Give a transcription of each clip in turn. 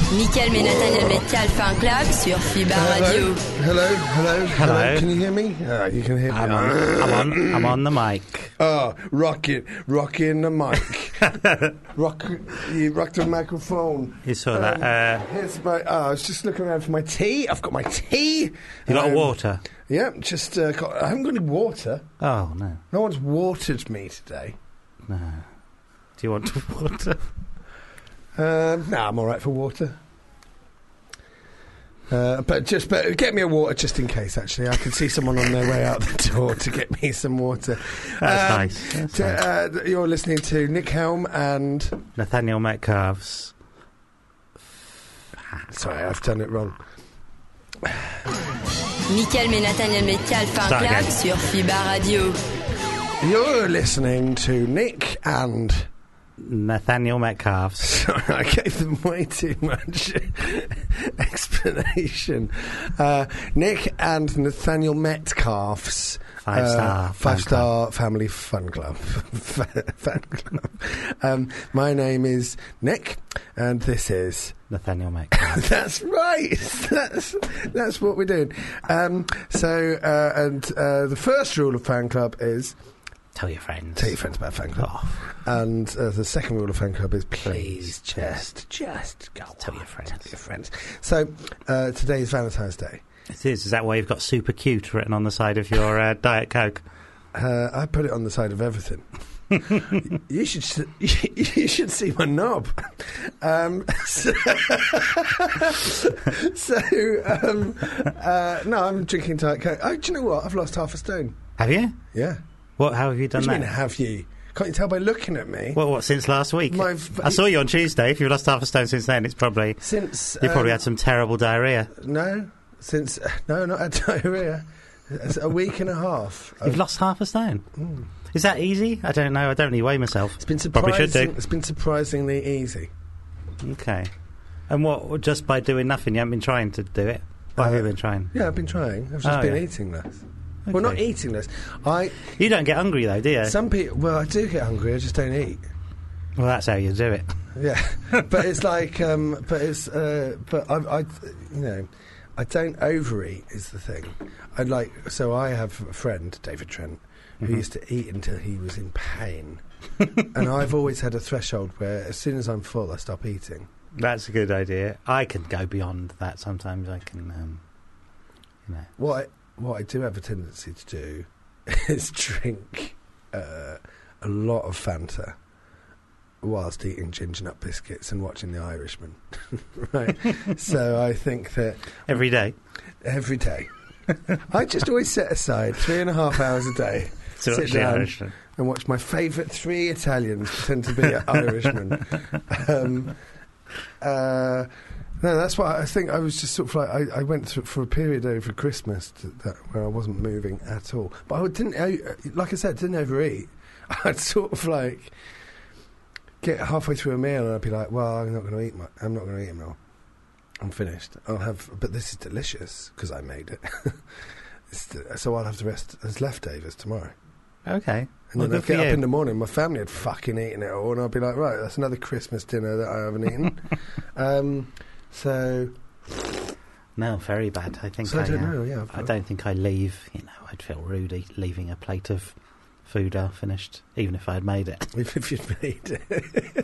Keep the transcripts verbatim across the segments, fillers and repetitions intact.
Mickaël et Nathaniel Metcalf fan club sur Fibre Radio. Hello, hello, hello, Hello. Can you hear me? Uh, you can hear me. I'm on, I'm on, I'm on the mic. Oh, rocking, rocking the mic. rock, you rock the microphone. You saw that. Uh, Here's my. Oh, I was just looking around for my tea. I've got my tea. you got Um, water? Yeah, just. Uh, got, I haven't got any water. Oh, no. No one's watered me today. No. Do you want water? Um, nah, I'm all right for water. Uh, but just but get me a water just in case. Actually, I can see someone on their way out the door to get me some water. That's Um, nice. That's to, nice. uh, you're listening to Nick Helm and Nathaniel Metcalf's. sorry, I've done it wrong. Mickaël et Nathaniel Metcalf fan Start club again. sur Fibre Radio. You're listening to Nick and. Nathaniel Metcalf's. Sorry, I gave them way too much explanation. Uh, Nick and Nathaniel Metcalf's Five star uh, fan five star family fun club. fan club. Um, my name is Nick, and this is. Nathaniel Metcalf. That's right. That's that's what we're doing. Um, so, uh, and uh, the first rule of fan club is. Tell your friends. Tell your friends about fan club. Oh, And uh, the second rule of fan club is please, Please, just, just go tell on, your friends. Tell your friends. So uh, today is Valentine's Day. It is. Is that why you've got super cute written on the side of your uh, Diet Coke? Uh, I put it on the side of everything. you should s- you should see my knob. Um, so so um, uh, no, I'm drinking Diet Coke. Oh, do you know what? I've lost half a stone. Have you? Yeah. What? How have you done What do you that? mean, have you? Can't you tell by looking at me? What, what, since last week? My v- I saw you on Tuesday. If you've lost half a stone since then, it's probably... Since You've probably um, had some terrible diarrhea. No, since no, not had diarrhea. It's a week and a half. You've I've- lost half a stone? Mm. Is that easy? I don't know. I don't really weigh myself. It's been Probably should surprising. do. It's been surprisingly easy. Okay. And what, just by doing nothing, you haven't been trying to do it? What have Uh, you been trying? Yeah, I've been trying. I've just Oh, been yeah. eating less. Well, not Okay. eating less. I You don't get hungry, though, do you? some people. Well, I do get hungry. I just don't eat. Well, that's how you do it. Yeah, but it's like, um, but it's, uh, but I, I, you know, I don't overeat. Is the thing. I like. So I have a friend, David Trent, who Mhm. used to eat until he was in pain, and I've always had a threshold where as soon as I'm full, I stop eating. That's a good idea. I can go beyond that sometimes. I can, um, you know. What I, what I do have a tendency to do is drink uh, a lot of Fanta whilst eating ginger nut biscuits and watching The Irishman. Right. So I think that Every day. every day, I just always set aside three and a half hours a day, To sit watch The down Irishman. and watch my favourite three Italians pretend to be Irishmen. Um, uh, no, that's what I think. I was just sort of like I, I went through for a period over Christmas to that where I wasn't moving at all. But I didn't, I, like I said, didn't overeat. I'd sort of like get halfway through a meal and I'd be like, "Well, I'm not going to eat. My, I'm not going to eat a meal. I'm finished. I'll have, but this is delicious because I made it. It's de- so I'll have the rest as leftovers tomorrow." Okay. And Well, then good I'd get for up you. in the morning, my family had fucking eaten it all, and I'd be like, right, that's another Christmas dinner that I haven't eaten. um, so, No, very bad. I think so I, I, don't uh, know, yeah. I don't think I leave, you know, I'd feel rude e- leaving a plate of food unfinished, even if I'd made it. If, if you'd made it.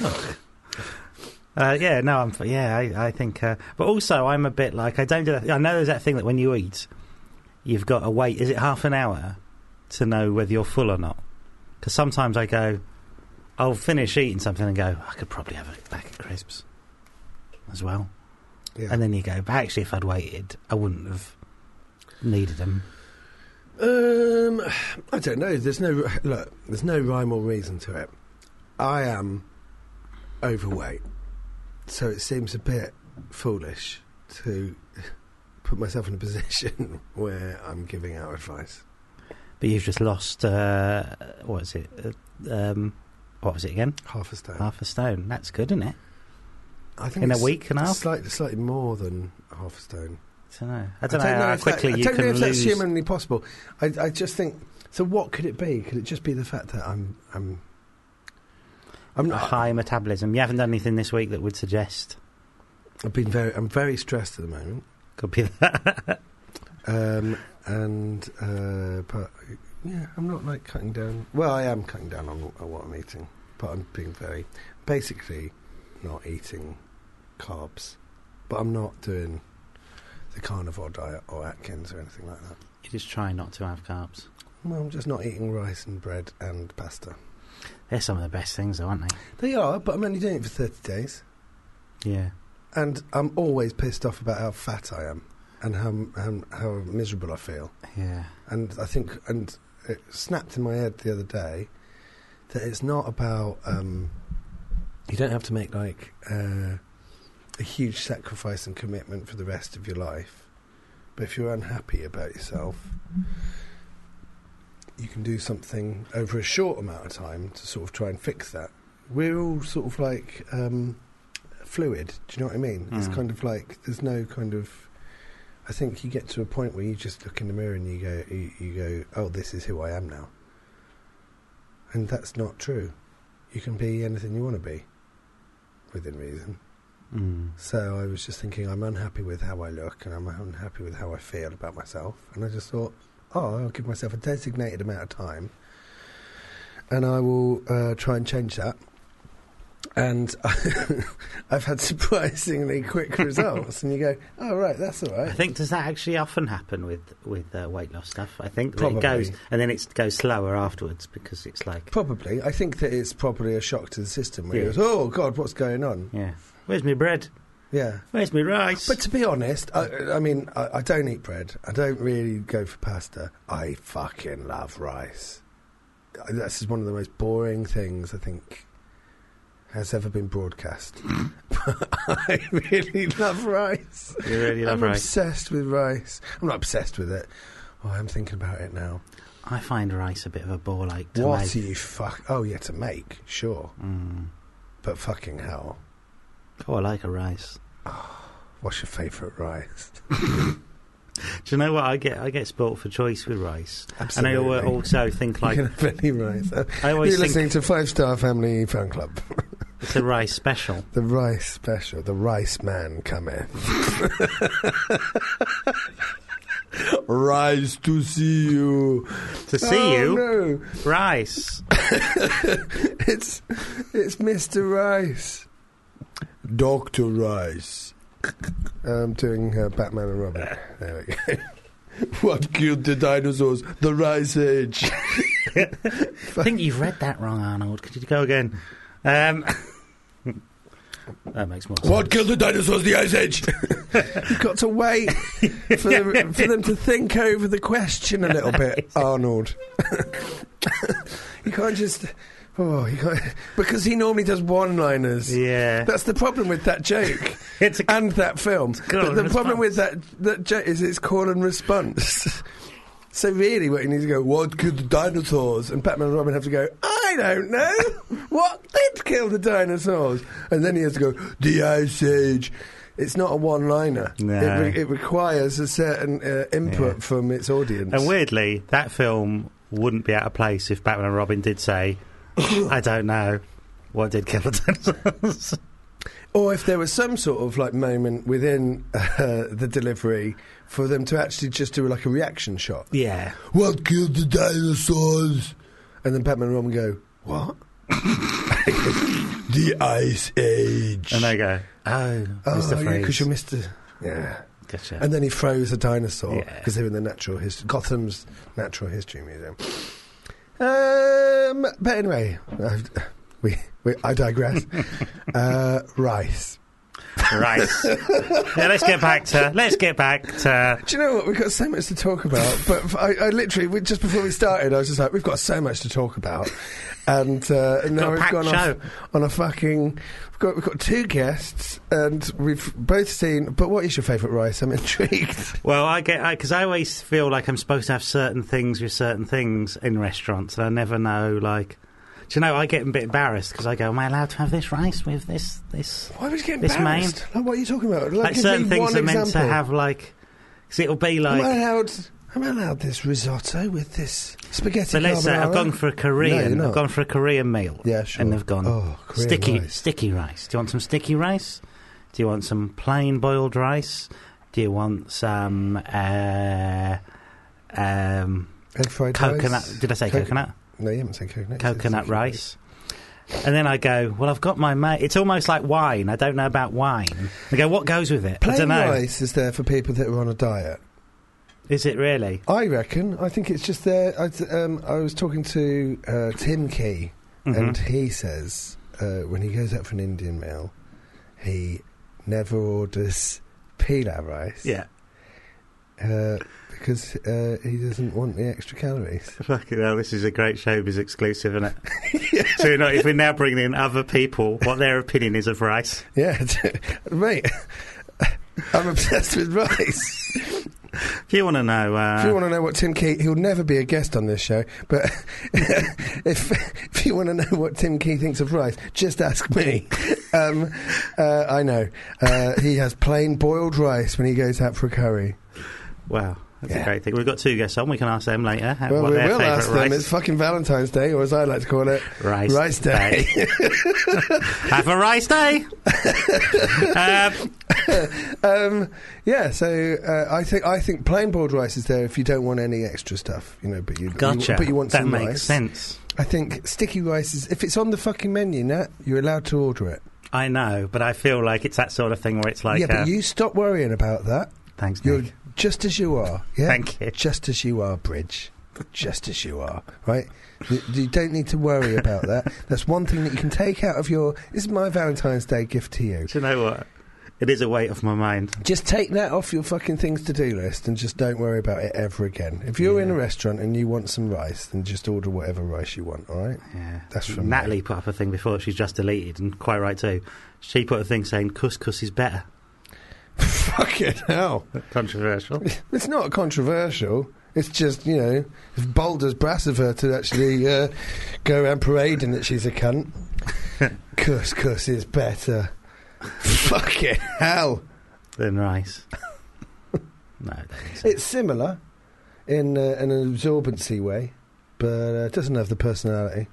Uh, yeah, no, I'm, f- yeah, I, I think, uh, but also I'm a bit like, I don't do that, I know there's that thing that when you eat, you've got to wait, is it half an hour to know whether you're full or not? Because sometimes I go, I'll finish eating something and go, I could probably have a bag of crisps as well. Yeah. And then you go, but actually if I'd waited, I wouldn't have needed them. Um, I don't know. There's no look. There's no rhyme or reason to it. I am overweight, so it seems a bit foolish to put myself in a position where I'm giving out advice. But you've just lost, uh, what is it? Uh, um, what was it again? Half a stone. Half a stone. That's good, isn't it? I think in a it's week and a half? Slightly, slightly more than half a stone. I don't know. I don't know, know how if quickly that, you I don't can know if lose. that's humanly possible. I, I just think. So, what could it be? Could it just be the fact that I'm, I'm, I'm a not high metabolism. You haven't done anything this week that would suggest. I've been very. I'm very stressed at the moment. Could be that. Um, and uh, but yeah, I'm not like cutting down. Well, I am cutting down on, on what I'm eating, but I'm being very basically not eating carbs. But I'm not doing the carnivore diet or Atkins or anything like that. You just try not to have carbs. Well, I'm just not eating rice and bread and pasta. They're some of the best things, though, aren't they? They are, but I'm only doing it for thirty days. Yeah. And I'm always pissed off about how fat I am and how how, how miserable I feel. Yeah. And I think, and it snapped in my head the other day that it's not about, um, you don't have to make like uh, a huge sacrifice and commitment for the rest of your life. But if you're unhappy about yourself, you can do something over a short amount of time to sort of try and fix that. We're all sort of like um, fluid, do you know what I mean? Mm. It's kind of like, there's no kind of, I think you get to a point where you just look in the mirror and you go, you, you go, oh, this is who I am now. And that's not true. You can be anything you want to be, within reason. Mm. So I was just thinking, I'm unhappy with how I look and I'm unhappy with how I feel about myself. And I just thought, oh, I'll give myself a designated amount of time and I will uh, try and change that. And I've had surprisingly quick results. And you go, oh, right, that's all right. I think, does that actually often happen with, with uh, weight loss stuff? I think that Probably. It goes, and then it goes slower afterwards because it's like... Probably. I think that it's probably a shock to the system where Yeah. you go, oh, God, what's going on? Yeah. Where's my bread? Yeah. Where's my rice? But to be honest, I, I mean, I, I don't eat bread. I don't really go for pasta. I fucking love rice. This is one of the most boring things, I think, has ever been broadcast. I really love rice. You really love I'm rice? obsessed with rice. I'm not obsessed with it. Oh, I'm thinking about it now. I find rice a bit of a bore, like, to What make. are you fuck... Oh, yeah, to make, sure. Mm. But fucking hell. Oh, I like a rice. What's your favourite rice? Do you know what? I get I get spoilt for choice with rice. Absolutely. And I al- also think, like... You can have any rice. I always You're think listening to Five Star Family Fan Club. it's a rice special. The rice special. The rice man cometh. Rice to see you. To see oh, you? No. Rice. it's it's Mister Rice. Doctor Rice. I'm doing uh, Batman and Robin. There we go. What killed the dinosaurs? The Rice Age. I think you've read that wrong, Arnold. Could you go again? Um, that makes more sense. What killed the dinosaurs? The Ice Age. You've got to wait for them, for them to think over the question a little bit, Arnold. You can't just... Oh, you can't, because he normally does one-liners. Yeah. That's the problem with that joke It's a- and that film. call But and the problem response. with that, that joke is it's call and response. So really what you need to go, what killed the dinosaurs? And Batman and Robin have to go, I don't know. What did kill the dinosaurs? And then he has to go, the Ice Age. It's not a one-liner. No. It, re- it requires a certain uh, input Yeah. from its audience. And weirdly, that film wouldn't be out of place if Batman and Robin did say, I don't know what did kill the dinosaurs. Or if there was some sort of like moment within uh, the delivery for them to actually just do like a reaction shot. Yeah. What killed the dinosaurs? And then Batman and Robin go, what? The Ice Age. And they go, oh, oh, Mister yeah, Freeze. because you're Mister Yeah. Gotcha. And then he froze a dinosaur Yeah. because they're in the natural his- Gotham's Natural History Museum. Um, but anyway, I've, we, we I digress. uh, rice. Rice. Yeah, let's get back to. Let's get back to. Do you know what? We've got so much to talk about. But I, I literally, we, just before we started, I was just like, we've got so much to talk about. And, uh, and now Got a we've packed gone show. off on a fucking... We've got, we've got two guests, and we've both seen... But what is your favourite rice? I'm intrigued. Well, I get because I, I always feel like I'm supposed to have certain things with certain things in restaurants, and I never know. Like, do you know? I get a bit embarrassed because I go, "Am I allowed to have this rice with this this?" Why would you get This embarrassed? Like, what are you talking about? Like, Like give certain me things one are meant example. to have like. Because it'll be like. Am I allowed... Am I allowed this risotto with this spaghetti So let's say I've carbonara? gone for a No, Korean. you're not. I've gone for a Korean meal. Yeah, sure. And they've gone Oh, Korean sticky rice. sticky rice. Do you want some sticky rice? Do you want some plain boiled rice? Do you want some uh, um, egg fried coconut? rice? Did I say Co- coconut? No, you haven't said coconut. Coconut rice. And then I go, well, I've got my mate. It's almost like wine. I don't know about wine. I go, what goes with it? I Plain don't know. rice is there for people that are on a diet. Is it really? I reckon. I think it's just there. I, um, I was talking to uh, Tim Key, Mm-hmm. and he says uh, when he goes out for an Indian meal, he never orders pilau rice. Yeah. Uh, because uh, he doesn't want the extra calories. Fucking hell, this is a great showbiz exclusive, isn't it? yeah. So you know, if we're now bringing in other people, what their opinion is of rice. Yeah, mate, I'm obsessed with rice. If you want to know... Uh, if you want to know what Tim Key... He'll never be a guest on this show, but if if you want to know what Tim Key thinks of rice, just ask me. Um, uh, I know. Uh, he has plain boiled rice when he goes out for a curry. Wow. That's Yeah. a great thing. We've got two guests on. We can ask them later. How, Well, what we their will favourite ask them. rice. It's fucking Valentine's Day, or as I like to call it, Rice, rice Day. Have a rice day. um, um, yeah, so uh, I think I think plain boiled rice is there if you don't want any extra stuff, you know. But you, gotcha. you but you want that some makes rice. sense. I think sticky rice is if it's on the fucking menu, Nat, you're allowed to order it. I know, but I feel like it's that sort of thing where it's like... yeah, but uh, you stop worrying about that. Thanks, You're Nick. just as you are. Yeah? Thank you. Just as you are, Bridge. Just as you are, right? You, you don't need to worry about that. That's one thing that you can take out of your... This is my Valentine's Day gift to you. Do you know what? It is a weight off my mind. Just take that off your fucking things-to-do list and just don't worry about it ever again. If you're Yeah. in a restaurant and you want some rice, then just order whatever rice you want, all right? Yeah. That's from Natalie me. put up a thing before she's just deleted, and quite right too. She put a thing saying couscous is better. Fucking hell. Controversial. It's not controversial. It's just, you know, it's bold as brass of her to actually uh, go around parading that she's a cunt. Couscous is better. Fucking hell. Than rice. No, that makes sense. It's similar in, uh, in an absorbency way, but uh, it doesn't have the personality.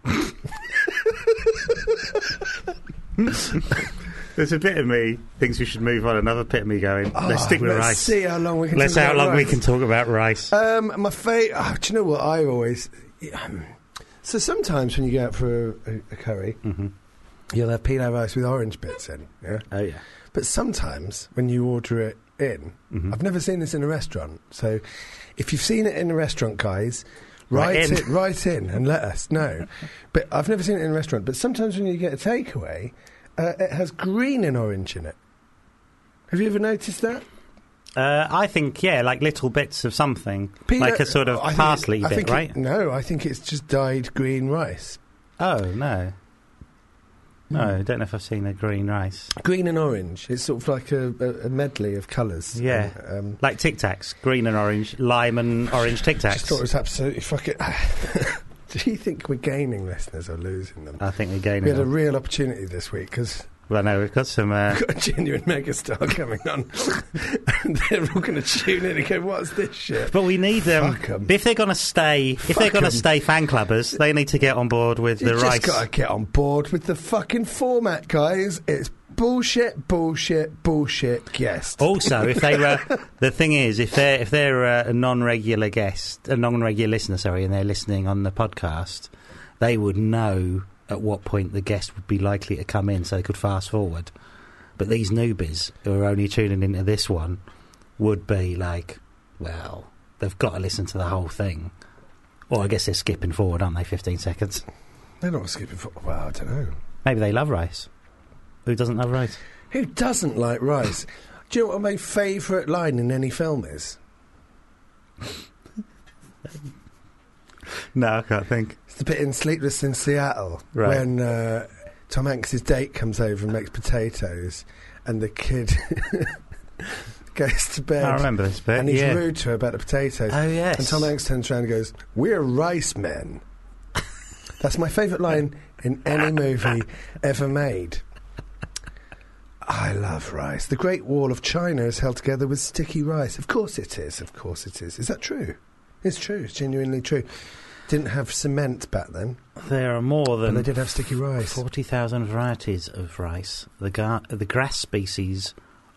There's a bit of me thinks we should move on. Another bit of me going, Oh, let's stick with let's rice. see how long we can Let's talk see how about long we rice. can talk about rice. Um, my favourite... Oh, do you know what I always... Um, so sometimes when you go out for a, a, a curry, Mm-hmm. you'll have pilau rice with orange bits in, yeah? Oh, yeah. But sometimes when you order it in, Mhm. I've never seen this in a restaurant. So if you've seen it in a restaurant, guys, Write write in. it right in and let us know. But I've never seen it in a restaurant. But sometimes when you get a takeaway, uh, it has green and orange in it. Have you ever noticed that? Uh, I think, yeah, like little bits of something. Pilau- like a sort of I think parsley it- I bit, think it- right? no, I think it's just dyed green rice. Oh, no. No, I don't know if I've seen a green rice. Green and orange. It's sort of like a, a, a medley of colours. Yeah. Um, um, Like Tic Tacs, green and orange, lime and orange Tic I just Tacs. thought it was absolutely fucking... Do you think we're gaining listeners or losing them? I think we're gaining. We had a on. real opportunity this week because Well, no, we've got some. Uh, we've got a genuine megastar coming on, and they're all going to tune in and go, "What's this shit?" but we need them. Fuck 'em. If they're going to stay, if Fuck they're going to 'em. stay fan clubbers, they need to get on board with You the just rice. got to get on board with the fucking format, guys. It's bullshit, bullshit, bullshit. Guest. Also, if they were, the thing is, if they're if they're uh, a non-regular guest, a non-regular listener, sorry, and they're listening on the podcast, they would know at what point the guest would be likely to come in, so they could fast forward. But these newbies who are only tuning into this one would be like, well, they've got to listen to the whole thing. Or I guess they're skipping forward, aren't they? Fifteen seconds. They're not skipping for. Well, I don't know. Maybe they love rice. Who doesn't love rice? Who doesn't like rice? Do you know what my favourite line in any film is? No, I can't think. It's the bit in Sleepless in Seattle Right. when uh, Tom Hanks' date comes over and makes potatoes, and the kid goes to bed. I remember this bit. And he's yeah. rude to her about the potatoes. Oh, yes. And Tom Hanks turns around and goes, "We're rice men." That's my favourite line in any movie ever made. I love rice. The Great Wall of China is held together with sticky rice. Of course it is. Of course it is. Is that true? It's true. It's genuinely true. didn't have cement back then. There are more than But they did have sticky rice. forty thousand varieties of rice. The, gar- the grass species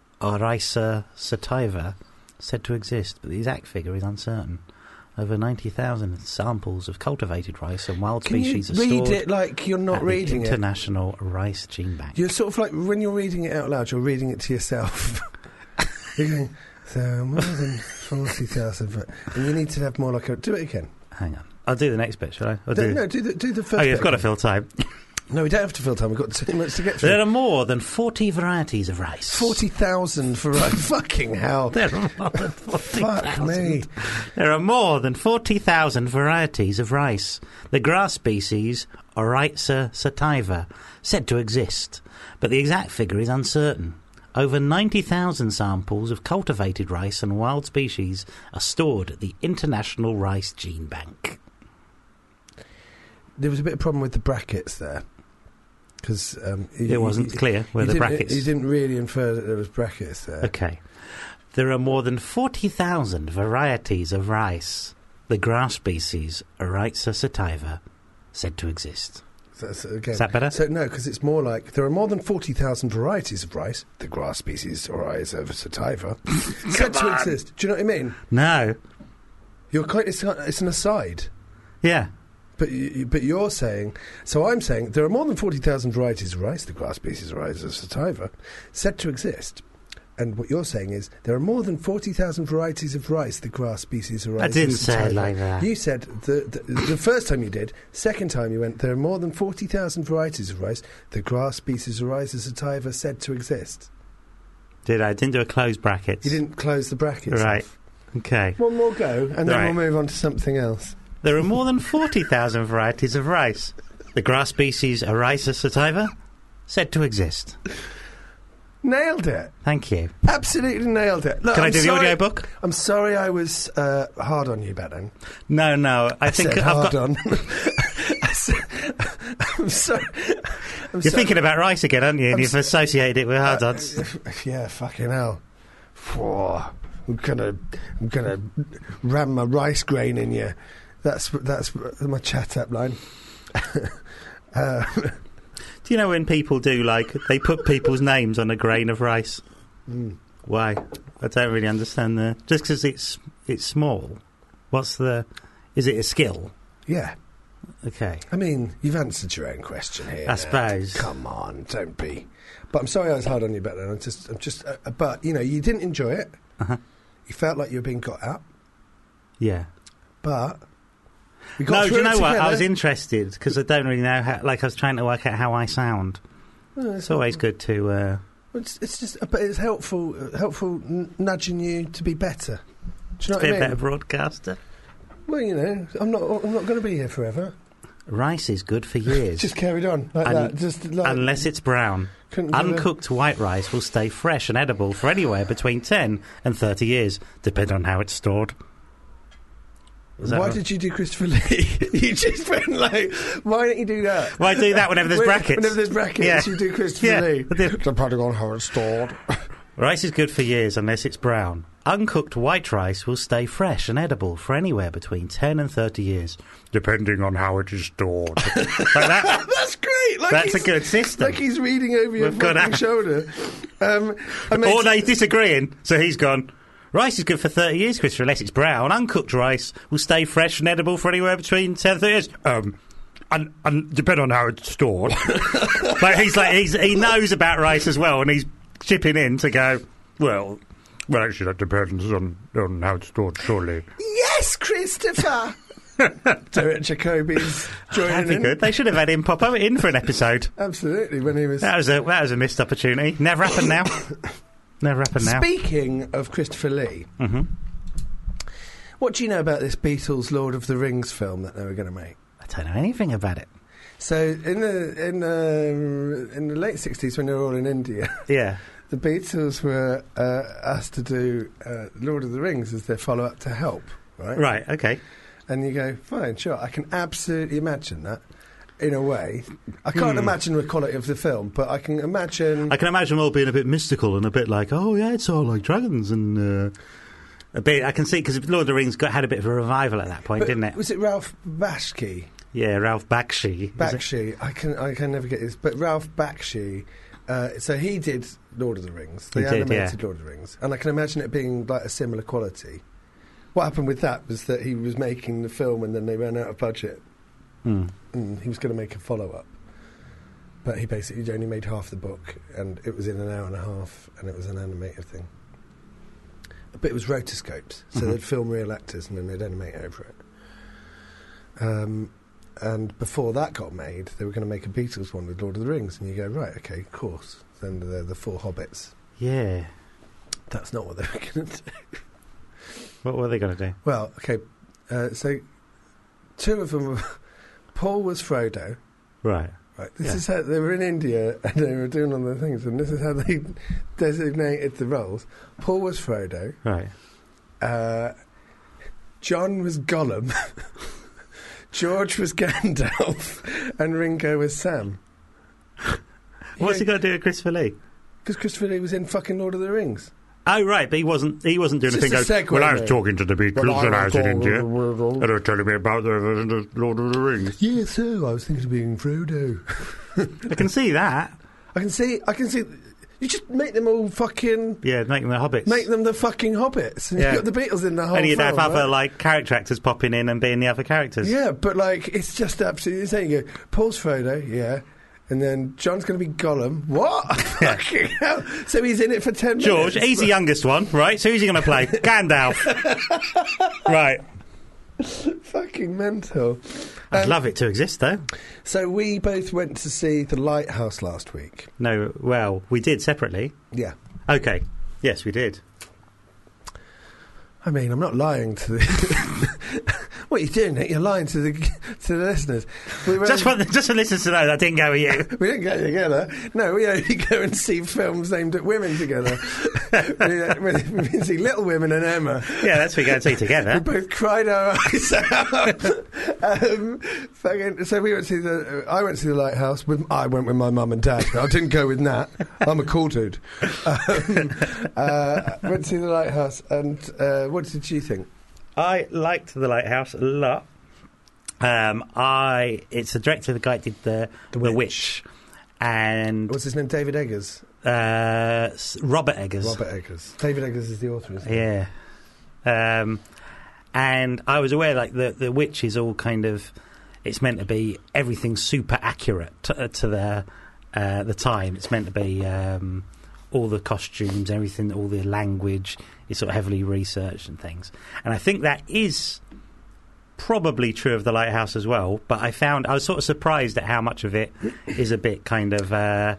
Oryza sativa said to exist, but the exact figure is uncertain. Over ninety thousand samples of cultivated rice and wild Can species you are read stored it like you're not at reading the it? International Rice Gene Bank. You're sort of like, when you're reading it out loud, you're reading it to yourself. You're going, so more than forty thousand. And you need to have more like a... Do it again. Hang on. I'll do the next bit, shall I? I'll Do, do... no, do the, do the first Oh, bit you've got to again. fill time. No, we don't have to fill time. We've got too much to get through. There are more than forty varieties of rice. forty thousand for rice. Fucking hell. There are more than forty Fuck me. thousand. There are more than forty thousand varieties of rice. The grass species Oryza sativa said to exist, but the exact figure is uncertain. Over ninety thousand samples of cultivated rice and wild species are stored at the International Rice Gene Bank. There was a bit of problem with the brackets there. Because um, It wasn't clear where the brackets... You didn't really infer that there was brackets there. Okay. There are more than forty thousand varieties of rice. The grass species Oryza sativa said to exist. So, so again, Is that better? So no, because it's more like there are more than forty thousand varieties of rice. The grass species Oryza sativa said to exist. Do you know what I mean? No. You're quite. It's, it's an aside. Yeah. But you, but you're saying, so I'm saying there are more than forty thousand varieties of rice, the grass species Oryza sativa, said to exist. And what you're saying is there are more than forty thousand varieties of rice, the grass species Oryza I didn't sativa. say it like that. You said, the, the, the first time you did, second time you went, there are more than forty thousand varieties of rice, the grass species Oryza sativa said to exist. Did I? I didn't do a closed brackets. You didn't close the brackets. Right. off. Okay. One more go, and then Right. we'll move on to something else. There are more than forty thousand varieties of rice. The grass species Oryza sativa said to exist. Nailed it. Thank you. Absolutely nailed it. Look, Can I I'm do the sorry- audiobook? I'm sorry I was uh, hard on you back then. No, no. I, I think said I've hard got. on. I said, I'm sorry. I'm You're sorry. thinking about rice again, aren't you? And I'm you've s- associated it with hard Uh, ons. yeah, fucking hell. Phew. I'm gonna, I'm gonna ram my rice grain in you. That's that's my chat up line. uh, Do you know when people do, like, they put people's names on a grain of rice? mm. Why? I don't really understand the... Just because it's, it's small. What's the... Is it a skill? Yeah. Okay. I mean, you've answered your own question here. I now. suppose. Come on, don't be. But I'm sorry I was hard on you back then. I'm just, I'm just. Uh, but you know, you didn't enjoy it. Uh-huh. You felt like you were being got at. Yeah. But we No, got do through you know it what? I together. was interested because I don't really know how... Like, I was trying to work out how I sound. Oh, It's always good to... Uh, It's, it's just, but it's helpful, uh, helpful n- nudging you to be better. Do you know what be I a mean? better broadcaster. Well, you know, I'm not, I'm not going to be here forever. Rice is good for years. Just carried on like Un- that. Just like, Unless it's brown. couldn't give a- Uncooked white rice will stay fresh and edible for anywhere between ten and thirty years, depending on how it's stored. Is that Why right? did you do Christopher Lee? You just went like, why don't you do that? Why do that whenever there's When- brackets? Whenever there's brackets, Yeah. you do Christopher Yeah, Lee. I did. Depending on how it's stored. Rice is good for years unless it's brown. Uncooked white rice will stay fresh and edible for anywhere between ten and thirty years, depending on how it is stored. Like that? That's great. Like That's a he's- good system. Like he's reading over your We've got fucking a- shoulder. Um, I mean, Or they disagreeing, so he's gone, rice is good for thirty years, Christopher, unless it's brown. Uncooked rice will stay fresh and edible for anywhere between ten and thirty years. Um, and, and depending on how it's stored. Like he's like he's, he knows about rice as well, and he's chipping in to go, well, well, actually, that depends on, on how it's stored, surely. yes, Christopher. Derek Jacobi's joining That'd be in. good. They should have had him pop over in for an episode. Absolutely, when he was. That was a that was a missed opportunity. Never happened now. Never happened now. Speaking of Christopher Lee, hmm what do you know about this Beatles Lord of the Rings film that they were going to make? I don't know anything about it. So in the in the in the late sixties, when they were all in India, Yeah. the Beatles were uh, asked to do uh, Lord of the Rings as their follow up to Help, right? Right. Okay. And you go, fine, sure, I can absolutely imagine that. In a way, I can't Hmm. imagine the quality of the film, but I can imagine. I can imagine them all being a bit mystical and a bit like, oh yeah, it's all like dragons and uh, A bit. I can see because Lord of the Rings got had a bit of a revival at that point, But didn't it? Was it Ralph Bakshi? Yeah, Ralph Bakshi. is it? Bakshi. I can I can never get this. But Ralph Bakshi. Uh, so he did Lord of the Rings, the He did, animated yeah. Lord of the Rings, and I can imagine it being like a similar quality. What happened with that was that he was making the film, and then they ran out of budget, Hmm. and he was going to make a follow up. But he basically only made half the book, and it was in an hour and a half, and it was an animated thing. But it was rotoscoped, so Mhm. they'd film real actors and then they'd animate over it. Um, and before that got made, they were going to make a Beatles one with Lord of the Rings, and you go, right, okay, of course. Then the, the Four Hobbits. Yeah. That's not what they were going to do. What were they going to do? Well, okay, uh, so two of them were... Paul was Frodo. Right. Right. This Yeah. is how they were in India and they were doing all the things, and this is how they designated the roles. Paul was Frodo. Right. Uh, John was Gollum. George was Gandalf, and Ringo was Sam. What's he got to do with Christopher Lee? Because Christopher Lee was in fucking Lord of the Rings. Oh, right, but he wasn't. He wasn't doing It's anything. just a Goes, segue, well, I was mate. talking to the Beatles Well, I when I was was in talking India, to the world. and they were telling me about the, the Lord of the Rings. Yeah, so I was thinking of being Frodo. I can see that. I can see. I can see. You just make them all fucking. Yeah, making the hobbits. Make them the fucking hobbits. And Yeah. you've got the Beatles in the whole and you'd have film, other right? like character actors popping in and being the other characters. Yeah, but like it's just absolutely insane. You go, Paul's Frodo, yeah, and then John's going to be Gollum. What? Yeah. Fucking hell! So he's in it for ten George, minutes. he's the youngest one, right? So who's he going to play? Gandalf. Right. Fucking mental. I'd Um, love it to exist, though. So we both went to see The Lighthouse last week. No, well, we did separately. Yeah. Okay. Yes, we did. I mean, I'm not lying to the... What are you doing, Nick? You're lying to the to the listeners. We went, Just for, the, just for listeners to know, that didn't go with you. we didn't get together. No, we only go and see films aimed at women together. we, we, we can see Little Women and Emma. Yeah, that's what we go and see We together. both cried our eyes out. um, fucking, so we went to see the. I went to see The Lighthouse. With I went with my mum and dad. I didn't go with Nat. I'm a cool dude. Um, uh, went to see The Lighthouse, and uh, what did you think? I liked The Lighthouse a lot. Um, I it's the director, the guy who did the The the Witch. Witch, and What's his name? David Eggers. uh, s- Robert Eggers. Robert Eggers. David Eggers is the author, isn't he? Yeah. Um, and I was aware, like, the, the Witch is all kind of... It's meant to be everything super accurate to, to the uh, the time. It's meant to be um, all the costumes, everything, all the language is sort of heavily researched and things. And I think that is probably true of The Lighthouse as well. But I found... I was sort of surprised at how much of it is a bit kind of... Uh,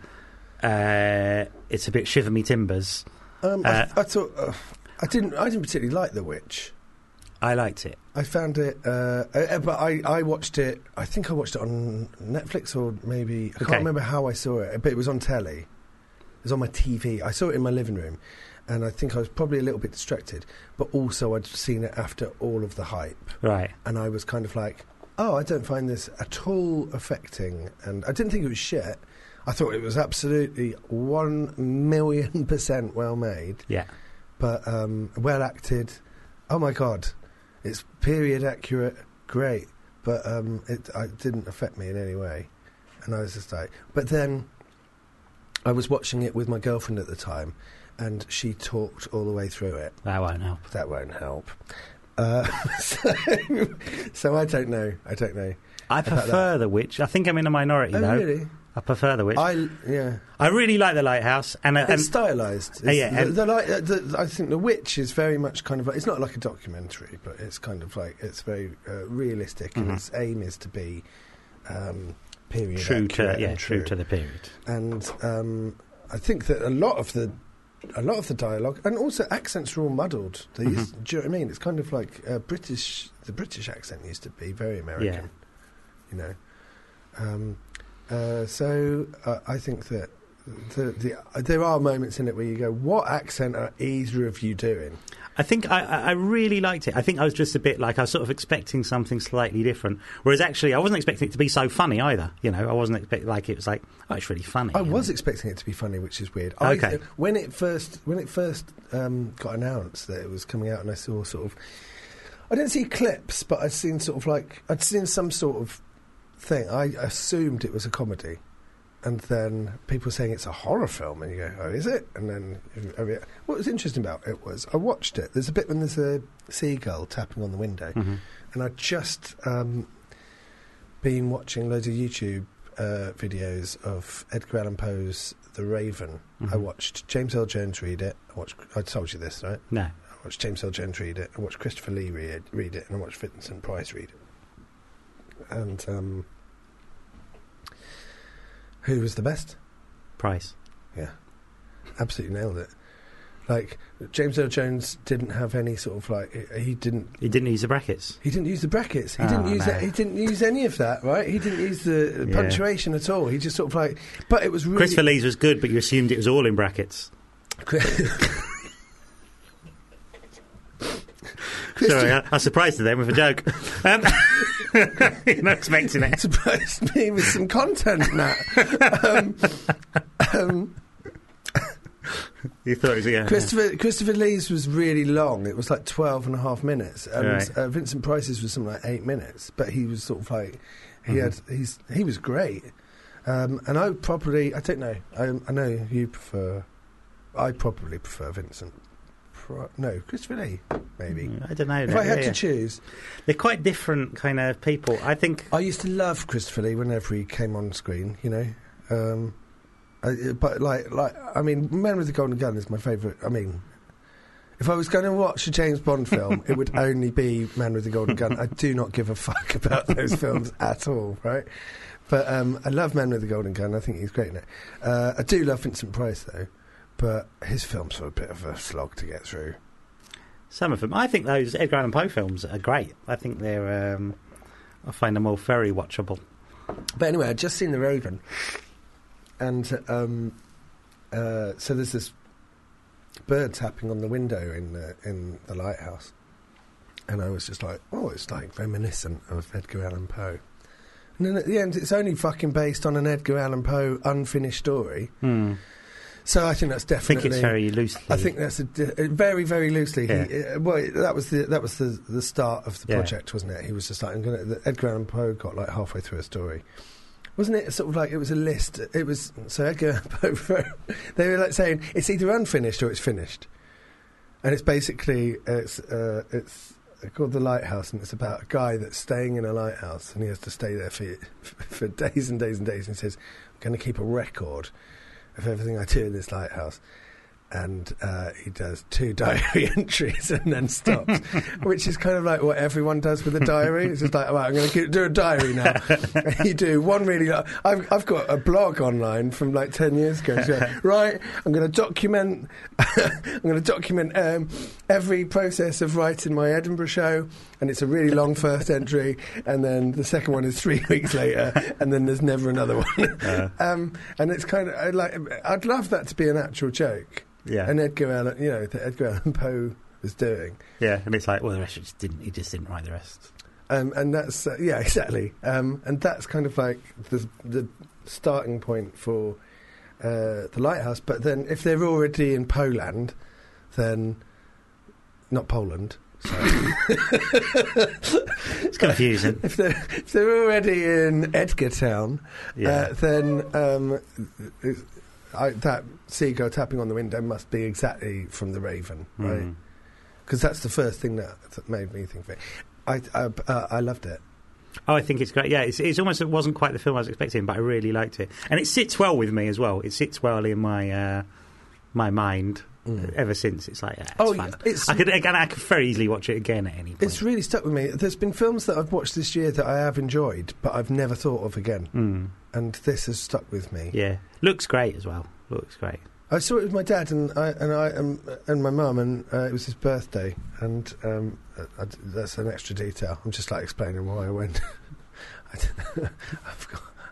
uh, it's a bit shiver me timbers. Um, Uh, I, I thought uh, I didn't. I didn't particularly like The Witch. I liked it. I found it, uh, uh, but I, I watched it. I think I watched it on Netflix or maybe I Okay. can't remember how I saw it. But it was on telly. It was on my T V. I saw it in my living room, and I think I was probably a little bit distracted. But also, I'd seen it after all of the hype, Right. and I was kind of like, "Oh, I don't find this at all affecting." And I didn't think it was shit. I thought it was absolutely one million percent well made. Yeah. But um, well acted. Oh my god, it's period accurate, great. But um, it, it didn't affect me in any way, and I was just like. But then, I was watching it with my girlfriend at the time, and she talked all the way through it. That won't help. That won't help. Uh, so, so I don't know. I don't know. I about prefer The Witch. I think I'm in a minority, Oh though. really? I prefer The Witch. I, I yeah. really like The Lighthouse. And, uh, and It's stylised. Uh, yeah, the, and- the, like, uh, the, I think The Witch is very much kind of like, it's not like a documentary, but it's kind of like, it's very uh, realistic, Mhm. and its aim is to be um, period true to accurate yeah, and true to the period. And um, I think that a lot of the a lot of the dialogue, and also accents are all muddled. They Mhm. used, do you know what I mean? It's kind of like uh, British. The British accent used to be very American. Yeah. You know. Um, uh, so uh, I think that the, the, there are moments in it where you go, what accent are either of you doing? I think I, I really liked it. I think I was just a bit like, I was sort of expecting something slightly different. Whereas actually, I wasn't expecting it to be so funny either. You know, I wasn't expecting, like, it was like, oh, it's really funny. I was know? expecting it to be funny, which is weird. Okay. I, when it first, when it first um, got announced that it was coming out, and I saw sort of, I didn't see clips, but I'd seen sort of like, I'd seen some sort of thing. I assumed it was a comedy. And then people saying it's a horror film, and you go, oh, is it? And then, oh, yeah. What was interesting about it was, I watched it. There's a bit when there's a seagull tapping on the window, mm-hmm. and I'd just um, been watching loads of YouTube uh, videos of Edgar Allan Poe's The Raven. Mm-hmm. I watched James L. Jones read it. I watched. I told you this, right? No. I watched James L. Jones read it. I watched Christopher Lee read, read it, and I watched Vincent Price read it. And um, who was the best? Price. Yeah, absolutely nailed it. Like, James Earl Jones didn't have any sort of like he, he didn't He didn't use the brackets. he didn't use the brackets. He Oh, didn't use no. it, he didn't use any of that. Right? He didn't use the Yeah. punctuation at all. He just sort of like. But it was really. Christopher Lee's was good, but you assumed it was all in brackets. Sorry, I, I was surprised to them with a joke. Um, you're not expecting it. Surprised me with some content, Nat. um, um, You thought it was, yeah. Christopher Christopher Lee's was really long. It was like twelve and a half minutes. And Right. uh, Vincent Price's was something like eight minutes. But he was sort of like he Mhm. had he's he was great. Um, and I probably I don't know. I, I know you prefer. I probably prefer Vincent. Pri- no, Christopher Lee, maybe. I don't know. If no, I had yeah, to yeah. choose, They're quite different kind of people. I think. I used to love Christopher Lee whenever he came on screen. You know. Um, I, but like, like, I mean, Man with the Golden Gun is my favourite. I mean, if I was going to watch a James Bond film, it would only be Man with the Golden Gun. I do not give a fuck about those films at all, right? But um, I love Man with the Golden Gun. I think he's great in it. Uh, I do love Vincent Price though, but his films are a bit of a slog to get through. Some of them. I think those Edgar Allan Poe films are great. I think they're. Um, I find them all very watchable. But anyway, I'd just seen The Raven. And um, uh, so there's this bird tapping on the window in the, in the lighthouse. And I was just like, oh, it's like reminiscent of Edgar Allan Poe. And then at the end, it's only fucking based on an Edgar Allan Poe unfinished story. Hmm. So I think that's I definitely... think it's very loosely. I think that's a, a very, very loosely. Yeah. He, uh, well, that was the that was the, the start of the Yeah. project, wasn't it? He was just like, I'm gonna, the Edgar Allan Poe got like halfway through a story. Wasn't it sort of like it was a list? It was so Edgar Allan Poe. They were like saying it's either unfinished or it's finished, and it's basically it's uh, it's called The Lighthouse, and it's about a guy that's staying in a lighthouse, and he has to stay there for for days and days and days. And he says, "I'm going to keep a record of everything I do in this lighthouse." And uh, he does two diary entries and then stops, which is kind of like what everyone does with a diary. It's just like, right, I'm going to do a diary now. And you do one really. Like, I've I've got a blog online from like ten years ago. So, right, I'm going to document. I'm going to document um, every process of writing my Edinburgh show, and it's a really long first entry, and then the second one is three weeks later, and then there's never another one. Uh. um, and it's kind of I'd like I'd love that to be an actual joke. Yeah. And Edgar Allan, you know, that Edgar Allan Poe was doing. Yeah, and it's like, well, the rest just didn't. He just didn't write the rest. Um, and that's, uh, yeah, exactly. Um, and that's kind of like the, the starting point for uh, The Lighthouse. But then if they're already in Poland, then, not Poland, sorry. It's confusing. if, they're, if they're already in Edgartown, Yeah. uh, then um, it's, I, that seagull tapping on the window must be exactly from The Raven, right? Mm. Because that's the first thing that, that made me think of it. I, I, uh, I loved it. Oh, I think it's great. Yeah, it's, it's almost it wasn't quite the film I was expecting, but I really liked it, and it sits well with me as well. It sits well in my uh, my mind Mm. ever since. It's like, yeah, it's Oh, fun. it's- I could again, I could very easily watch it again at any point. It's really stuck with me. There's been films that I've watched this year that I have enjoyed, but I've never thought of again. Mm. And this has stuck with me. Yeah, looks great as well. Looks great. I saw it with my dad and I and I um, and my mum, and uh, it was his birthday. And um, I, I, that's an extra detail. I'm just like explaining why I went. I I've got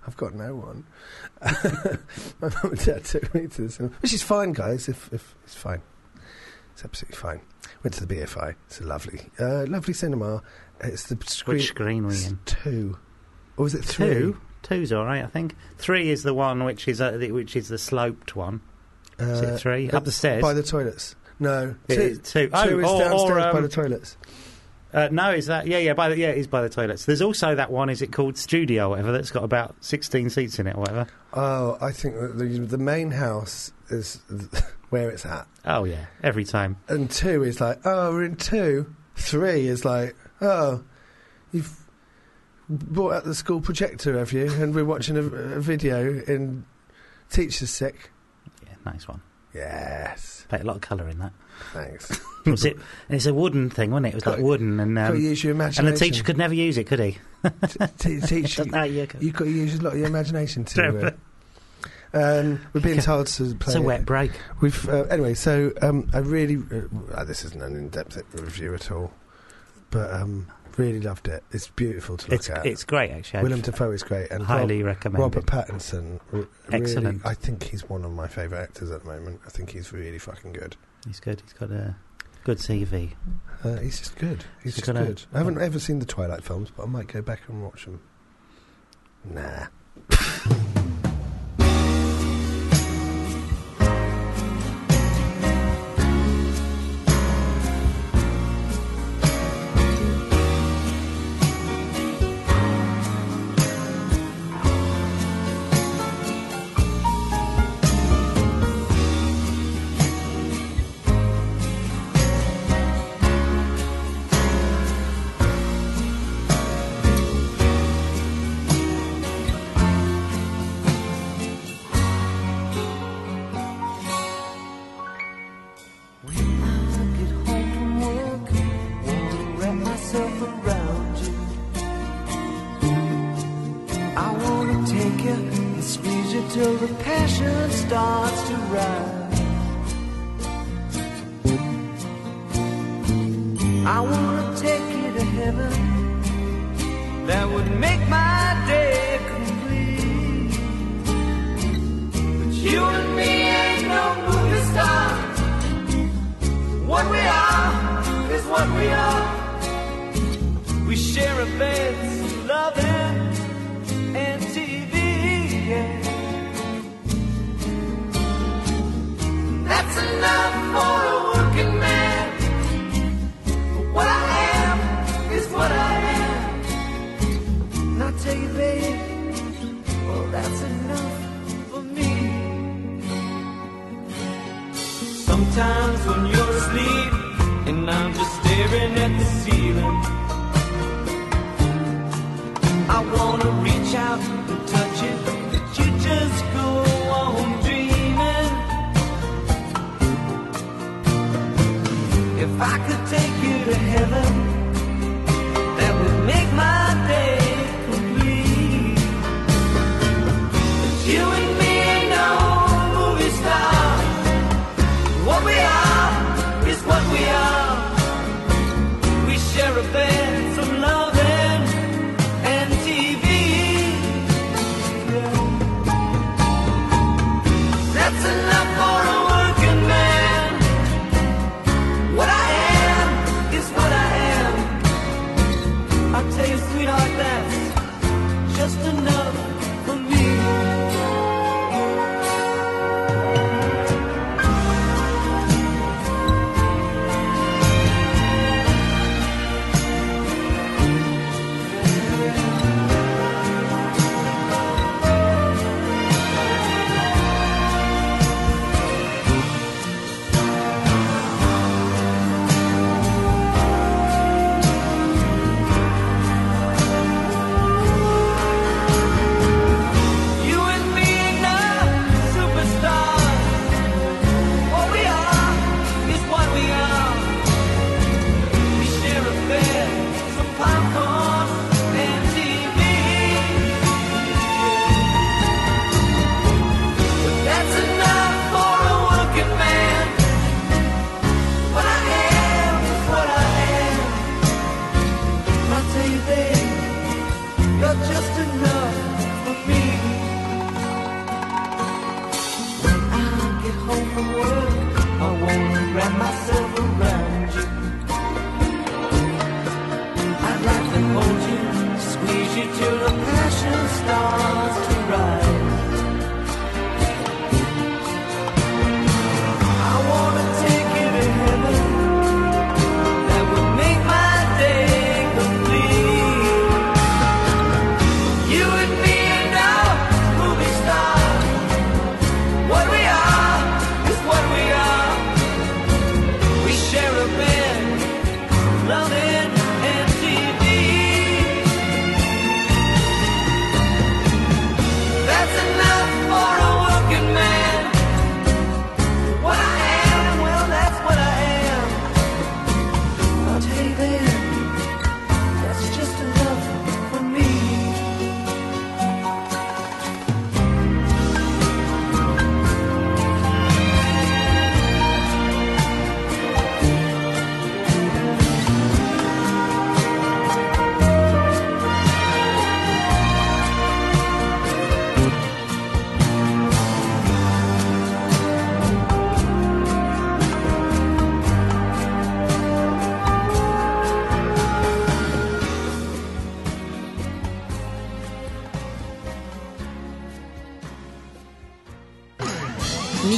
I've got no one. My mum and dad took me to the cinema, which is fine, guys. If, if it's fine, it's absolutely fine. Went to the B F I. It's a lovely, uh, lovely cinema. It's the screen. Which screen were you in? Two, or was it three? Two. Two's all right, I think. Three is the one which is uh, the, which is the sloped one. Uh, Is it three? Up the stairs? By the toilets. No. It two. is two. Two Oh, is or- downstairs or, by um, the toilets. Uh, no, is that... Yeah, yeah, by the, yeah, it is by the toilets. There's also that one, is it called Studio or whatever, that's got about sixteen seats in it or whatever. Oh, I think that the, the main house is where it's at. Oh, yeah, every time. And two is like, oh, we're in two. Three is like, oh, you've brought out the school projector, have you? And we're watching a, a video in Teacher's Sick. Yeah, nice one. Yes. Put a lot of colour in that. Thanks. Was it? And it's a wooden thing, wasn't it? It was Got- like wooden, and Got to um, use your and imagination. the teacher could never use it, could he? T- t- teach you, No, you could. you've got to use a lot of your imagination to. Uh, um, we're being told to play. It's a wet break. We've uh, anyway. So um, I really. Uh, uh, this isn't an in-depth review at all, but um, really loved it. It's beautiful to look It's at. it's great, actually. Willem Dafoe is great, and highly Rob, recommended. Robert Pattinson. r- Excellent. Really, I think he's one of my favourite actors at the moment. I think he's really fucking good. He's good. He's got a good C V. Uh, he's just good. He's He's just got a- good. I haven't ever seen the Twilight films, but I might go back and watch them. Nah. Till the passion starts to rise. I wanna take you to heaven. That would make my day complete. But you and me ain't no movie star. What we are is what we are. We share a bed, loving, and T V, yeah. That's enough for a working man. But what I am is what I am. And I tell you, babe, well, that's enough for me. Sometimes when you're asleep and I'm just staring at the ceiling, I wanna reach out and touch it, but you just go on dreaming. If I could take you to heaven, that would make my day complete. But you and me ain't no movie star. What we are is what we are. We share a bed, some loving, and T V. Yeah. That's enough for a working man. What I am is what I am.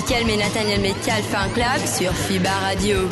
Mickaël et Nathaniel Metcalf Fan Club sur FIBA Radio.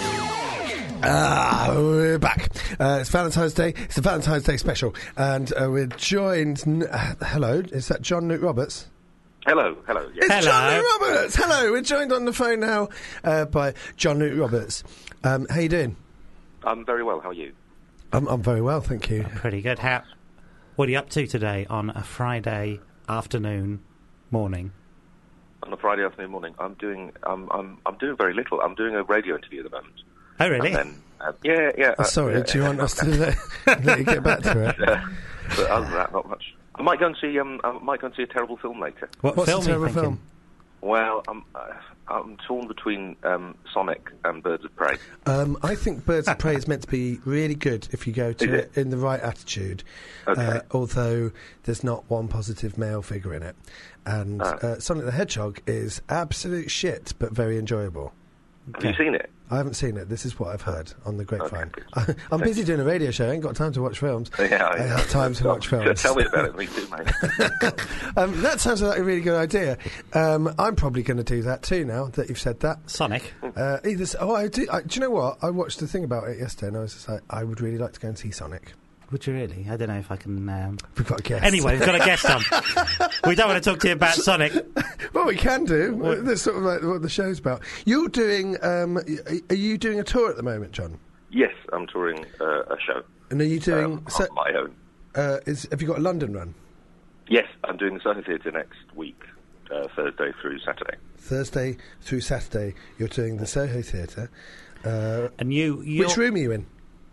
Ah, we're back. Uh, it's Valentine's Day. It's a Valentine's Day special. And uh, we're joined... N- uh, hello, is that John Luke Roberts? Hello, hello. Yes. It's Hello. John Luke Roberts! Hello, we're joined on the phone now uh, by John Luke Roberts. Um, how you doing? I'm very well. How are you? I'm, I'm very well, thank you. Pretty good. How? What are you up to today on a Friday afternoon, morning? On a Friday afternoon morning, I'm doing. I'm. I'm. I'm doing very little. I'm doing a radio interview at the moment. Oh, really? And then, uh, yeah, yeah. Oh, uh, sorry, yeah, do you want us to let, let you get back to it? Uh, but other than that, not much. I might go and see. Um, I might go and see a terrible film later. What What's film the are you terrible thinking? film? Well, I'm. Uh, I'm torn between um, Sonic and Birds of Prey. Um, I think Birds of Prey is meant to be really good if you go to Is it? it? in the right attitude. Okay. Uh, although there's not one positive male figure in it. And Ah. uh, Sonic the Hedgehog is absolute shit, but very enjoyable. Have you seen it? I haven't seen it. This is what I've heard on the grapevine. good. I'm Thank busy you. doing a radio show. I ain't got time to watch films. Yeah, I have time to watch films. Tell me about it. Me too, mate. um, that sounds like a really good idea. Um, I'm probably going to do that too now that you've said that. Sonic. Uh, either, s- oh, I do, I, do you know what? I watched the thing about it yesterday and I was just like, I would really like to go and see Sonic. Would you really? I don't know if I can... Um... We've got a guest. Anyway, we've got a guest on. We don't want to talk to you about Sonic. Well, we can do. That's sort of like what the show's about. You're doing, um, y- are you doing a tour at the moment, John? Yes, I'm touring uh, a show And are you doing, um, so, on my own. uh, is, have you got a London run? Yes, I'm doing the Soho Theatre next week, uh, Thursday through Saturday. Thursday through Saturday, you're doing the Soho Theatre. Uh, And you... You're... which room are you in?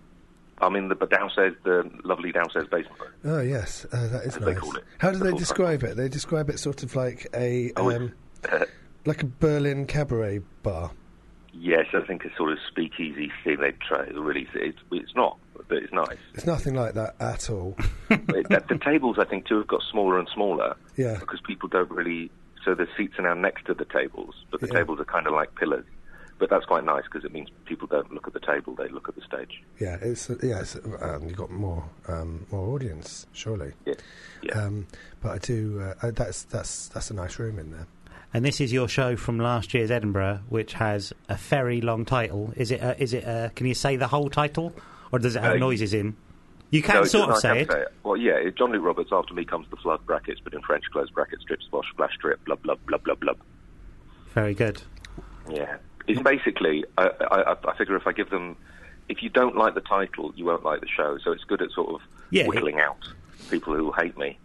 I'm in the downstairs, the lovely downstairs basement room. Oh, yes, uh, that is As nice. they call it. How do The they full describe it? They describe it sort of like a, Oh, um, it's, uh, like a Berlin cabaret bar. yes, I think it's sort of speakeasy thing they try. Really, it's it's not, but it's nice. It's nothing like that at all. it, that, the tables, I think, too, have got smaller and smaller. Yeah. Because people don't really. So the seats are now next to the tables, but the Yeah. tables are kind of like pillars. But that's quite nice because it means people don't look at the table; they look at the stage. Yeah, it's yeah, it's, um, you've got more um, more audience, surely. Yeah, yeah. Um, but I do. Uh, I, that's that's that's a nice room in there. And this is your show from last year's Edinburgh, which has a very long title. Is it? Uh, is it? Uh, can you say the whole title, or does it have Uh, noises in? You can No, sort no, of I say can it. Well, yeah, it- John Luke Roberts. After me comes the flood brackets, but in French, close brackets, strip, splash, splash, strip, blub, blub, blub, blub, blub. Very good. Yeah, it's basically. I, I, I figure if I give them, if you don't like the title, you won't like the show. So it's good at sort of Yeah, it- whittling out people who hate me.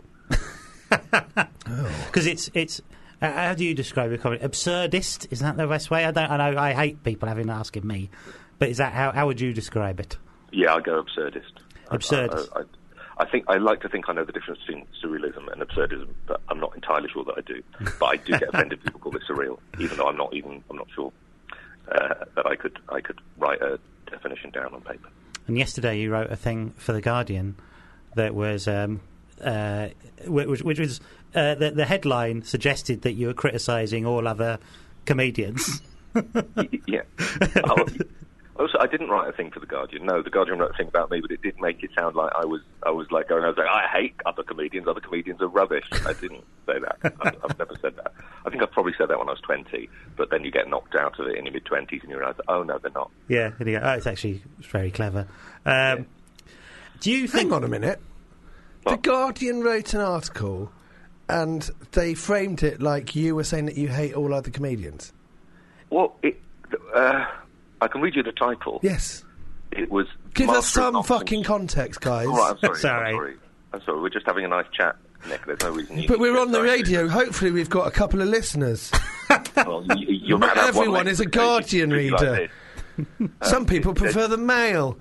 Because it's it's. Uh, how do you describe your comedy? Absurdist? Is that the best way? I don't. I know. I hate people having asking me, but is that how? How would you describe it? Yeah, I go absurdist. I- Absurdist. I, I, I think I like to think I know the difference between surrealism and absurdism, but I'm not entirely sure that I do. But I do get offended if people call it surreal, even though I'm not even I'm not sure uh, that I could I could write a definition down on paper. And yesterday you wrote a thing for The Guardian that was, um, uh, which, which was uh, the, the headline suggested that you were criticising all other comedians. Y- yeah. Oh, also, I didn't write a thing for The Guardian. No, The Guardian wrote a thing about me, but it did make it sound like I was I was like going, I was like, I hate other comedians. Other comedians are rubbish. I didn't say that. I've, I've never said that. I think I probably said that when I was twenty, but then you get knocked out of it in your mid-twenties and you realise, oh, no, they're not. Yeah, and you go, oh, it's actually very clever. Um, Do you think... Hang on a minute. The What? Guardian wrote an article, and they framed it like you were saying that you hate all other comedians. Well, it, uh, I can read you the title. Yes. It was... Give us Master of some Nonsense. fucking context, guys. All right, I'm sorry. Sorry. I'm sorry. I'm sorry. We're just having a nice chat, Nick. There's no reason you But need we're to on the get radio. Hopefully, we've got a couple of listeners. Well, you, you're Not about to have one everyone leg is a to Guardian do like reader. this. Some people prefer the mail.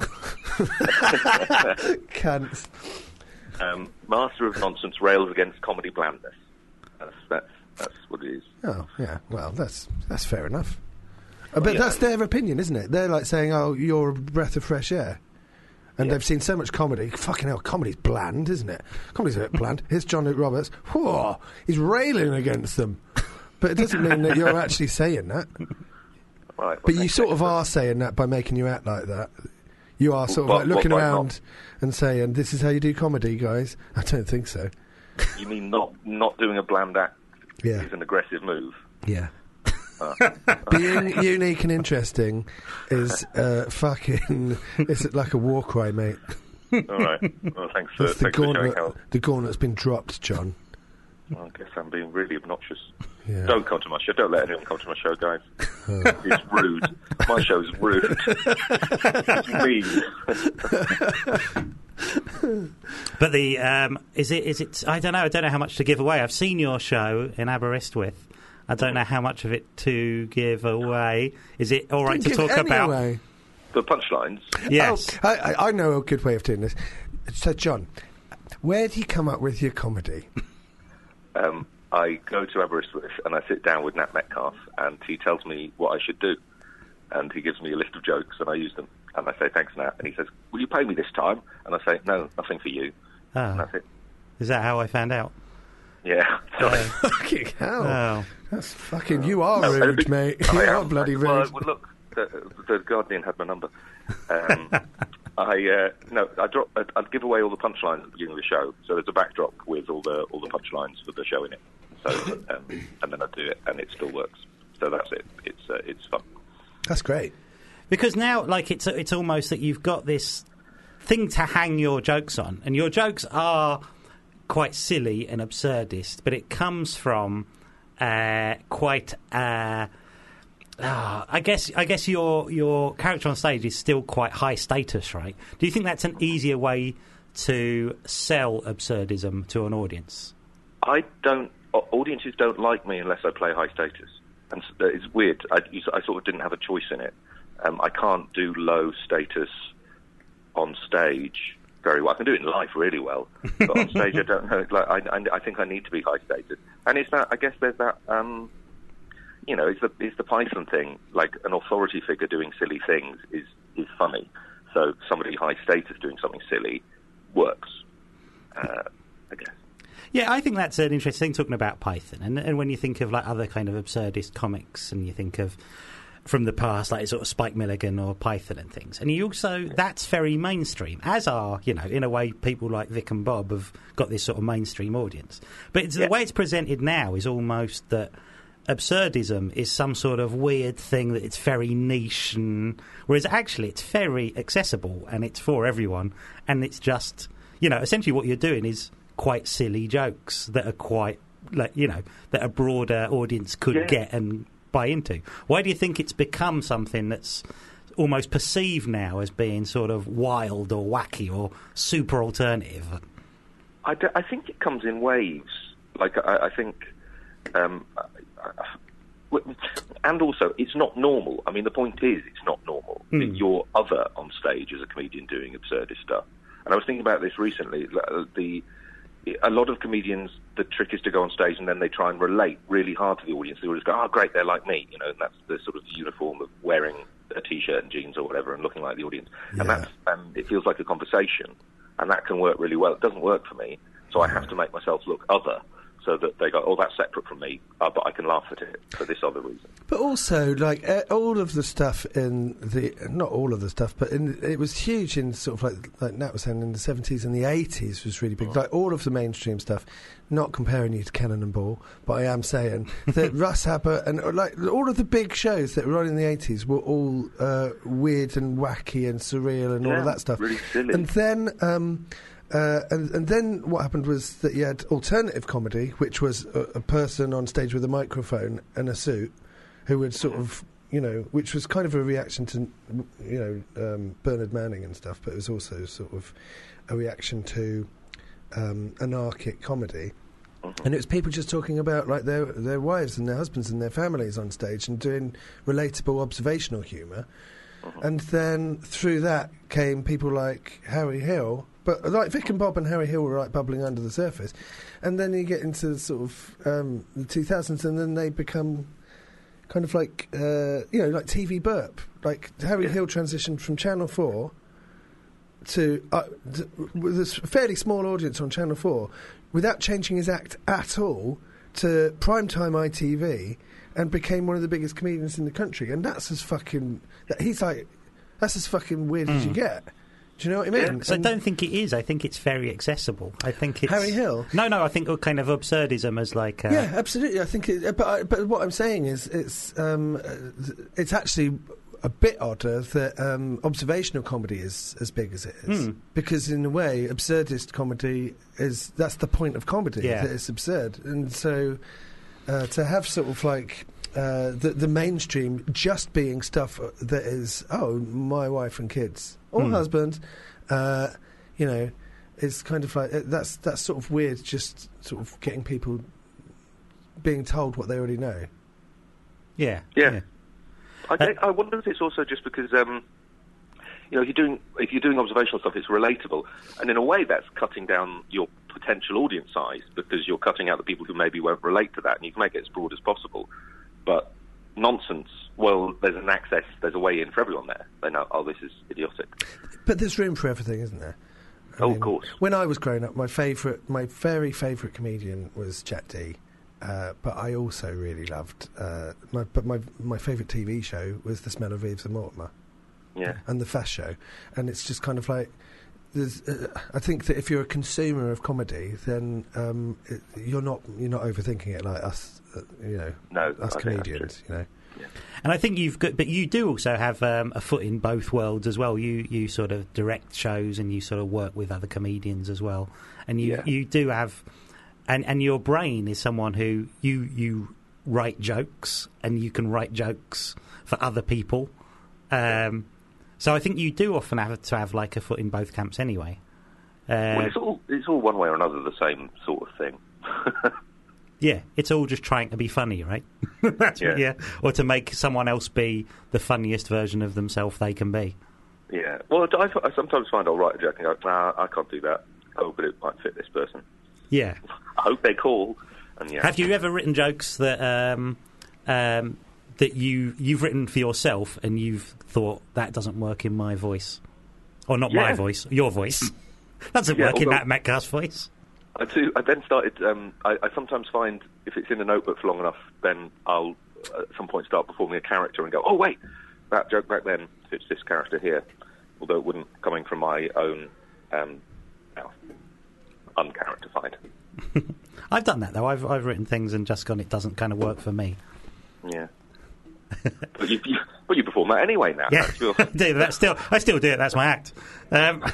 Cunts. Um, Master of Nonsense rails against comedy blandness. That's, that's, that's what it is. Oh, yeah. Well, that's that's fair enough. Uh, but yeah. that's their opinion, isn't it? They're like saying, "Oh, you're a breath of fresh air," and Yeah. they've seen so much comedy. Fucking hell, comedy's bland, isn't it? Comedy's a bit bland. Here's John Luke Roberts. Whoa, he's railing against them. But it doesn't mean that you're actually saying that. Right, But well, you sort of are saying that by making you act like that. You are sort of What- like looking what by around not? and saying, "This is how you do comedy, guys." I don't think so. You mean not not doing a bland act Yeah. is an aggressive move? Yeah. Being unique and interesting is uh, fucking. It's like a war cry, mate. All right. Well, thanks for, That's the thanks for showing gauntlet. how. The gauntlet's been dropped, John. Well, I guess I'm being really obnoxious. Yeah. Don't come to my show. Don't let anyone come to my show, guys. It's rude. My show's rude. It's mean. But the um, is it is it? I don't know. I don't know how much to give away. I've seen your show in Aberystwyth. I don't know how much of it to give away. Is it all right Don't to give talk any about? away. The punchlines. Yes. Oh, I, I- I know a good way of doing this. So, John, where do you come up with your comedy? Um, I go to Aberystwyth and I sit down with Nat Metcalf, and he tells me what I should do, and he gives me a list of jokes, and I use them. And I say, thanks, Nat. And he says, will you pay me this time? And I say, no, nothing for you. And Oh, that's it. is that how I found out? Yeah. Sorry. Fucking hell. Oh, That's fucking... You are No, rude, uh, mate. I You are am. bloody rude. Well, well, look, the, the Guardian had my number. Um, I uh, no, I drop. I'd, I'd give away all the punchlines at the beginning of the show. So there's a backdrop with all the all the punchlines for the show in it. So um, and then I do it, and it still works. So that's it. It's uh, it's fun. That's great. because now, like, it's it's almost that you've got this thing to hang your jokes on, and your jokes are quite silly and absurdist, but it comes from uh, quite. Uh, uh, I guess I guess your your character on stage is still quite high status, right? Do you think that's an easier way to sell absurdism to an audience? I don't. Audiences don't like me unless I play high status, and it's weird. I, I sort of didn't have a choice in it. Um, I can't do low status on stage very well. I can do it in life really well, but on stage I don't know. Like I, I, I think I need to be high status, and it's that. I guess there's that. Um, you know, it's the it's the Python thing. Like an authority figure doing silly things is is funny. So somebody high status doing something silly works. Uh, I guess. Yeah, I think that's an interesting thing, talking about Python. And, and when you think of like other kind of absurdist comics, and you think of from the past, like sort of Spike Milligan or Python and things, and you also, that's very mainstream, as are, you know, in a way, people like Vic and Bob have got this sort of mainstream audience. But it's, Yeah. the way it's presented now is almost that absurdism is some sort of weird thing that it's very niche, and whereas actually it's very accessible and it's for everyone, and it's just, you know, essentially what you're doing is quite silly jokes that are quite, like, you know, that a broader audience could Yeah. get and buy into. Why do you think it's become something that's almost perceived now as being sort of wild or wacky or super alternative? I, d- I think it comes in waves. Like, I, I think... Um, I, I, and also, it's not normal. I mean, the point is, it's not normal. Mm. You're other on stage as a comedian doing absurdist stuff. And I was thinking about this recently. The A lot of comedians, the trick is to go on stage and then they try and relate really hard to the audience. They always go, oh, great, they're like me. You know, and that's the sort of uniform of wearing a T-shirt and jeans or whatever and looking like the audience. Yeah. And that's, and it feels like a conversation. And that can work really well. It doesn't work for me. So I have to make myself look other, so that they go, oh, that's separate from me, uh, but I can laugh at it for this other reason. But also, like, uh, all of the stuff in the... Not all of the stuff, but in, it was huge in sort of like, like Nat was saying, in the seventies and the eighties was really big. Oh. Like, all of the mainstream stuff, not comparing you to Cannonball, but I am saying that Russ Abbott and, uh, like, all of the big shows that were on in the eighties were all uh, weird and wacky and surreal and all Yeah, of that stuff. really silly. And then... Um, Uh, and, and then what happened was that you had alternative comedy, which was a, a person on stage with a microphone and a suit who would sort of, you know, which was kind of a reaction to, you know, um, Bernard Manning and stuff, but it was also sort of a reaction to um, anarchic comedy. Mm-hmm. And it was people just talking about, like, their their wives and their husbands and their families on stage and doing relatable observational humour. Mm-hmm. And then through that came people like Harry Hill. But like Vic and Bob and Harry Hill were like bubbling under the surface, and then you get into sort of um, the two thousands, and then they become kind of like uh, you know, like T V burp. Like Harry Hill transitioned from Channel Four to, uh, to with a fairly small audience on Channel Four, without changing his act at all, to primetime I T V, and became one of the biggest comedians in the country. And that's as fucking. That, he's like, that's as fucking weird Mm. as you get. Do you know what I mean? Yeah. So And I don't think it is. I think it's very accessible. I think it's... Harry Hill? No, no, I think kind of absurdism as like... Uh, Yeah, absolutely. I think, it, but I, but what I'm saying is, it's um, uh, it's actually a bit odder that um, observational comedy is as big as it is, Hmm. because in a way, absurdist comedy is that's the point of comedy. Yeah. That it's absurd, and so uh, to have sort of like. Uh, the, the mainstream just being stuff that is, oh, my wife and kids or Hmm. husband, uh, you know, is kind of like uh, that's that's sort of weird. Just sort of getting people being told what they already know. Yeah. Yeah. I, think, I wonder if it's also just because, um, you know, if you're doing if you're doing observational stuff, it's relatable, and in a way, that's cutting down your potential audience size because you're cutting out the people who maybe won't relate to that, and you can make it as broad as possible. But nonsense, well, there's an access, there's a way in for everyone there. They know, oh, this is idiotic. But there's room for everything, isn't there? I Oh, mean, of course. When I was growing up, my favourite, my very favourite comedian was Jet D. Uh, but I also really loved. Uh, my, but my my favourite T V show was The Smell of Reeves and Mortimer, Yeah. and The Fast Show, and it's just kind of like. There's, uh, I think that if you're a consumer of comedy, then um, it, you're not you're not overthinking it like us, uh, you know, No, us I think that's comedians, true. you know. And I think you've got, but you do also have um, a foot in both worlds as well. You you sort of direct shows and you sort of work with other comedians as well, and you Yeah. you do have, and and your brain is someone who you you write jokes and you can write jokes for other people. Um, so I think you do often have to have like a foot in both camps anyway. Uh, Well, it's all it's all one way or another the same sort of thing. Yeah, it's all just trying to be funny, right? That's Yeah. what, yeah, or to make someone else be the funniest version of themselves they can be. Yeah. Well, I, I sometimes find I'll write a joke and go, nah, I can't do that. Oh, but it might fit this person. Yeah. I hope they call. And yeah. Have you ever written jokes that um, um, that you you've written for yourself and you've thought that doesn't work in my voice, or not my Yeah. voice, your voice? Doesn't Yeah, work in although- that Metcalf's voice. I do. I then started. Um, I, I sometimes find if it's in a notebook for long enough, then I'll at some point start performing a character and go, "Oh wait, that joke back then fits this character here," although it wouldn't coming from my own um, mouth, uncharacterified. I've done that though. I've I've written things and just gone, it doesn't kind of work for me. Yeah. but you, you, but you perform that anyway now. Yeah, That's your- do that still. I still do it. That's my act. Um,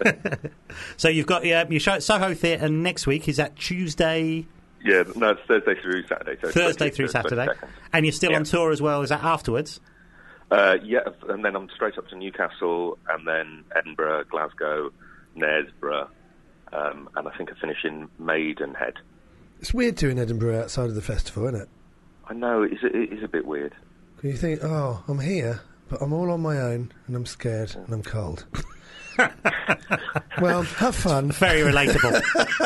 so you've got uh, your show at Soho Theatre next week. Is that Tuesday, yeah. No, it's Thursday through Saturday. So it's Thursday twentieth through to Saturday, twenty-second. and you're still Yeah. on tour as well? Is that afterwards? Uh, yeah, and then I'm straight up to Newcastle, and then Edinburgh, Glasgow, Knaresborough, um, and I think I finish in Maidenhead. It's weird doing Edinburgh outside of the festival, isn't it? I know, it is, it is a bit weird. You think, oh, I'm here, but I'm all on my own, and I'm scared, and I'm cold. Well, have fun. Very relatable.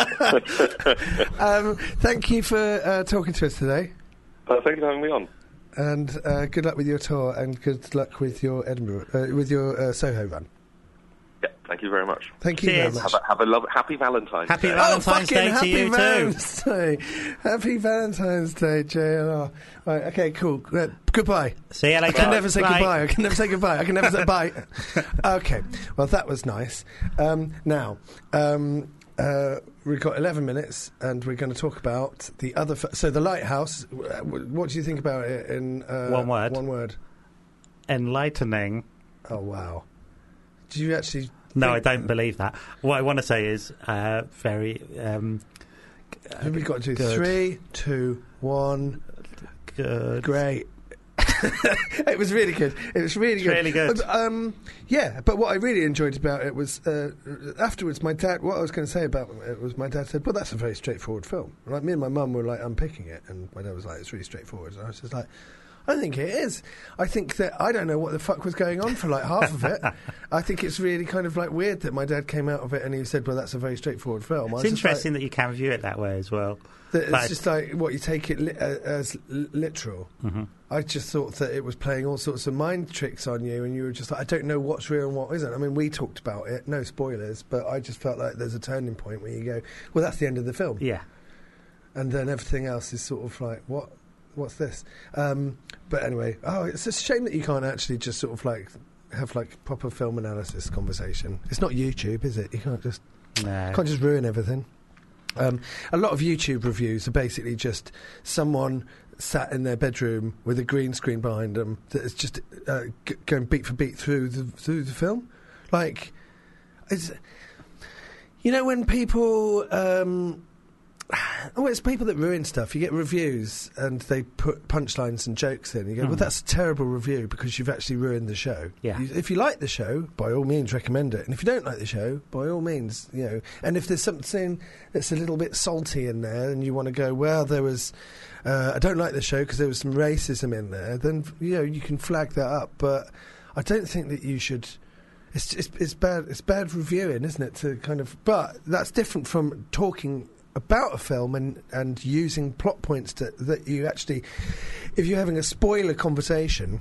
Um, thank you for uh, talking to us today, Uh, thank you for having me on. and uh, good luck with your tour, and good luck with your Edinburgh, uh, with your uh, Soho run. Yeah, thank you very much. Thank you Cheers. very much. Have a, have a love, happy Valentine's Happy Day. Valentine's oh, fucking Day to happy you too. Valentine's Day. Happy Valentine's Day, J L R. Right, okay, cool. Uh, goodbye. See you later. I can never say Bye. goodbye. I can never say goodbye. I can never say bye. Okay, well, that was nice. Um, now, um, uh, we've got eleven minutes, and we're going to talk about the other... F- so, The Lighthouse, w- w- what do you think about it in... Uh, One word. One word. Enlightening. Oh, wow. Do you actually... No, I think- don't believe that. What I want to say is uh, very um, We've got to do Good. three, two, one... good. Great. It was really good. It was really It's good. really good. Um, yeah, but what I really enjoyed about it was uh, afterwards. My dad. What I was going to say about it was my dad said, "Well, that's a very straightforward film." Like me and my mum were like unpicking it, and my dad was like, "It's really straightforward." And I was just like, "I think it is. I think that I don't know what the fuck was going on for like half of it. I think it's really kind of like weird that my dad came out of it and he said, "Well, that's a very straightforward film." I It's was just like- interesting that you can view it that way as well. that But- it's just like what you take it li- uh, as l- literal. Mm-hmm. I just thought that it was playing all sorts of mind tricks on you, and you were just like, I don't know what's real and what isn't. I mean, we talked about it, no spoilers, but I just felt like there's a turning point where you go, well, that's the end of the film, Yeah. and then everything else is sort of like, what, what's this? Um, but anyway, oh, it's a shame that you can't actually just sort of like have like proper film analysis conversation. It's not YouTube, is it? You can't just No. can't just ruin everything. Um, a lot of YouTube reviews are basically just someone sat in their bedroom with a green screen behind them that is just uh, g- going beat for beat through the through the film. Like, it's, you know, when people, um, oh, it's people that ruin stuff. You get reviews and they put punchlines and jokes in. You go, Mm. well, that's a terrible review because you've actually ruined the show. Yeah. You, if you like the show, by all means, recommend it. And if you don't like the show, by all means, you know. And if there's something that's a little bit salty in there, and you want to go, well, there was, uh, I don't like the show because there was some racism in there, then you know you can flag that up. But I don't think that you should. It's, it's it's bad. It's bad reviewing, isn't it? To kind of, but that's different from talking about a film and, and using plot points to, that you actually, if you're having a spoiler conversation,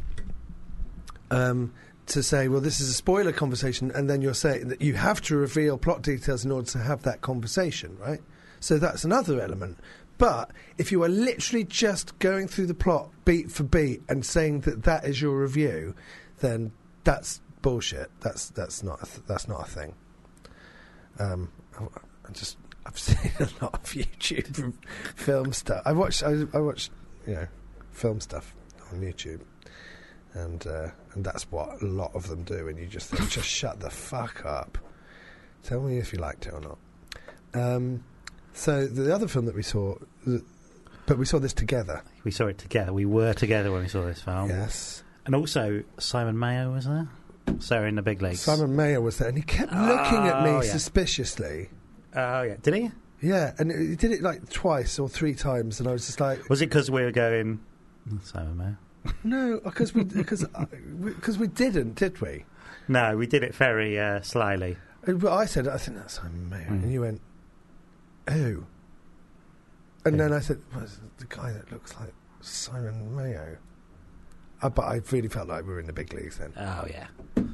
um, to say, well, this is a spoiler conversation, and then you're saying that you have to reveal plot details in order to have that conversation, right? So that's another element. But if you are literally just going through the plot beat for beat and saying that that is your review, then that's bullshit. That's that's not a th- that's not a thing. Um, I, I just I've seen a lot of YouTube film stuff. I watched I, I watched you know film stuff on YouTube, and uh, and that's what a lot of them do. And you just think, just shut the fuck up. Tell me if you liked it or not. Um, so the other film that we saw, but we saw this together. We saw it together. We were together when we saw this film. Yes. And also, Simon Mayo was there. Sarah in the Big Leagues. Simon Mayo was there, and he kept looking at me Oh, yeah. suspiciously. Oh, yeah. Did he? Yeah, and he did it like twice or three times, and I was just like, Was it because we were going, "Oh, Simon Mayo? no, because we because because we didn't, did we? No, we did it very uh, slyly. And But I said, I think that's Simon Mayo, Mm. and you went, who? And Who? then I said, well, it's the guy that looks like Simon Mayo. Uh, but I really felt like we were in the big leagues then. Oh, yeah.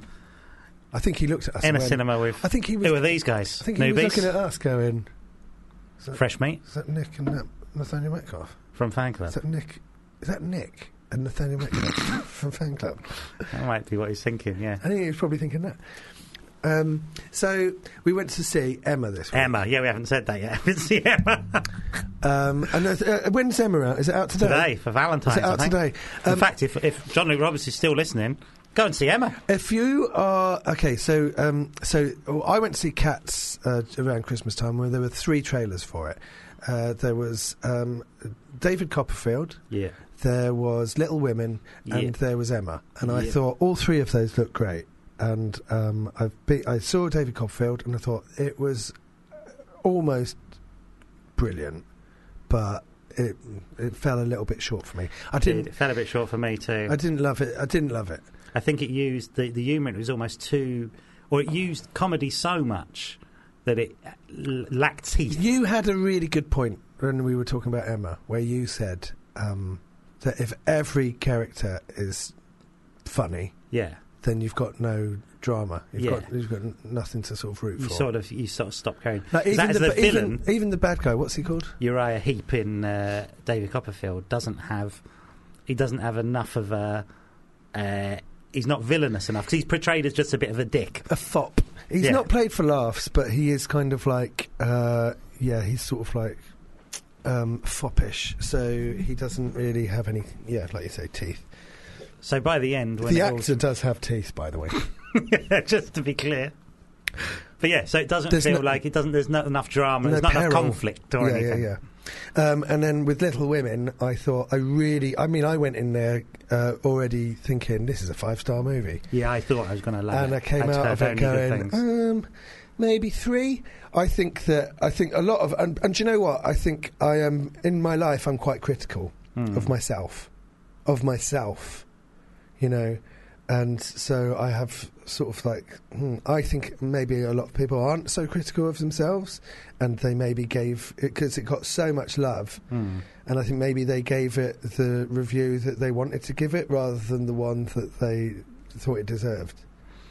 I think he looked at us In and a went, cinema with... I think he was. Who are these guys? I think he was Newbies? looking at us, going, is that, Fresh meat is that Nick and that Nathaniel Metcalf? from Fan Club. Is that Nick? Is that Nick and Nathaniel Metcalf from Fan Club? That might be what he's thinking, yeah. I think he was probably thinking that. Um, so we went to see Emma this week. Emma. Yeah, we haven't said that yet. Haven't seen Emma. Um, and uh, uh, when's Emma out? Is it out today? Today, for Valentine's, Is it out I think. today? In Um, fact, if, if John Luke Roberts is still listening, go and see Emma. If you are okay, so um, so oh, I went to see Cats uh, around Christmas time, where there were three trailers for it. Uh, there was um, David Copperfield, Yeah. there was Little Women, and Yeah. there was Emma. And I Yeah. thought all three of those looked great. And um, I've be- I saw David Copperfield, and I thought it was almost brilliant, but it it fell a little bit short for me. I didn't. It fell a bit short for me, too. I didn't love it. I didn't love it. I think it used the, the humour. It was almost too, or it used comedy so much that it l- lacked teeth. You had a really good point when we were talking about Emma, where you said um, that if every character is funny, Yeah, then you've got no drama. You've Yeah. got you've got n- nothing to sort of root you for. sort of you sort of stop going. Like, Is that even, as the, the ba- even, villain, even the bad guy, what's he called? Uriah Heep in uh, David Copperfield doesn't have. He doesn't have enough of a. Uh, he's not villainous enough because he's portrayed as just a bit of a dick. A fop. He's Yeah. not played for laughs, but he is kind of like, uh, yeah, he's sort of like um, foppish. So he doesn't really have any, yeah, like you say, teeth. So by the end, when The it all- actor does have teeth, by the way. just to be clear. But yeah, so it doesn't There's feel no- like it doesn't. There's not enough drama. No there's not enough peril. conflict or yeah, anything. yeah, yeah. Um, and then with Little Women, I thought I really, I mean, I went in there uh, already thinking this is a five-star movie. Yeah, I thought I was going to love And it. I came I'd out of heard it only good going, things. um, maybe three. I think that, I think a lot of, and, and do you know what? I think I am, in my life, I'm quite critical Hmm. of myself, of myself, you know. And so I have sort of like, hmm, I think maybe a lot of people aren't so critical of themselves, and they maybe gave it because it got so much love, Hmm. and I think maybe they gave it the review that they wanted to give it rather than the one that they thought it deserved.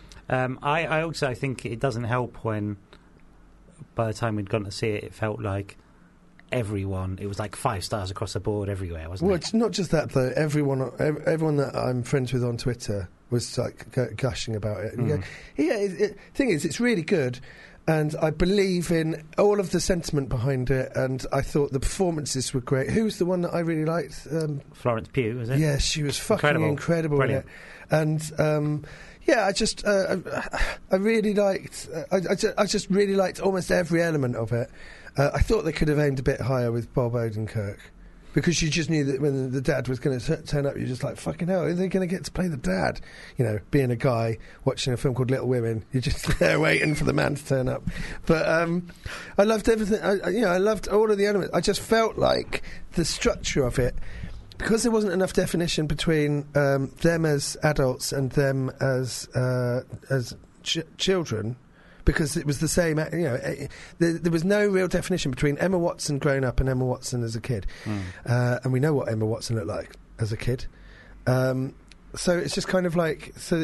Um, I, I also think it doesn't help when, by the time we'd gone to see it, it felt like everyone. It was like five stars across the board everywhere, wasn't Well, it? it's not just that though. Everyone, ev- everyone that I'm friends with on Twitter was like gu- gushing about it. And Mm. you go, yeah, it, it, thing is, it's really good. And I believe in all of the sentiment behind it, and I thought the performances were great. Who's the one that I really liked? Um, Florence Pugh, was it? yeah, she was fucking Incredible. incredible in it. Brilliant. And um, yeah, I just, uh, I, I really liked, uh, I, I, just, I just really liked almost every element of it. Uh, I thought they could have aimed a bit higher with Bob Odenkirk. Because you just knew that when the dad was going to t- turn up, you're just like, fucking hell, are they going to get to play the dad? You know, being a guy watching a film called Little Women, you're just there waiting for the man to turn up. But um, I loved everything. I, I- you know, I loved all of the elements. I just felt like the structure of it, because there wasn't enough definition between um, them as adults and them as uh, as ch- children. Because it was the same, you know, eh, there, there was no real definition between Emma Watson grown up and Emma Watson as a kid. Mm. Uh, and we know what Emma Watson looked like as a kid. Um, so it's just kind of like, so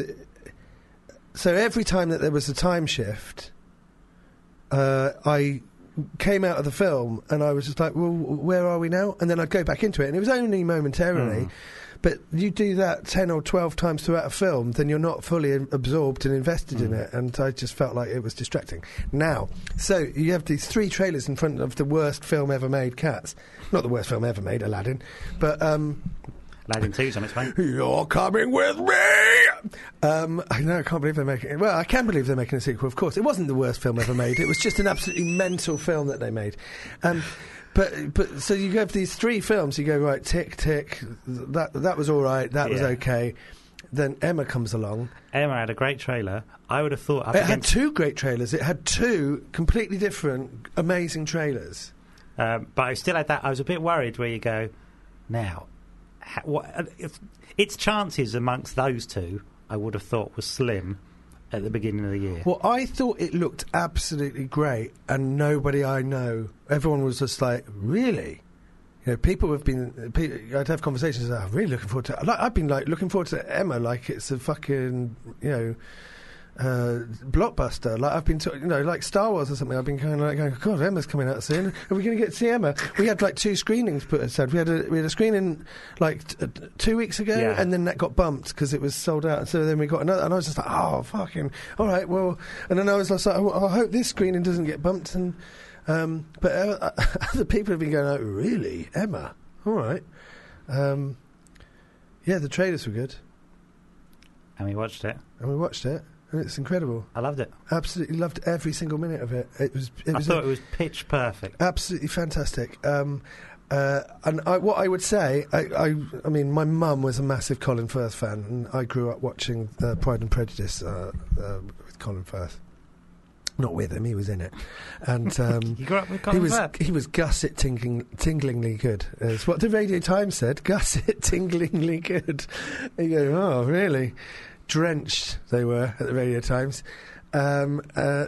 so every time that there was a time shift, uh, I came out of the film and I was just like, well, where are we now? And then I'd go back into it, and it was only momentarily. Mm. But you do that ten or twelve times throughout a film, then you're not fully in- absorbed and invested in Mm. it, and I just felt like it was distracting. Now, so you have these three trailers in front of the worst film ever made, Cats. Not the worst film ever made, Aladdin, but um, Aladdin two's on its way. you're coming with me! Um, I know, I can't believe they're making it. Well, I can believe they're making a sequel, of course. It wasn't the worst film ever made. It was just an absolutely mental film that they made. Um, but but so you have these three films. You go, right, tick, tick. That that was all right. That was Yeah. okay. Then Emma comes along. Emma had a great trailer. I would have thought up It had against... two great trailers. It had two completely different, amazing trailers. Um, but I still had that. I was a bit worried where you go, now, ha, what, uh, if, its chances amongst those two, I would have thought was slim at the beginning of the year. Well, I thought it looked absolutely great, and nobody I know, everyone was just like, really? You know, people have been. People, I'd have conversations. Like, I'm really looking forward to. Like, I've been like looking forward to Emma, like it's a fucking, you know, uh, blockbuster. Like I've been, to, you know, like Star Wars or something. I've been kind of like going, God, Emma's coming out soon. Are we going to get to see Emma? We had like two screenings put aside. We had a we had a screening like t- t- two weeks ago, Yeah. and then that got bumped because it was sold out. So then we got another, and I was just like, oh fucking, all right, well. And then I was like, oh, I hope this screening doesn't get bumped. And um, but uh, other people have been going, oh, really, Emma? All right. Um, yeah, the trailers were good, And we watched it. and we watched it, and it's incredible. I loved it. Absolutely loved every single minute of it. It was. It I was thought it was pitch perfect. absolutely fantastic. Um, uh, and I, what I would say, I, I, I mean, my mum was a massive Colin Firth fan, and I grew up watching uh, Pride and Prejudice uh, uh, with Colin Firth. Not with him, he was in it, and um, You grew up with he Colin was Firth? he was gusset tingling, tinglingly good. Is what the Radio Times said. Gusset tinglingly good. You go, oh really? Drenched they were at the Radio Times. Um, uh,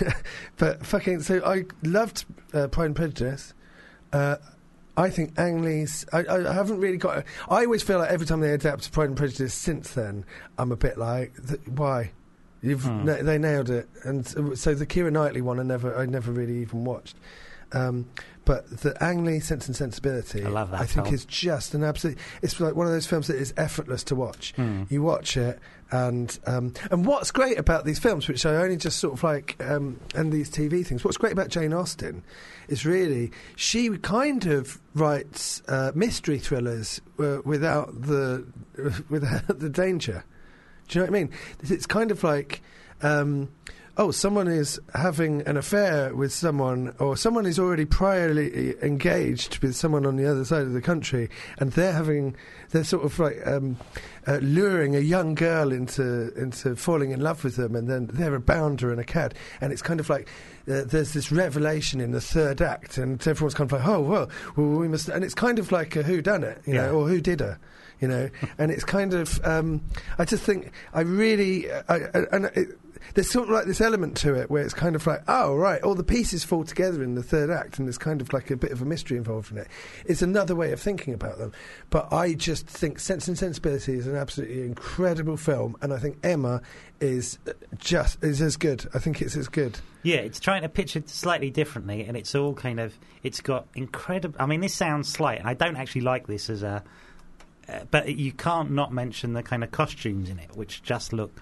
but fucking, so I loved uh, Pride and Prejudice. Uh, I think Ang Lee's. I, I haven't really got. I always feel like every time they adapt Pride and Prejudice since then, I'm a bit like, th- why? You've Hmm. na- they nailed it, and so, so the Keira Knightley one, I never, I never really even watched. Um, but the Ang Lee Sense and Sensibility, I love that I think film. is just an absolute. It's like one of those films that is effortless to watch. Hmm. You watch it, and um, and what's great about these films, which I only just sort of like, um, and these T V things. What's great about Jane Austen is really she kind of writes uh, mystery thrillers uh, without the without the danger. Do you know what I mean? It's kind of like, um, oh, someone is having an affair with someone, or someone is already priorly engaged with someone on the other side of the country, and they're having, they're sort of like um, uh, luring a young girl into into falling in love with them, and then they're a bounder and a cad, and it's kind of like uh, there's this revelation in the third act, and everyone's kind of like, oh, well, well we must, and it's kind of like a whodunit, you Yeah. know, or who did her. You know, and it's kind of. Um, I just think I really, I, I, and it, there's sort of like this element to it where it's kind of like, oh right, all the pieces fall together in the third act, and there's kind of like a bit of a mystery involved in it. It's another way of thinking about them, but I just think Sense and Sensibility is an absolutely incredible film, and I think Emma is just is as good. I think it's as good. Yeah, it's trying to pitch it slightly differently, and it's all kind of. It's got incredible. I mean, this sounds slight, and I don't actually like this as a. uh, but you can't not mention the kind of costumes in it, which just look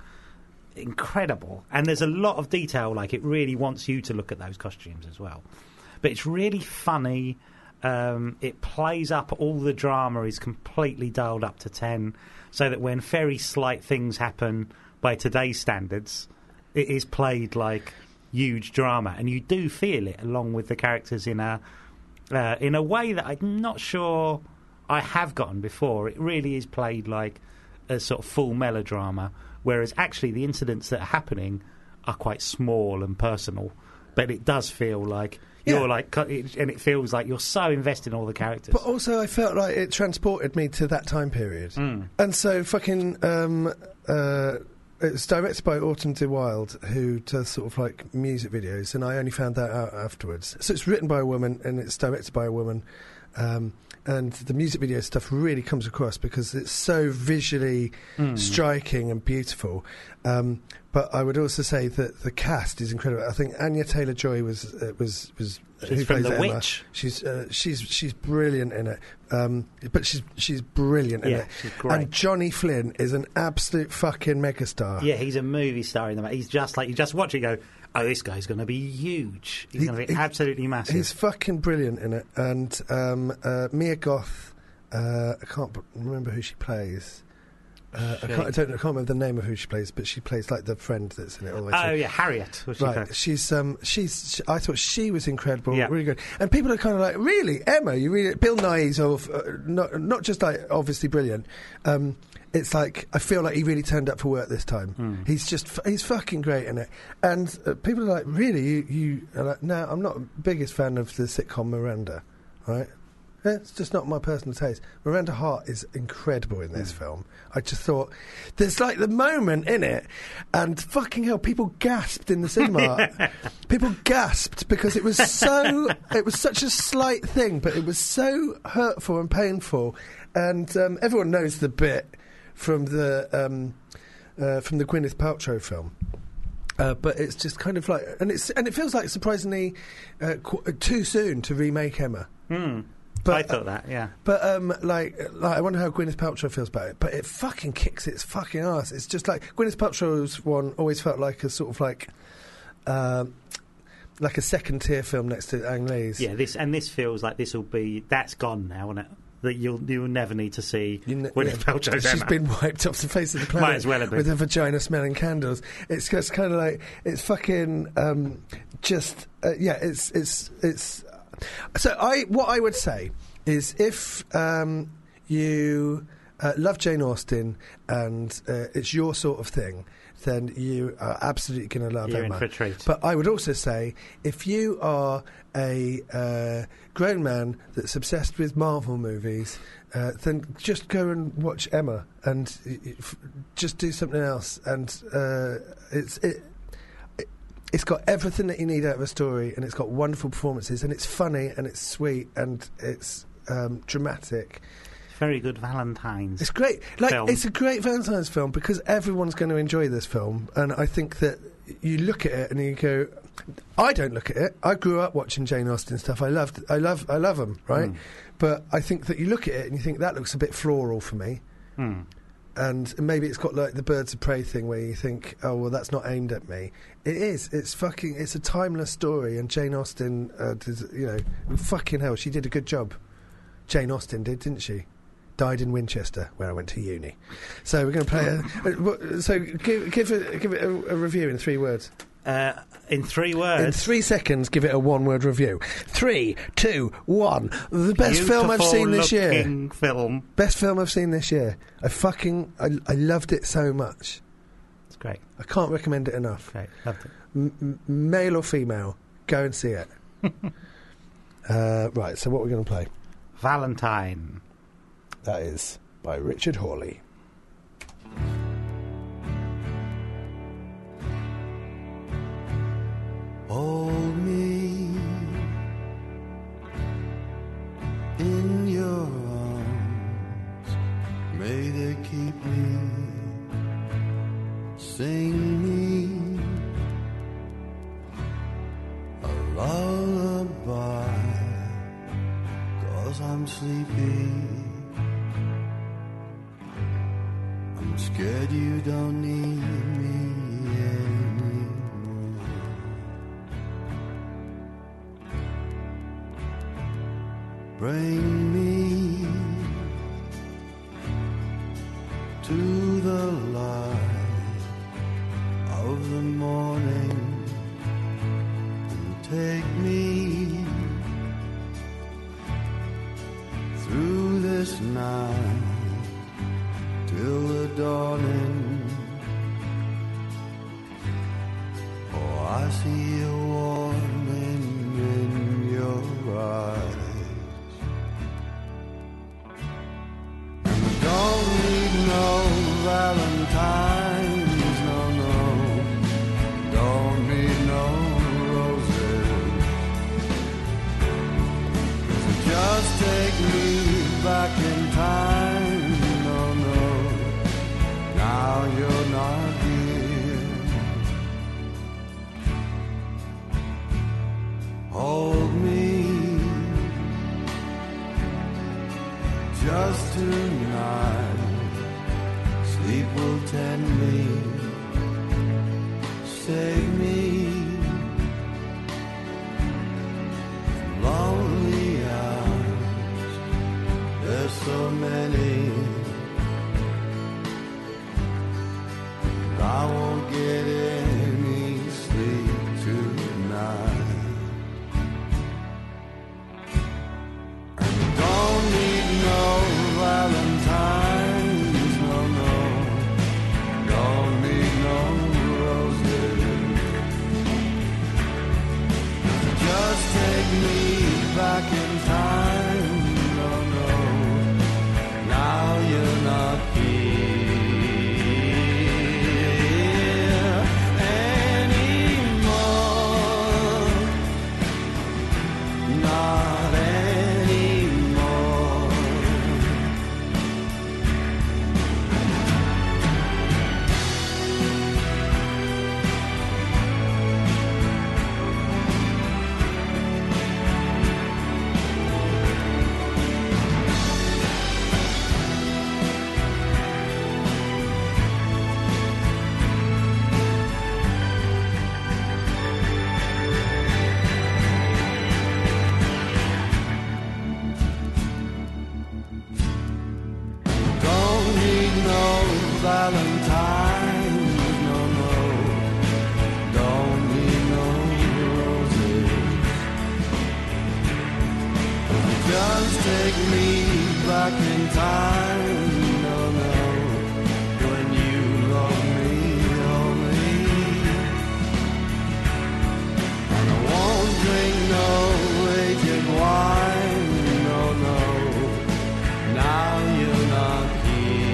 incredible. And there's a lot of detail, like it really wants you to look at those costumes as well. But it's really funny. Um, it plays up, all the drama is completely dialed up to ten, so that when very slight things happen by today's standards, it is played like huge drama, and you do feel it along with the characters in a uh, in a way that I'm not sure I have gotten before. It really is played like a sort of full melodrama, whereas actually the incidents that are happening are quite small and personal, but it does feel like you're yeah. like, and it feels like you're so invested in all the characters. But also I felt like it transported me to that time period. Mm. And so fucking um, uh, it's directed by Autumn de Wilde, who does sort of like music videos, and I only found that out afterwards. So it's written by a woman and it's directed by a woman. Um, and the music video stuff really comes across because it's so visually mm. striking and beautiful. Um, but I would also say that the cast is incredible. I think Anya Taylor-Joy was uh, was was she's who from plays The Emma. Witch. She's uh, she's she's brilliant in it. Um, but she's she's brilliant in yeah, it. She's great. And Johnny Flynn is an absolute fucking megastar. Yeah, he's a movie star in the. He's just like you just watch it, and go, oh, this guy's going to be huge. He's He- going to be he- absolutely massive. He's fucking brilliant in it. And um, uh, Mia Goth, uh, I can't b- remember who she plays. Uh, I, She- can't, I don't. I can't remember the name of who she plays, but she plays like the friend that's in it all the way Oh through. yeah, Harriet. Was she Right, called? she's um, she's. She, I thought she was incredible, Yeah. really good. And people are kind of like, really, Emma? You really? Bill Nye's of uh, not not just like obviously brilliant. Um, it's like I feel like he really turned up for work this time. Mm. He's just f- he's fucking great in it. And uh, people are like, really? You you? Are like, no, I'm not the biggest fan of the sitcom Miranda, right? Yeah, it's just not my personal taste. Miranda Hart is incredible in this Mm. film. I just thought there's like the moment in it, and fucking hell, people gasped in the cinema. People gasped because it was so. It was such a slight thing, but it was so hurtful and painful. And um, everyone knows the bit from the um, uh, from the Gwyneth Paltrow film. Uh, but it's just kind of like, and it's and it feels like surprisingly uh, qu- too soon to remake Emma. Mm. But, I thought that, yeah. But um, like, like, I wonder how Gwyneth Paltrow feels about it. But it fucking kicks its fucking ass. It's just like Gwyneth Paltrow's one always felt like a sort of like, um, like a second tier film next to Ang Lee's. Yeah, this and this feels like this will be that's gone now, isn't it? That you'll you'll never need to see You ne- Gwyneth yeah. Paltrow's She's Emma. been wiped off the face of the planet Might as well have been. with her vagina smelling candles. It's just kind of like it's fucking um, just uh, yeah. It's it's it's. So I what I would say is if um, you uh, love Jane Austen and uh, it's your sort of thing, then you are absolutely going to love You're Emma. in for a treat. But I would also say if you are a uh, grown man that's obsessed with Marvel movies, uh, then just go and watch Emma and y- y- f- just do something else. And uh, it's it, it, it's got everything that you need out of a story, and it's got wonderful performances, and it's funny, and it's sweet, and it's um, dramatic. Very good Valentine's. It's great. Like film. it's a great Valentine's film because everyone's going to enjoy this film, and I think that you look at it and you go, I don't look at it. I grew up watching Jane Austen stuff. I loved, I love, I love them, right? Mm. But I think that you look at it and you think that looks a bit floral for me, Mm. and maybe it's got like the Birds of Prey thing where you think, oh well, that's not aimed at me. It is. It's fucking. It's a timeless story, and Jane Austen, uh, did, you know, fucking hell, she did a good job. Jane Austen did, didn't she? Died in Winchester, where I went to uni. So we're going to play. A, uh, what- so give give it give it a, a review in three words. Uh, in three In words. three seconds, give it a one-word review. Three, two, one. The best film I've seen this year. Beautiful-looking film. Best film I've seen this year. I fucking I, I loved it so much. It's great. I can't recommend it enough. Great. Loved it. M- m- male or female, go and see it. uh, right. So what we're going to play? Valentine. That is by Richard Hawley. Hold me in your arms, may they keep me, sing me a lullaby, 'cause I'm sleepy Scared you don't need me anymore. Bring me to the light of the morning and take me through this night till the dawning. Oh, I see a warning in your eyes. And don't need no valentines, no, no. Don't need no roses. So just take me back in time. No, no. Now you're not here. Hold me just tonight. Sleep will tend me. Save me from lonely hours. There's so many. I won't get any sleep tonight. And don't need no valentines, no, no. Don't need no roses. Just take me back in time, no, no. Now you're not here. Valentine, no, no, don't need no roses. Just take me back in time, no, no, when you love me only. And I won't drink no aged wine, no, no, now you're not here.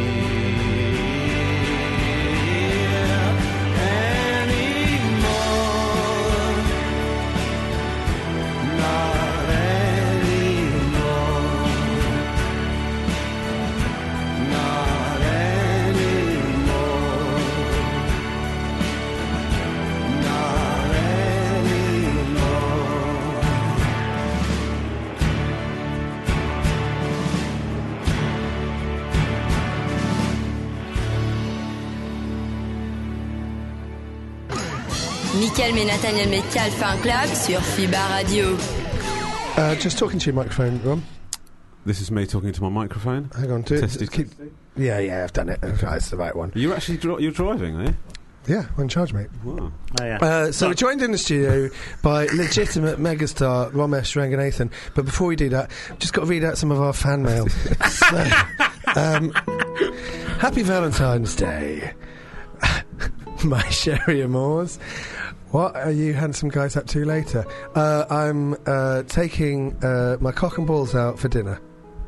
Mickaël et Nathaniel Metcalfe Fan Club sur FIBA Radio. Uh, just talking to your microphone, Ron. This is me talking to my microphone. Hang on, do it. Tested. Keep, yeah, yeah, I've done it. Okay, it's the right one. You're actually dri- you're driving, are you? Yeah, on charge, mate. Wow. Oh, yeah. Uh, so we're joined in the studio by legitimate megastar Romesh Ranganathan. But before we do that, we've just got to read out some of our fan mail. So, um, happy Valentine's Day, my Sherry Amours. What are you handsome guys up to later? Uh, I'm uh, taking uh, my cock and balls out for dinner.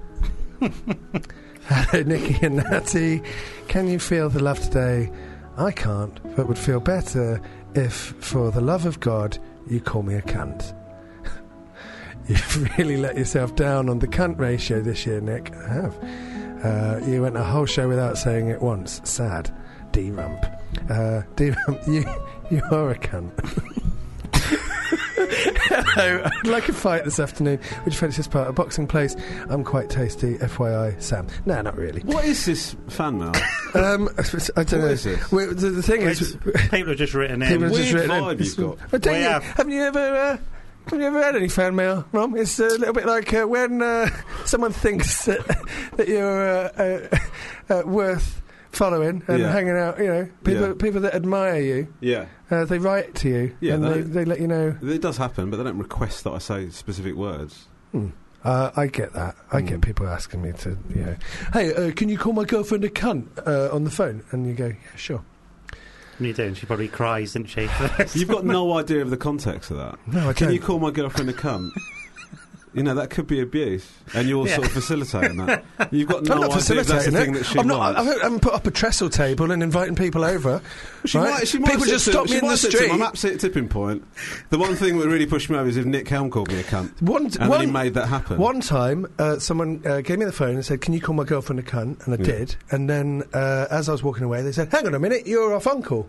Hello, Nikki and Natty. Can you feel the love today? I can't, but would feel better if, for the love of God, you call me a cunt. You've really let yourself down on the cunt ratio this year, Nick. I have. Uh, you went a whole show without saying it once. Sad. D-rump. Uh, D-rump, you, you are a cunt. Hello, I'd like a fight this afternoon. Would you fancy this part? A boxing place. I'm quite tasty, F Y I, Sam. No, not really. What is this fan mail? Um, I don't What know. is this? Well, the, the thing is, People have just written people in. have just Weird written in. vibe you've got. But don't We you, have. haven't you ever? Uh, have you ever had any fan mail, Rom? It's a little bit like uh, when uh, someone thinks that, that you're uh, uh, uh, worth following and Yeah. hanging out. You know, people Yeah. people that admire you. Yeah. Uh, they write to you, Yeah, and they- they, they let you know. It does happen, but they don't request that I say specific words. Hmm. Uh, I get that. I Mm. get people asking me to, you know, hey, uh, can you call my girlfriend a cunt uh, on the phone? And you go, yeah, sure. And you do, and she probably cries, didn't she? You've got no idea of the context of that. No, I Can don't. you call my girlfriend a cunt? You know, that could be abuse, and you're Yeah. sort of facilitating that. You've got I'm no not idea if that's the facilitating thing it. that she I'm not. wants. I haven't- I haven't put up a trestle table and inviting people over. She right? might, she might people have just said to- stop she me in might the have said to him, street. I'm absolute tipping point. The one thing that really pushed me over is if Nick Helm called me a cunt. One, And one, then he made that happen. one time, uh, someone uh, gave me the phone and said, "Can you call my girlfriend a cunt?" And I Yeah. did. And then, uh, as I was walking away, they said, "Hang on a minute, you're off uncle."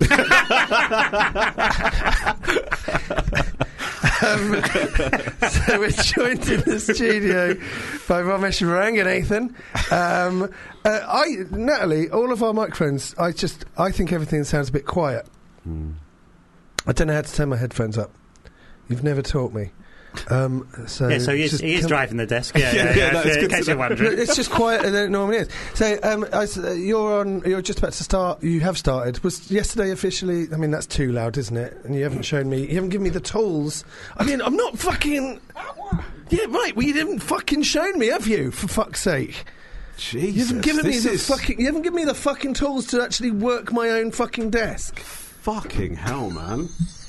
um, so we're joined in the studio by Ramesh Ranganathan. Um, uh, I, Natalie, all of our microphones. I just, I think everything sounds a bit quiet. Mm. I don't know how to turn my headphones up. You've never taught me. Um, so yeah, so he is, just he is come- driving the desk. Yeah, Yeah, yeah, yeah, yeah, that's in good case to you're know. wondering. It's just quieter than it normally is. So um, I s- uh, you're on. You're just about to start. You have started. Was yesterday officially? I mean, that's too loud, isn't it? And you haven't shown me. You haven't given me the tools. I mean, I'm not fucking. Yeah, right. Well, you haven't fucking shown me, have you? For fuck's sake. Jesus, You haven't given me this the is fucking. You haven't given me the fucking tools to actually work my own fucking desk. fucking hell, man.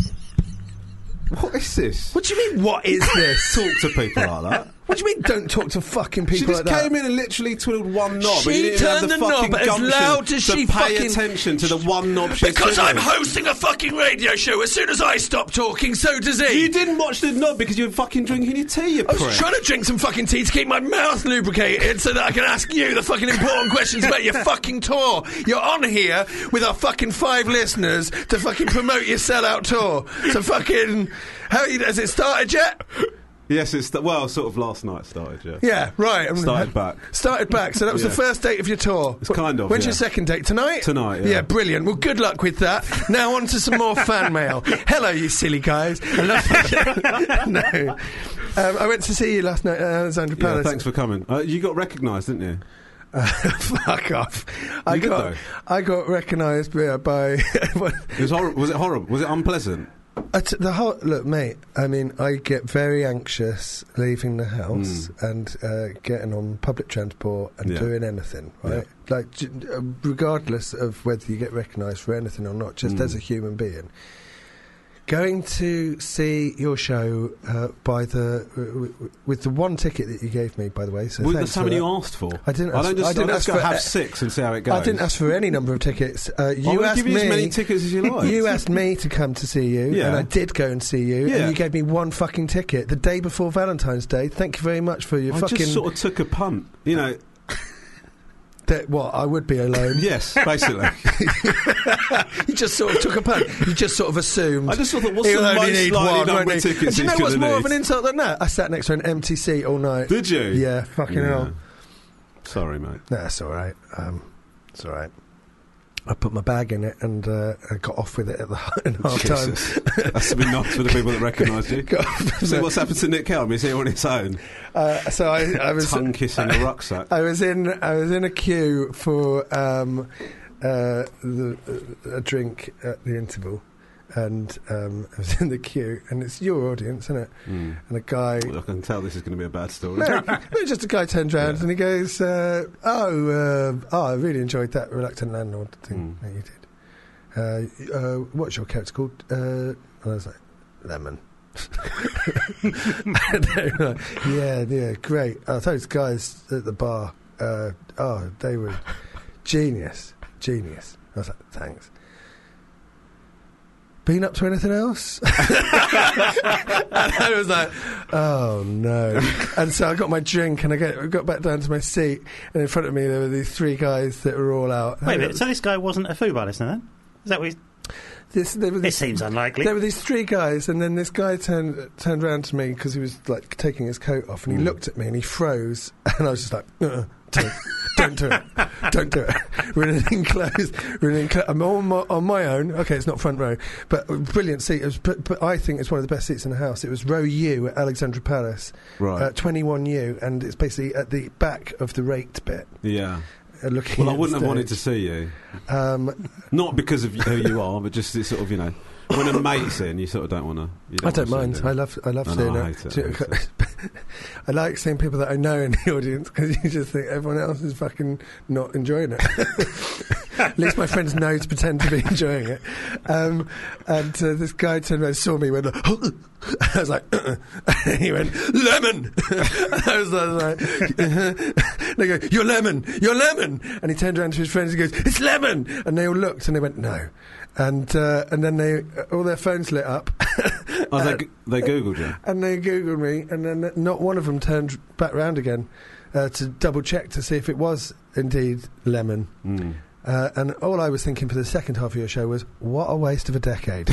What is this? What do you mean? What is this? Talk to people like that. What do you mean? Don't talk to fucking people She just like that. came in and literally twiddled one knob. She and you didn't even have turned the, the knob fucking as gumption loud as to she pay fucking- attention to the one knob she Because I'm twiddled. hosting a fucking radio show. As soon as I stop talking, so does he. You didn't watch the knob because you were fucking drinking your tea, you I was prick. trying to drink some fucking tea to keep my mouth lubricated so that I can ask you the fucking important questions about your fucking tour. You're on here with our fucking five listeners to fucking promote your sellout tour. So fucking... How has it started yet? Yes, it's well, sort of last night started, yeah. Yeah, right. I'm- Started back. Started back. So that was Yeah. the first date of your tour. It's kind of, When's yeah. your second date? Tonight? Tonight, yeah. Yeah, brilliant. Well, good luck with that. Now on to some more fan mail. Hello, you silly guys. I love No. Um, I went to see you last night at Alexandra Yeah, Palace. thanks for coming. Uh, you got recognised, didn't you? Uh, fuck off. I You did, got though. I got recognised by... by It was horrible. Was it horrible? Was it unpleasant? I t- the whole look, mate. I mean, I get very anxious leaving the house and uh, getting on public transport and Yeah. doing anything. Right, like j- uh, regardless of whether you get recognised for anything or not, just Mm. as a human being. Going to see your show uh, by the w- w- with the one ticket that you gave me, by the way. So Well, thanks that's how for many that. you asked for. I didn't I ask- don't just, I didn't I ask just go for- have uh, six and see how it goes. I didn't ask for any number of tickets. Uh, you I will asked give you me as many tickets as you like. You asked me to come to see you, Yeah. and I did go and see you, Yeah. and you gave me one fucking ticket the day before Valentine's Day. Thank you very much for your I fucking. just sort of took a punt. You know, that, what I would be alone. yes, basically. You just sort of took a punt. You just sort of assumed. I just thought, what's he'll the only most need likely one, number won't of he? tickets And do you he's know what's gonna more of need? an insult than that? I sat next to an empty seat all night. Did you? Yeah, fucking Yeah. hell. Sorry, mate. That's all right. Um, it's all right. I put my bag in it and uh, I got off with it at the in half time. Jesus. That's been nice for the people that recognise you. Got off- So what's happened to Nick Helm? Is he on his own? Uh, so I, I was Tongue kissing a rucksack. I was in I was in a queue for um, uh, the, uh, a drink at the interval, and um, I was in the queue, and it's your audience, isn't it? Mm. And a guy, Well, I can tell this is going to be a bad story. no, no, just a guy turns around Yeah. and he goes, uh, "Oh, uh, oh, I really enjoyed that Reluctant Landlord thing Mm. that you did. Uh, uh, what's your character called?" Uh, and I was like, "Lemon." And they were like, yeah, yeah, great. Oh, those guys at the bar, uh, oh, they were genius, genius. I was like, thanks. Been up to anything else? And I was like, oh no. And so I got my drink and I get, I got back down to my seat, and in front of me there were these three guys that were all out. Wait a minute, so this guy wasn't a Fubar listener then? Is that what he's... this, there were It this, seems unlikely. there were these three guys, and then this guy turned turned around to me because he was like taking his coat off, and he Mm. looked at me and he froze, and I was just like, uh-uh, don't, don't do it, don't do it. We're in an enclosed, we're in an enclosed. I'm on my, on my own. Okay, it's not front row, but a brilliant seat. It was, but, but I think it's one of the best seats in the house. It was row U at Alexandra Palace, Right. uh, twenty-one U, and it's basically at the back of the raked bit. Yeah. Uh, looking Well, I at wouldn't the have wanted to stage. see you. Um, Not because of who you are, but just it's sort of, you know, when a mate's in, you sort of don't want to. I don't mind. I love. I love I know, seeing I it. hate it, Do you- I hate I like seeing people that I know in the audience because you just think everyone else is fucking not enjoying it. At least my friends know to pretend to be enjoying it. Um, and uh, this guy turned around, saw me, went. I was like, uh-uh. And he went, lemon. I was like, and they go, you're lemon, you're lemon. And he turned around to his friends and goes, it's lemon. And they all looked and they went, no. And uh, and then they all their phones lit up. Oh, they, g- they googled you. And they Googled me, and then not one of them turned back round again uh, to double check to see if it was indeed lemon. Mm. Uh, and all I was thinking for the second half of your show was, what a waste of a decade.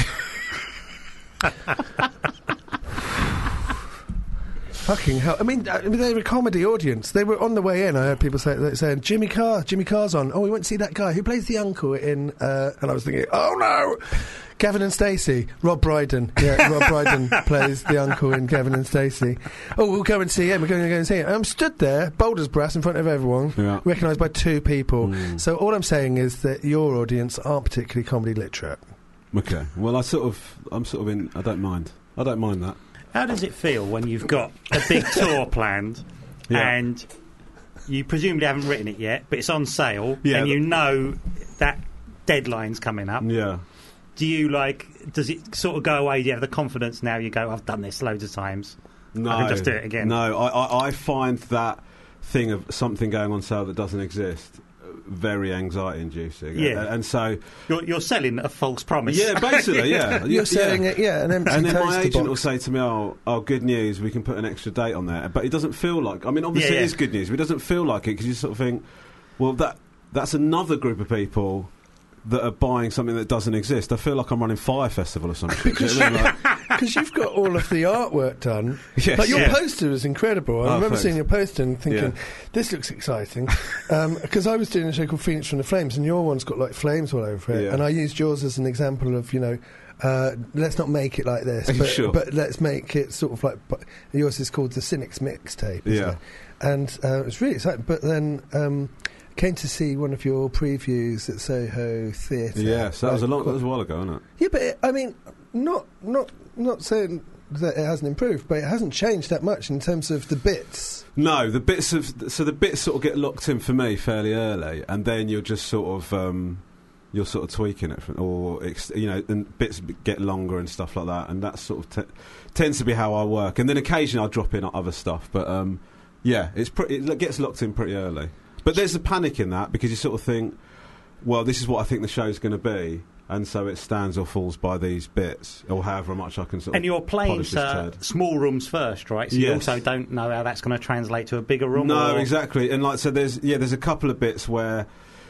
Fucking hell. I mean, I mean, they were a comedy audience. They were on the way in. I heard people say, saying, Jimmy Carr, Jimmy Carr's on. Oh, we went to see that guy who plays the uncle in... Uh, and I was thinking, oh, no! Gavin and Stacey. Rob Brydon. Yeah, Rob Brydon plays the uncle in Gavin and Stacey. Oh, we'll go and see him. We're going to go and see him. And I'm stood there, bold as brass, in front of everyone, Yeah. recognised by two people. Mm. So all I'm saying is that your audience aren't particularly comedy literate. Okay. Well, I sort of, I'm sort of in. I don't mind. I don't mind that. How does it feel when you've got a big tour planned Yeah. and you presumably haven't written it yet, but it's on sale, Yeah, and but- you know that deadline's coming up? Yeah. Do you like? Does it sort of go away? Do you have the confidence now? You go, I've done this loads of times. No. I can just do it again. No. I, I, I find that thing of something going on sale that doesn't exist very anxiety-inducing. Yeah. And, and so. You're, you're selling a false promise. Yeah, basically, yeah. You're Yeah. selling it, yeah, an empty And then my toaster agent box. will say to me, oh, oh, good news, we can put an extra date on there. But it doesn't feel like... I mean, obviously Yeah, yeah. it is good news, but it doesn't feel like it because you sort of think, well, that that's another group of people that are buying something that doesn't exist. I feel like I'm running Fire Festival or something. Do you know what I mean? Like, Because you've got all of the artwork done. Yes. Like your Yeah. poster was incredible. I Oh, remember thanks. seeing your poster and thinking, Yeah. this looks exciting. Because I was doing a show called Phoenix from the Flames, and your one's got like flames all over it. Yeah. And I used yours as an example of, you know, uh, let's not make it like this, but, Sure. but let's make it sort of like. But yours is called the Cynics Mixtape. isn't Yeah. it? And uh, it was really exciting. But then. Um, Came to see one of your previews at Soho Theatre. yes, that was a Like, long, that was a while ago, wasn't it? yeah, but it, I mean, not not not saying that it hasn't improved, but it hasn't changed that much in terms of the bits. No, the bits of so the bits sort of get locked in for me fairly early, and then you're just sort of um, you're sort of tweaking it, for, or ex, you know, and bits get longer and stuff like that, and that sort of te- tends to be how I work. And then occasionally I'll drop in other stuff, but um, yeah, it's pretty, it gets locked in pretty early. But there's a panic in that because you sort of think, well, this is what I think the show's going to be, and so it stands or falls by these bits, or however much I can sort And of you're playing polish this to turd. small rooms first, right? So you Yes. also don't know how that's going to translate to a bigger room. No, or... exactly. And like so, there's yeah, there's a couple of bits where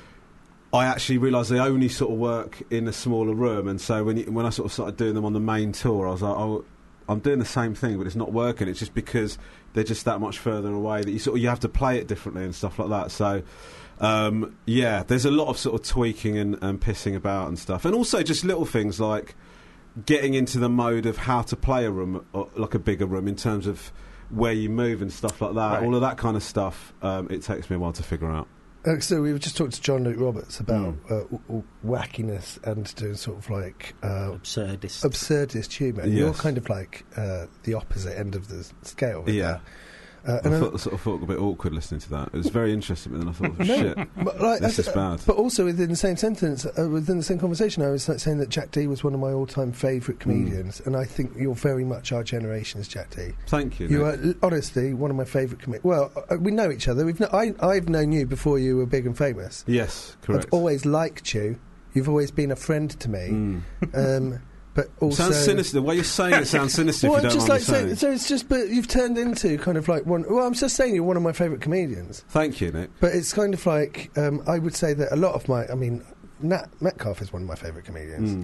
I actually realised they only sort of work in a smaller room, and so when you, when I sort of started doing them on the main tour, I was like, oh, I'm doing the same thing, but it's not working. It's just because they're just that much further away that you sort of you have to play it differently and stuff like that. So. Um, yeah, there's a lot of sort of tweaking and, and pissing about and stuff, and also just little things like getting into the mode of how to play a room, or like a bigger room, in terms of where you move and stuff like that. Right. All of that kind of stuff. Um, it takes me a while to figure out. Uh, so we were just talking to John Luke Roberts about Mm. uh, w- w- wackiness and doing sort of like uh, Absurdist. absurdist humour. Yes. You're kind of like uh, the opposite end of the s- scale. with Yeah. that. Uh, I and thought, sort of felt a bit awkward listening to that. It was very interesting, but then I thought, oh, No, shit, but, like, this that's- is bad. But also within the same sentence, uh, within the same conversation, I was like, saying that Jack Dee was one of my all-time favourite comedians, and I think you're very much our generation's Jack Dee. Thank you. You Nick. are l- honestly one of my favourite comedians. Well, uh, we know each other. We've kn- I, I've known you before you were big and famous. Yes, correct. I've always liked you. You've always been a friend to me. Mm. Um, but also, Sounds sinister. The way you're saying it sounds sinister. Well, if you I'm don't just mind like me saying, saying. so it's just, but you've turned into kind of like one. Well, I'm just saying you're one of my favourite comedians. Thank you, Nick. But it's kind of like um, I would say that a lot of my, I mean, Nat Metcalf is one of my favourite comedians. Mm.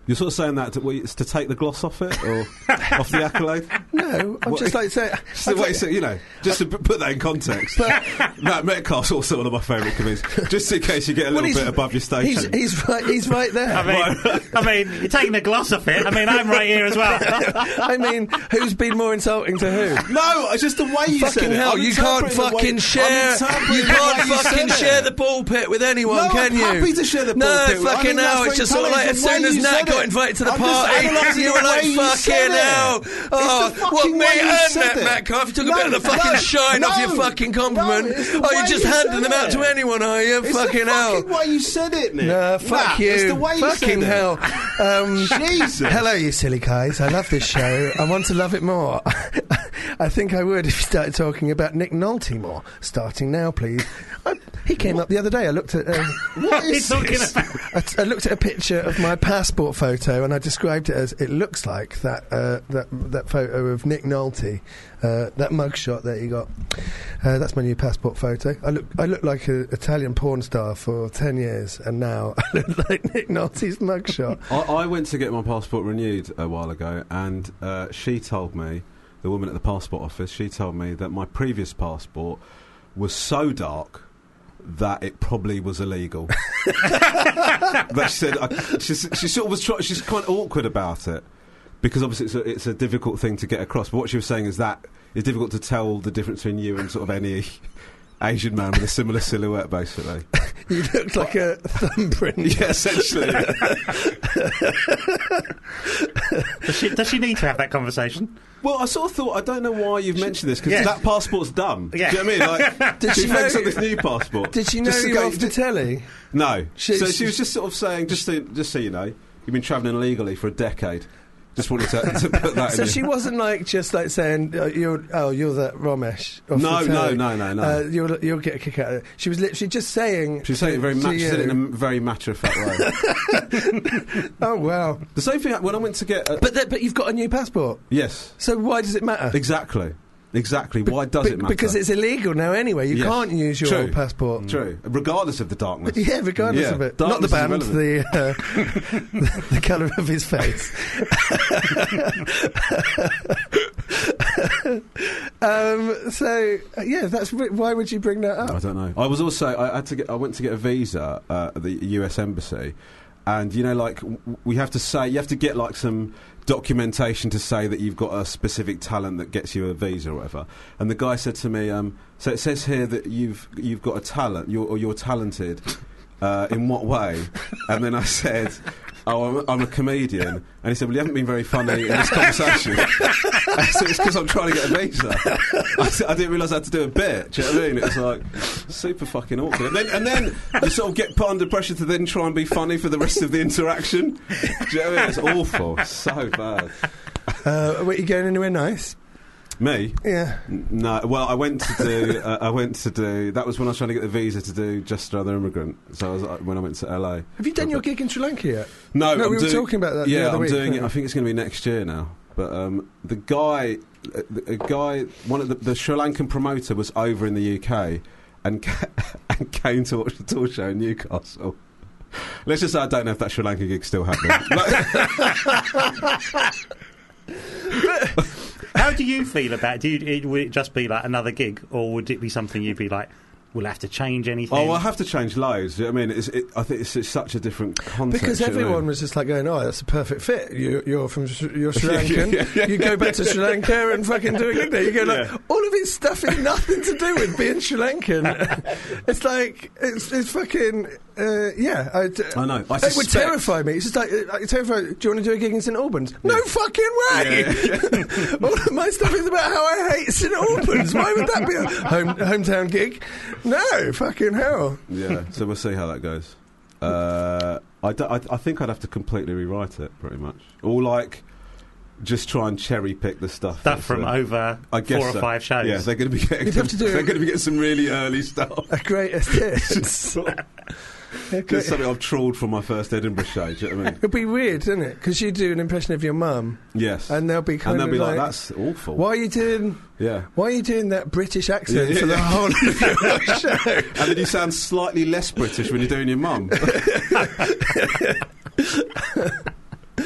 You're sort of saying that to, well, it's to take the gloss off it, or off the accolade? No, I'm What- just like saying. Just the way you say- you know, just to p- put that in context. No, Metcalf's also one of my favourite comedians. Just in case you get a Well, little he's- bit above your station. He's, he's right. He's right there. I mean, I mean, you're taking the gloss off it. I mean, I'm right here as well. I mean, who's been more insulting to who? No, it's just the way you said Fucking it. hell, I'm you can't interpreting the way- fucking I'm share. interpreting You the way can't you fucking said share it. the pulpit with anyone, No, can I'm you? happy to share the No, pulpit with- I fucking think that's hell. very It's just sort of like telling, as the way soon as you Nat said got it. invited to the I'm just party, analysing you the were like, way you said fucking it. hell. It's Oh, the what fucking me way you and said that, it. Metcalf? You took a No, bit of the fucking no, shine off your no, fucking compliment. no, it's the Oh, you're way just you handing said them out it. to anyone, are you? It's Fucking the hell. fucking way you said it, Nick. No, fuck Nah, you. It's the way you fucking said it. hell. Um, Jesus. Hello, you silly guys. I love this show. I want to love it more. I think I would if you started talking about Nick Nolte more. Starting now, please. I, he came up the other day. I looked at. Uh, What are you talking about? I, I looked at a picture of my passport photo and I described it as it looks like that uh, that that photo of Nick Nolte, uh, that mugshot that he got. Uh, that's my new passport photo. I look I look like an Italian porn star for ten years, and now I look like Nick Nolte's mugshot. I, I went to get my passport renewed a while ago, and uh, she told me, the woman at the passport office, she told me that my previous passport was so dark that it probably was illegal. That she said, I, she, she sort of was try, she's quite awkward about it, because obviously it's a, it's a difficult thing to get across. But what she was saying is that it's difficult to tell the difference between you and sort of any Asian man with a similar silhouette, basically. You looked like a thumbprint. Yeah, essentially. Does she, does she need to have that conversation? Well, I sort of thought, I don't know why you've mentioned this, because Yeah. that passport's dumb. Yeah. Do you know what I mean? Like, Did she she thinks know- on this new passport. Did she know Just to you go- off the telly? No. She- so she- she was just sort of saying, just so, just so you know, you've been travelling illegally for a decade. Just wanted to, to put that So in she you. wasn't like just like saying uh, you're oh you're that Ramesh. off No, the telly. no, no, no, no. Uh, you'll you'll get a kick out of it. She was literally just saying. She was saying it very to ma- she said it in you- a very matter-of-fact way. Oh wow! The same thing, when I went to get... A, But that, but you've got a new passport, yes, so why does it matter? exactly. Exactly. Why does Be- it matter? Because it's illegal now anyway. You Yes. can't use your True. old passport. True. Regardless of the darkness. Yeah, regardless Yeah. of it. Not the Darkness band, is the uh, the colour of his face. um, so uh, yeah, that's re- why would you bring that I up? don't know. I was also I had to get I went to get a visa uh, at the U S Embassy, and you know, like w- we have to say you have to get like some documentation to say that you've got a specific talent that gets you a visa or whatever. And the guy said to me, um, so it says here that you've you've got a talent, you're, or you're talented. Uh, in what way? And then I said, oh, I'm, I'm a comedian. And he said, well, you haven't been very funny in this conversation. I said, it's because I'm trying to get a visa. I, said, I didn't realise I had to do a bit. Do you know what I mean? It was like super fucking awkward. And then, and then you sort of get put under pressure to then try and be funny for the rest of the interaction. Do you know what I mean? It's awful. So bad. Uh, were you going anywhere nice? Me? Yeah. N- No. Well, I went to do. Uh, I went to do. That was when I was trying to get the visa to do Just Another Immigrant. So I was uh, when I went to L A. Have you done your gig in Sri Lanka yet? No, No, I'm we were doing- talking about that the Yeah, other I'm week, doing it. weren't I think it's going to be next year now. But um, the guy, uh, a guy, one of the, the Sri Lankan promoter was over in the U K and, ca- and came to watch the tour show in Newcastle. Let's just say I don't know if that Sri Lanka gig's still happening. Like- How do you feel about it? Do you, it, would it just be like another gig, or would it be something you'd be like, we'll have to change anything? Oh, I have to change loads. You know what I mean, it's, it, I think it's, it's such a different context. Because you know what I mean? everyone was just like going, oh, that's a perfect fit. You, you're from Sri- you're Sri Yeah, Lankan. yeah, yeah. You go back to Sri Lanka and fucking do a gig there. You go like, Yeah. all of his stuff is nothing to do with being Sri Lankan. It's like it's it's fucking uh, yeah. I, d- I know. I it would suspect- terrify me. It's just like uh, like, terrify. Do you want to do a gig in St Albans? No fucking way. Yeah, yeah. All of my stuff is about how I hate St Albans. Why would that be a home hometown gig? No, fucking hell. Yeah, so we'll see how that goes. Uh, I, d- I, I think I'd have to completely rewrite it, pretty much. Or, like, just try and cherry-pick the stuff. Stuff that's, from uh, over I guess four or so. five shows. Yeah, they're going to be getting You'd have to do they're it- going to be getting some really early stuff. A greatest hits. Just Okay. something I've trawled from my first Edinburgh show, do you know what I mean? It'd be weird, isn't it? Because you do an impression of your mum, Yes. and they'll be kind And they'll of be like, like, that's awful. "Why are you doing? Yeah. Why are you doing that British accent Yeah, yeah, for the yeah. whole of your show?" And then you sound slightly less British when you're doing your mum.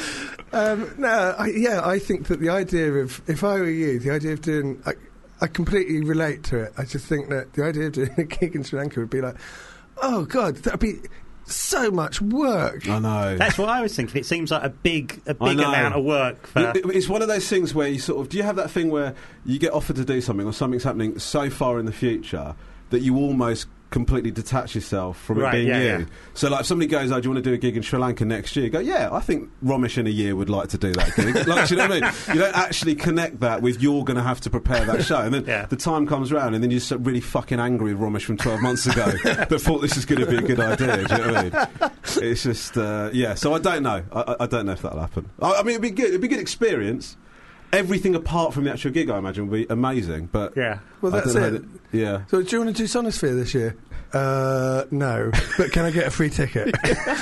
Um, no, I, yeah, I think that the idea of, if I were you, the idea of doing, I, I completely relate to it. I just think that the idea of doing a gig in Sri Lanka would be like, oh God, that would be so much work. I know. That's what I was thinking. It seems like a big, a I big know. amount of work. For It- It's one of those things where you sort of, do you have that thing where you get offered to do something or something's happening so far in the future that you almost completely detach yourself from Right, it being yeah, you? yeah. So like if somebody goes, oh, do you want to do a gig in Sri Lanka next year? You go, yeah, I think Romesh in a year would like to do that gig. Like, do you know what I mean? You don't actually connect that with you're going to have to prepare that show. And then Yeah. the time comes round and then you're just really fucking angry with Romesh from twelve months ago that thought this is going to be a good idea. Do you know what I mean? It's just, uh, yeah, so I don't know. I, I- I don't know if that'll happen. I, I mean, it'd be good. It'd be a good experience. Everything apart from the actual gig, I imagine, would be amazing. But yeah. Well, I that's don't know it. that- yeah. So, do you want to do Sonosphere this year? Uh, no, but can I get a free ticket?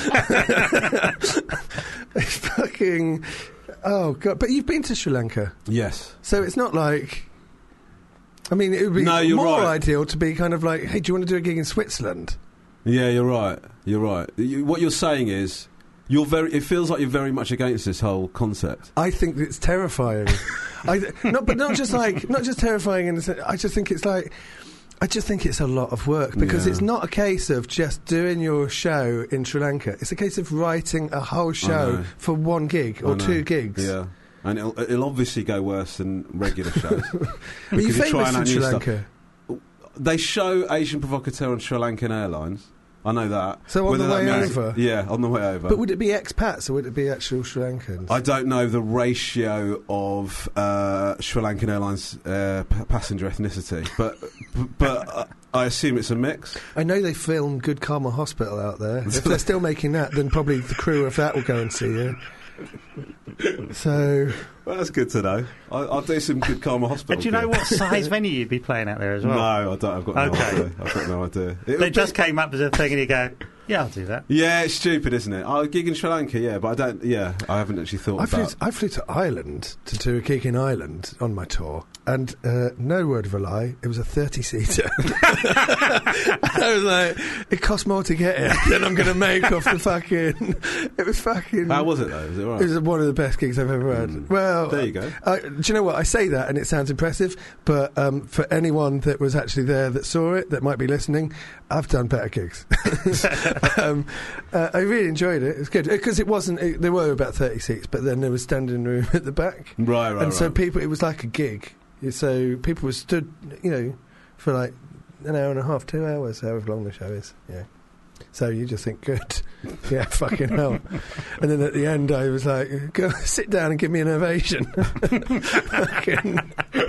It's fucking. Oh God! But you've been to Sri Lanka, Yes. so it's not like. I mean, it would be No, you're more right. ideal to be kind of like, hey, do you want to do a gig in Switzerland? Yeah, you're right. You're right. You, what you're saying is, you're very. It feels like you're very much against this whole concept. I think it's terrifying. I not, but not just like not just terrifying in the sense. I just think it's like. I just think it's a lot of work because Yeah. it's not a case of just doing your show in Sri Lanka. It's a case of writing a whole show know. for one gig I or know. two gigs. Yeah. And it'll, it'll obviously go worse than regular shows. Were you Because you're famous trying in out Sri new stuff. Lanka? They show Asian Provocateur on Sri Lankan Airlines. I know that. So on Whether the that way means- over? Yeah, on the way over. But would it be expats or would it be actual Sri Lankans? I don't know the ratio of uh, Sri Lankan Airlines uh, p- passenger ethnicity, but but uh, I assume it's a mix. I know they film Good Karma Hospital out there. If they're still making that, then probably the crew of that will go and see you. So, Well, that's good to know. I, I'll do some Good Karma Hospital. But do you know gigs. what size venue you'd be playing out there as well? No, I don't. I've got no Okay. idea. I've got no idea. It would They just be- came up as a thing and you go, yeah, I'll do that. Yeah, it's stupid, isn't it? Oh, a gig in Sri Lanka, yeah, but I don't. Yeah, I haven't actually thought I flew, about. to, I flew to Ireland to do a gig in Ireland on my tour, and uh, no word of a lie, it was a thirty-seater. I was like, it cost more to get here than I'm going to make off the fucking... It was fucking... How was it though? Was it right? It was one of the best gigs I've ever had. Mm. Well, There you go. I, do you know what? I say that and it sounds impressive, but um, for anyone that was actually there that saw it, that might be listening, I've done better gigs. um, uh, I really enjoyed it. It was good because it wasn't. It, there were about thirty seats, but then there was standing room at the back, Right, right, and so right. people. It was like a gig. So people were stood, you know, for like an hour and a half, two hours, however long the show is. Yeah. So you just think, good, yeah, fucking hell. And then at the end, I was like, go sit down and give me an ovation. Fucking-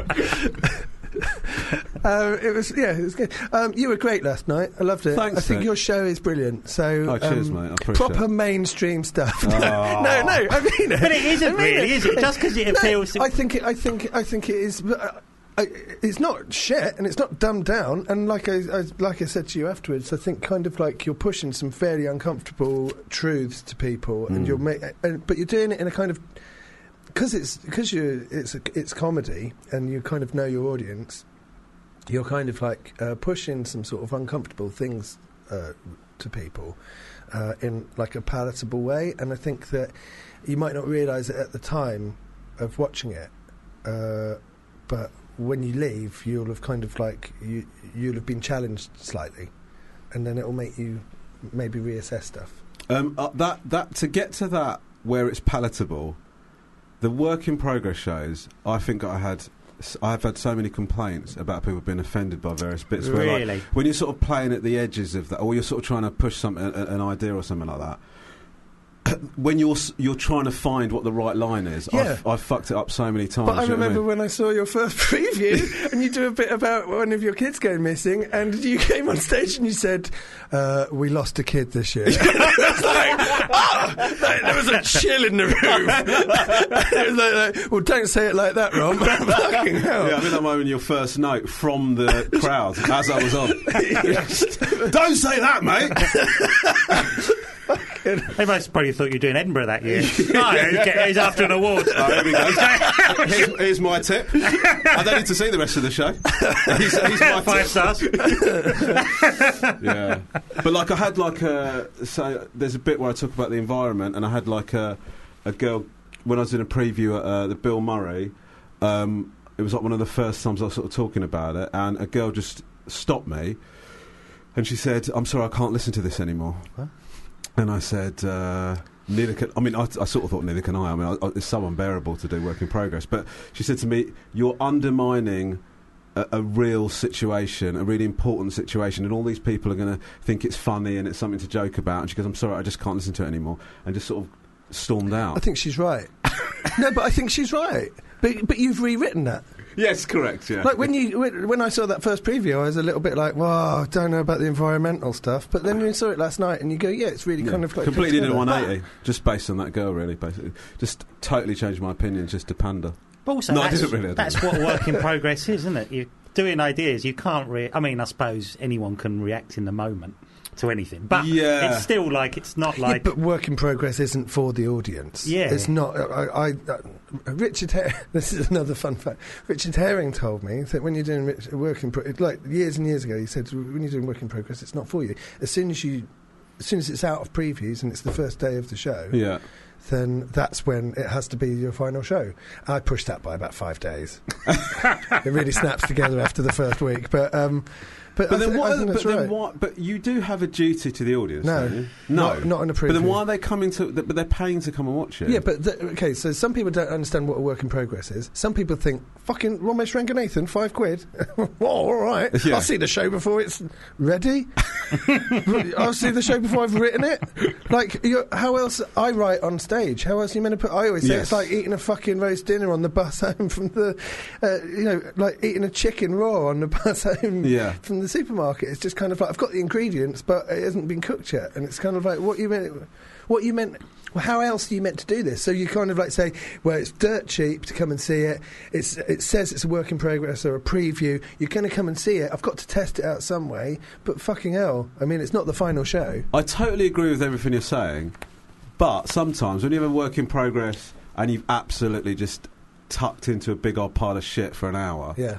um, it was, yeah, it was good. Um, you were great last night. I loved it. Thanks, I think mate. your show is brilliant. So, Oh, cheers, um, mate. I appreciate proper it. mainstream stuff. Oh. no, no, I mean it. But it isn't I mean really, is it? Just 'cause it No, appeals to- I think it. I think. I think it is. But, uh, I, it's not shit, and it's not dumbed down. And like I, I, like I said to you afterwards, I think kind of like you're pushing some fairly uncomfortable truths to people, and Mm. you're, ma- and, but you're doing it in a kind of because it's because you it's a, it's comedy, and you kind of know your audience. You're kind of like uh, pushing some sort of uncomfortable things uh, to people uh, in like a palatable way, and I think that you might not realise it at the time of watching it, uh, but when you leave, you'll have kind of like you you'll have been challenged slightly, and then it will make you maybe reassess stuff. Um, uh, that that to get to that where it's palatable, the work in progress shows. I think I had. I've had so many complaints about people being offended by various bits. Where, like, Really? when you're sort of playing at the edges of that, or you're sort of trying to push something, a- an idea or something like that. When you're s- you're trying to find what the right line is, Yeah. I've, I've fucked it up so many times. But I you know what remember mean? when I saw your first preview, and you do a bit about one of your kids going missing, and you came on stage and you said, uh, "We lost a kid this year." It's like, ah! Like, there was a chill in the room. It was like, like, well, don't say it like that, Ron. Fucking hell. Yeah, I think I'm owing your first note from the crowd as I was on. Don't say that, mate. They most probably thought you were doing Edinburgh that year. Oh, he's after an award. Oh, here we go. Here's, here's my tip. I don't need to see the rest of the show. He's, he's my Five tip. stars. Yeah, but like I had like a so there's a bit where I talk about the environment, and I had like a a girl when I was in a preview at uh, the Bill Murray. Um, it was like one of the first times I was sort of talking about it, and a girl just stopped me, and she said, "I'm sorry, I can't listen to this anymore." Huh? And I said, uh, "Neither can." I mean, I, I sort of thought neither can I. I mean, I, I, it's so unbearable to do work in progress. But she said to me, "You're undermining a, a real situation, a really important situation, and all these people are going to think it's funny and it's something to joke about." And she goes, "I'm sorry, I just can't listen to it anymore," and just sort of stormed out. I think she's right. No, but I think she's right. But but you've rewritten that. Yes, correct. Yeah. Like when you when, when I saw that first preview, I was a little bit like, "Well, I don't know about the environmental stuff." But then you saw it last night, and you go, "Yeah, it's really Yeah. kind of like completely put did a together." one eighty, just based on that girl. Really, basically, just totally changed my opinion just to pander. But also, No, I that's, didn't really, I didn't. that's what work in progress is, isn't it? You're doing ideas. You can't re- I mean, I suppose anyone can react in the moment to anything. But Yeah. it's still like, it's not Yeah, like... but work in progress isn't for the audience. Yeah. It's not. I, I, uh, Richard, Her- this is another fun fact. Richard Herring told me that when you're doing rich- work in pro- like years and years ago, he said when you're doing work in progress, it's not for you. As soon as you, as soon as it's out of previews and it's the first day of the show, Yeah. then that's when it has to be your final show. I pushed that by about five days. It really snaps together after the first week, but. Um, But, But I then, th- I what, think but that's then right. what? But you do have a duty to the audience, No. don't you? No, Not- not in a But then preview. why are they coming to? But they're paying to come and watch it. Yeah, but th- okay. So some people don't understand what a work in progress is. Some people think fucking Ramesh Ranganathan, five quid. Well, all right. Yeah. I'll see the show before it's ready. I'll see the show before I've written it. Like, you're, how else? I write on stage. How else are you meant to put? I always say Yes. it's like eating a fucking roast dinner on the bus home from the, uh, you know, like eating a chicken raw on the bus home Yeah. from the supermarket. It's just kind of like I've got the ingredients, but it hasn't been cooked yet, and it's kind of like what you meant. What you meant. Well, how else are you meant to do this? So you kind of like say, well, it's dirt cheap to come and see it. It's it says it's a work in progress or a preview. You're going to come and see it. I've got to test it out some way. But fucking hell, I mean, it's not the final show. I totally agree with everything you're saying. But sometimes when you have a work in progress and you've absolutely just tucked into a big old pile of shit for an hour, Yeah.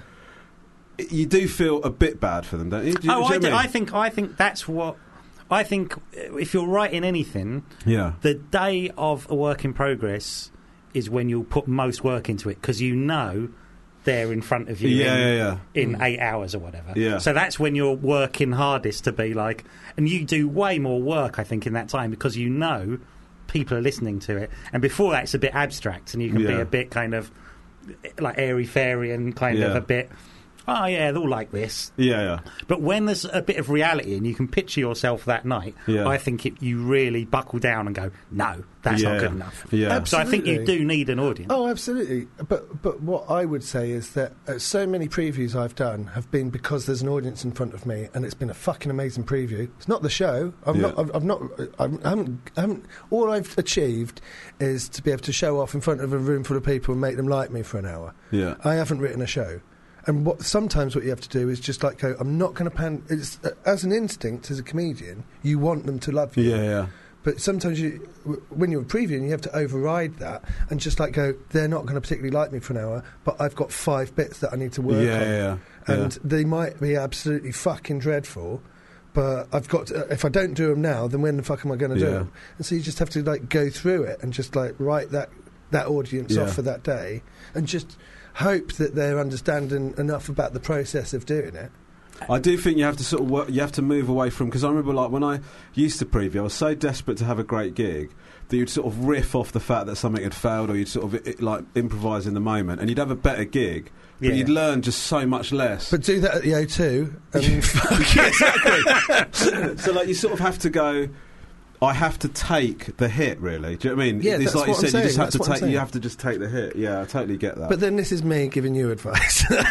you do feel a bit bad for them, don't you? Do you oh, do you I, know do- what I I mean? think I think that's what... I think if you're writing anything, Yeah. the day of a work in progress is when you'll put most work into it, because you know they're in front of you Yeah, in, yeah, yeah. in eight hours or whatever. Yeah. So that's when you're working hardest to be like... And you do way more work, I think, in that time, because you know people are listening to it. And before that, it's a bit abstract, and you can be Yeah. a bit kind of like airy-fairy and kind of Yeah. a bit... Oh, yeah, they'll like this. Yeah, yeah. But when there's a bit of reality and you can picture yourself that night, Yeah. I think it, you really buckle down and go, no, that's Yeah, not good yeah. enough. Yeah. So I think you Absolutely. do need an audience. Oh, absolutely. But but what I would say is that uh, so many previews I've done have been because there's an audience in front of me, and it's been a fucking amazing preview. It's not the show. I'm Yeah. not. I've, I've not. I'm, I haven't. I haven't. All I've achieved is to be able to show off in front of a room full of people and make them like me for an hour. Yeah. I haven't written a show. And what sometimes what you have to do is just like go, I'm not going to pan. It's, uh, as an instinct, as a comedian, you want them to love you. Yeah, yeah. But sometimes you, w- when you're previewing, you have to override that and just like go, they're not going to particularly like me for an hour, but I've got five bits that I need to work Yeah, on. yeah, yeah. And they might be absolutely fucking dreadful, but I've got to, if I don't do them now, then when the fuck am I going to do Yeah. them? And so you just have to like go through it and just like write that, that audience Yeah. off for that day and just hope that they're understanding enough about the process of doing it. I do think you have to sort of work, you have to move away from, because I remember like when I used to preview, I was so desperate to have a great gig that you'd sort of riff off the fact that something had failed, or you'd sort of it, like improvise in the moment, and you'd have a better gig, but Yeah. you'd learn just so much less. But do that at the O two and Yeah, exactly. So like you sort of have to go, I have to take the hit, really. Do you know what I mean? Yeah, it's that's like you what I'm said, you just saying, have to that's what I'm take. saying. You have to just take the hit. Yeah, I totally get that. But then this is me giving you advice. no,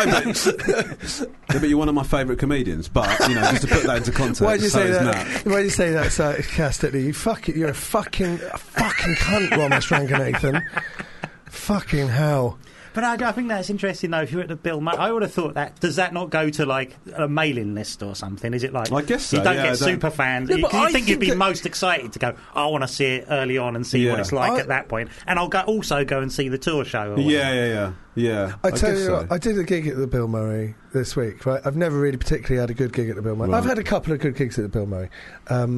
but, yeah, but you're one of my favourite comedians. But you know, just to put that into context, Why do you so say is that? Nat. Why do you say that sarcastically? You fuck it. You're a fucking, a fucking cunt, Ramesh Ranganathan. Fucking hell. But I, I think that's interesting, though. If you're at the Bill Murray, I would have thought that. Does that not go to like a mailing list or something? Is it like I guess so, you don't yeah, get I don't- super fans? No, you, but you I think you'd think be that- most excited to go? I want to see it early on and see Yeah. what it's like I- at that point, and I'll go also go and see the tour show. Or Yeah, whatever. yeah, yeah, yeah. I tell guess you so. what, I did a gig at the Bill Murray this week, right? I've never really particularly had a good gig at the Bill Murray. Right. I've had a couple of good gigs at the Bill Murray. Um,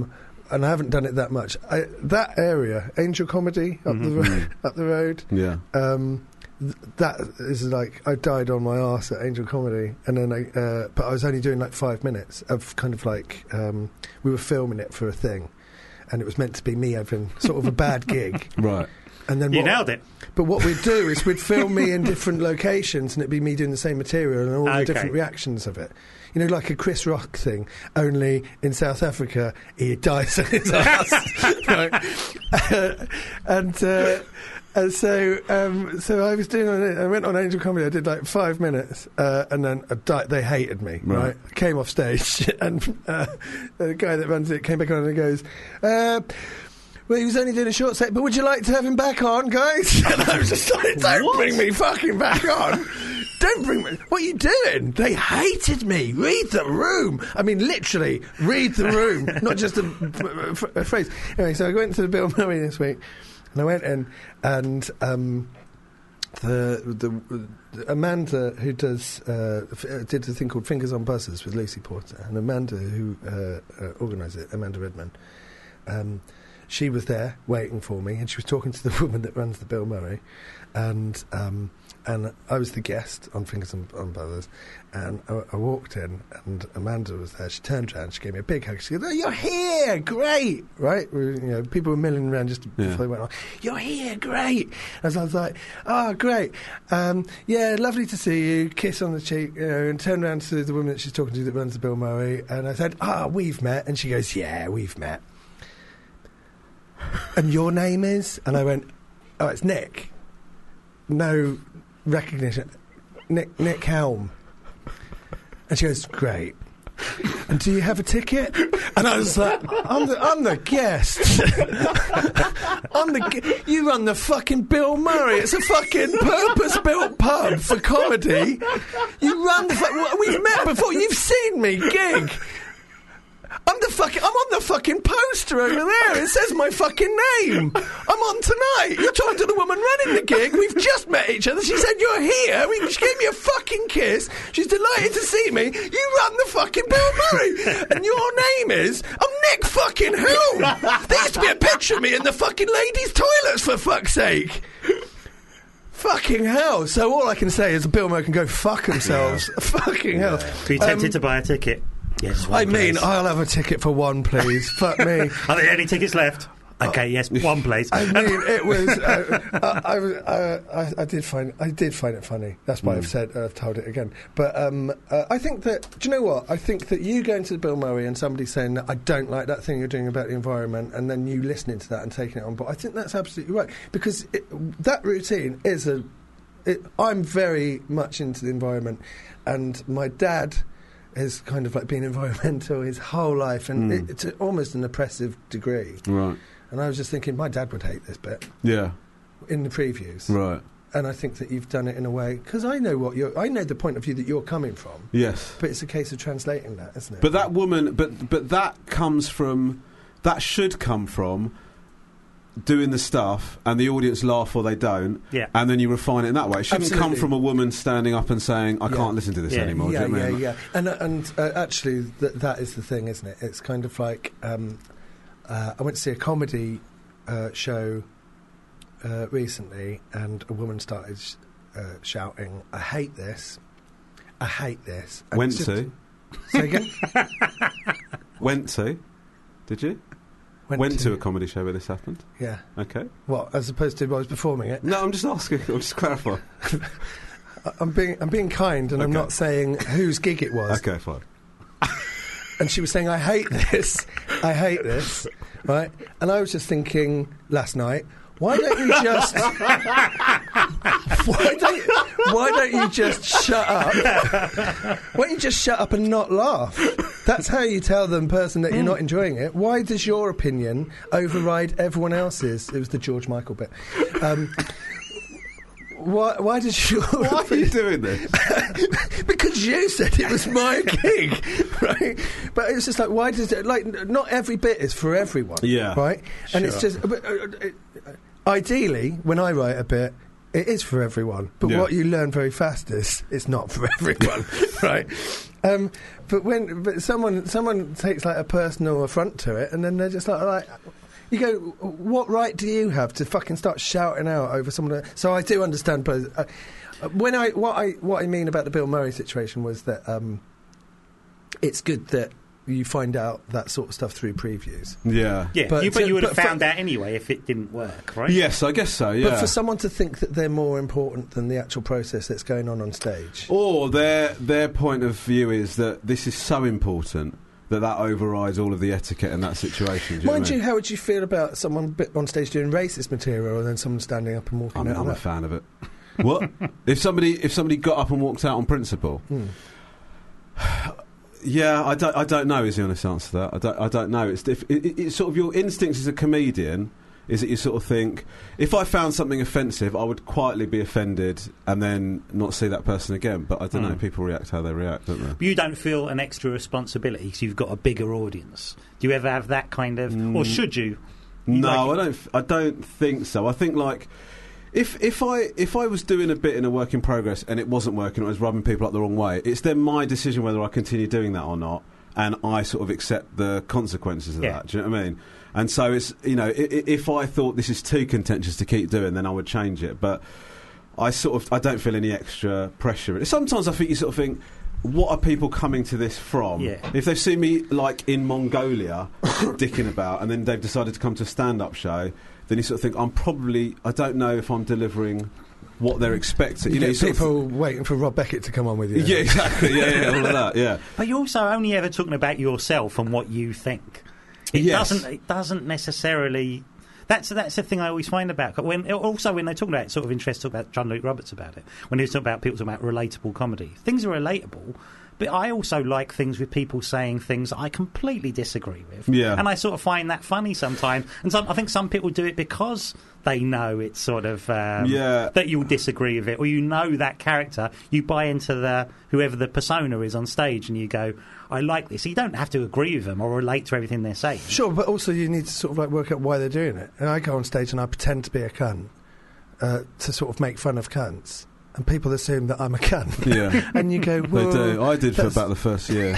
and I haven't done it that much. I, that area, Angel Comedy up Mhm. the ro- up the road. Yeah. Um, th- that is like I died on my arse at Angel Comedy, and then I, uh, but I was only doing like five minutes of kind of like um, we were filming it for a thing, and it was meant to be me having sort of a bad gig. Right. And then You what, nailed it. But what we'd do is we'd film me in different locations, and it'd be me doing the same material and all Okay. the different reactions of it. You know, like a Chris Rock thing, only in South Africa, he dies on his ass. Right? Uh, and, uh, and so um, so I was doing it. I went on Angel Comedy, I did like five minutes, uh, and then I died, they hated me, right? Right. I came off stage, and uh, the guy that runs it came back on and goes, uh, well, he was only doing a short set, but would you like to have him back on, guys? And I was just like, don't What? bring me fucking back on. Don't bring me... What are you doing? They hated me. Read the room. I mean, literally, read the room. Not just a, a, a phrase. Anyway, so I went to the Bill Murray this week, and I went in, and um, the, the the Amanda, who does uh, f- uh, did a thing called Fingers on Buzzers with Lucy Porter, and Amanda, who uh, uh, organised it, Amanda Redman, um, she was there waiting for me, and she was talking to the woman that runs the Bill Murray, and um, and I was the guest on Fingers on, on Buzzers, and I, I walked in, and Amanda was there. She turned around, she gave me a big hug. She goes, "Oh, you're here, great!" Right? We, you know, people were milling around just before Yeah. they went on. "You're here, great!" And so I was like, "Oh, great! Um, yeah, lovely to see you." Kiss on the cheek, you know, and turned around to the woman that she's talking to that runs the Bill Murray, and I said, "Ah, we've met." And she goes, "Yeah, we've met." "And your name is?" And I went, "Oh, it's Nick." No recognition. Nick Nick Helm. And she goes, "Great. And do you have a ticket?" And I was like, I'm the, I'm the guest. I'm the gu- You run the fucking Bill Murray. It's a fucking purpose-built pub for comedy. You run the... Fu- We've met before. You've seen me gig. I'm the fucking. I'm on the fucking poster over there. It says my fucking name. I'm on tonight. You're talking to the woman running the gig. We've just met each other. She said you're here. We, she gave me a fucking kiss. She's delighted to see me. You run the fucking Bill Murray, and your name is. I'm Nick fucking Helm. There used to be a picture of me in the fucking ladies' toilets, for fuck's sake. Fucking hell. So all I can say is Bill Murray can go fuck themselves. Fucking hell. Be tempted Um, to buy a ticket. Yes, one I mean, place. I'll have a ticket for one, please. Fuck me. Are there any tickets left? Okay, yes, one place. I mean, it was. Uh, I, I, uh, I, I did find. I did find it funny. That's why I've said. Uh, I've told it again. But um, uh, I think that. Do you know what? I think that you going to the Bill Murray and somebody saying that I don't like that thing you're doing about the environment, and then you listening to that and taking it on board. I think that's absolutely right, because it, that routine is a. It, I'm very much into the environment, and my dad has kind of like been environmental his whole life, and Mm. it, it's almost an oppressive degree. Right. And I was just thinking, my dad would hate this bit Yeah. in the previews. Right. And I think that you've done it in a way, because I know what you're, I know the point of view that you're coming from, Yes. but it's a case of translating that, isn't it? But that woman, but but that comes from, that should come from doing the stuff, and the audience laugh or they don't, Yeah. and then you refine it in that way. It shouldn't come Absolutely. from a woman standing up and saying, "I Yeah. can't listen to this Yeah. anymore." yeah, Do you know what I yeah, mean? yeah. And uh, and uh, actually, th- that is the thing, isn't it? It's kind of like um, uh, I went to see a comedy uh, show uh, recently, and a woman started sh- uh, shouting, "I hate this! I hate this!" And Went it's just- to, Say again. went to, did you? Went, to. a comedy show where this happened. Yeah. Okay. What, as opposed to I was performing it? No, I'm just asking. I'm just clarifying. I- I'm being I'm being kind, and I'm Okay. not saying whose gig it was. Okay, fine. And she was saying, "I hate this, I hate this," right? And I was just thinking last night, why don't you just why don't why don't you just shut up? Why don't you just shut up and not laugh? That's how you tell the person that you're not enjoying it. Why does your opinion override everyone else's? It was the George Michael bit. Um, why, why does your Why are you doing this? because you said it was my gig, right? But it's just like, why does it, like, n- not every bit is for everyone, Yeah. right? And it's Sure. just, but, uh, uh, ideally, when I write a bit, it is for everyone. But Yeah. what you learn very fast is it's not for everyone, right? Um, but when but someone someone takes like a personal affront to it, and then they're just like, like you go, what right do you have to fucking start shouting out over someone? So I do understand, but uh, when I what I what I mean about the Bill Murray situation was that um, it's good that you find out that sort of stuff through previews. Yeah. Yeah, But you, but to- you would have but for- found out anyway if it didn't work, right? Yes, I guess so, yeah. But for someone to think that they're more important than the actual process that's going on on stage. Or their their point of view is that this is so important that that overrides all of the etiquette in that situation. Do you know Mind what I you, mean? how would you feel about someone bit on stage doing racist material and then someone standing up and walking I'm, out I'm of a that? fan of it. What? if somebody if somebody got up and walked out on principle? Hmm. Yeah, I don't. I don't know. Is the honest answer to that? I don't. I don't know. It's diff- it, it, it's sort of your instincts as a comedian. Is that you sort of think, if I found something offensive, I would quietly be offended and then not see that person again. But I don't know. Mm. People react how they react, don't they? But you don't feel an extra responsibility because you've got a bigger audience. Do you ever have that kind of, or should you? You No, like I it- don't. f- I don't think so. I think like. If if I if I was doing a bit in a work in progress and it wasn't working, or I was rubbing people up the wrong way, it's then my decision whether I continue doing that or not, and I sort of accept the consequences of Yeah. that. Do you know what I mean? And so it's, you know, i- i- if I thought this is too contentious to keep doing, then I would change it. But I sort of I don't feel any extra pressure. Sometimes I think you sort of think, what are people coming to this from? Yeah. If they've seen me like in Mongolia dicking about, and then they've decided to come to a stand-up show, then you sort of think, I'm probably, I don't know if I'm delivering what they're expecting. You, know, get you sort of- people waiting for Rob Beckett to come on with you. yeah, exactly. Yeah, yeah, all of that. Yeah. But you're also only ever talking about yourself and what you think. It Yes. doesn't. It doesn't necessarily. That's that's the thing I always find about when also when they talk about it, sort of interest talk about John Luke Roberts about it when he was talking about people talking about relatable comedy. Things are relatable, but I also like things with people saying things I completely disagree with. Yeah. And I sort of find that funny sometimes. And some, I think some people do it because they know it's sort of um, Yeah. that you'll disagree with it, or you know that character. You buy into the whoever the persona is on stage, and you go, I like this. So you don't have to agree with them or relate to everything they're saying. Sure, but also you need to sort of like work out why they're doing it. And I go on stage and I pretend to be a cunt uh, to sort of make fun of cunts. And people assume that I'm a cunt. Yeah. And you go, They well... do. I did for that's- about the first year.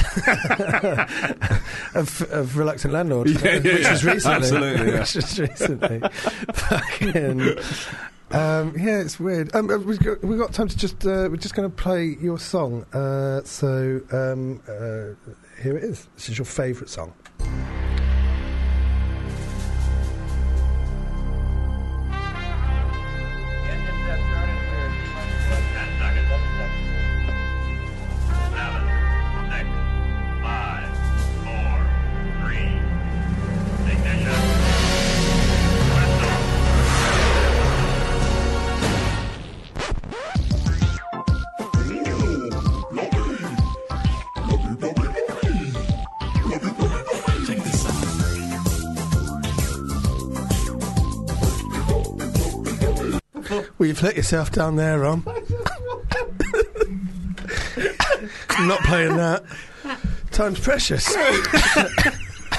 of, of Reluctant Landlord, Yeah, uh, yeah, which yeah. was recently. Absolutely, yeah. Which was recently. Fucking... Um, yeah, it's weird. Um, uh, we've, got, we've got time to just... Uh, we're just going to play your song. Uh, so, um, uh, here it is. This is your favourite song. Well, you've let yourself down there, Ron. Not playing that. Time's precious. it,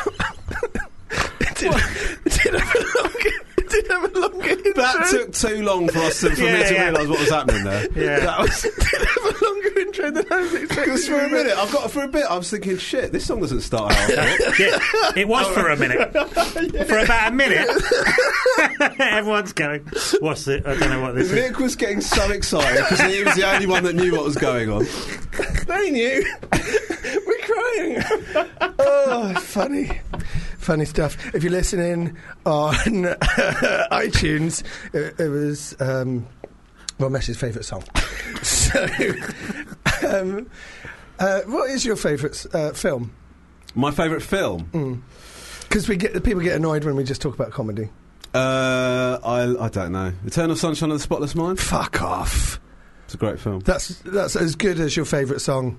did, it did have a longer, it did have a longer intro. That took too long for us to, for Yeah, me to yeah. realise what was happening there. Yeah. That was, It did have a longer intro than I was expecting. because for a minute, I've got for a bit, I was thinking, shit, this song doesn't start how I thought. Yeah, it was for a minute. For about a minute. Everyone's going, what's it? I don't know what this is. Nick was getting so excited because he was the only one that knew what was going on. They knew. We're crying. Oh, funny. Funny stuff. If you're listening on iTunes, it, it was um, Ron Mesh's favourite song. So, um, uh, what is your favourite uh, film? My favourite film? Because we get people get annoyed when we just talk about comedy. Uh, I, I don't know. Eternal Sunshine of the Spotless Mind? Fuck off. It's a great film. That's that's as good as your favourite song.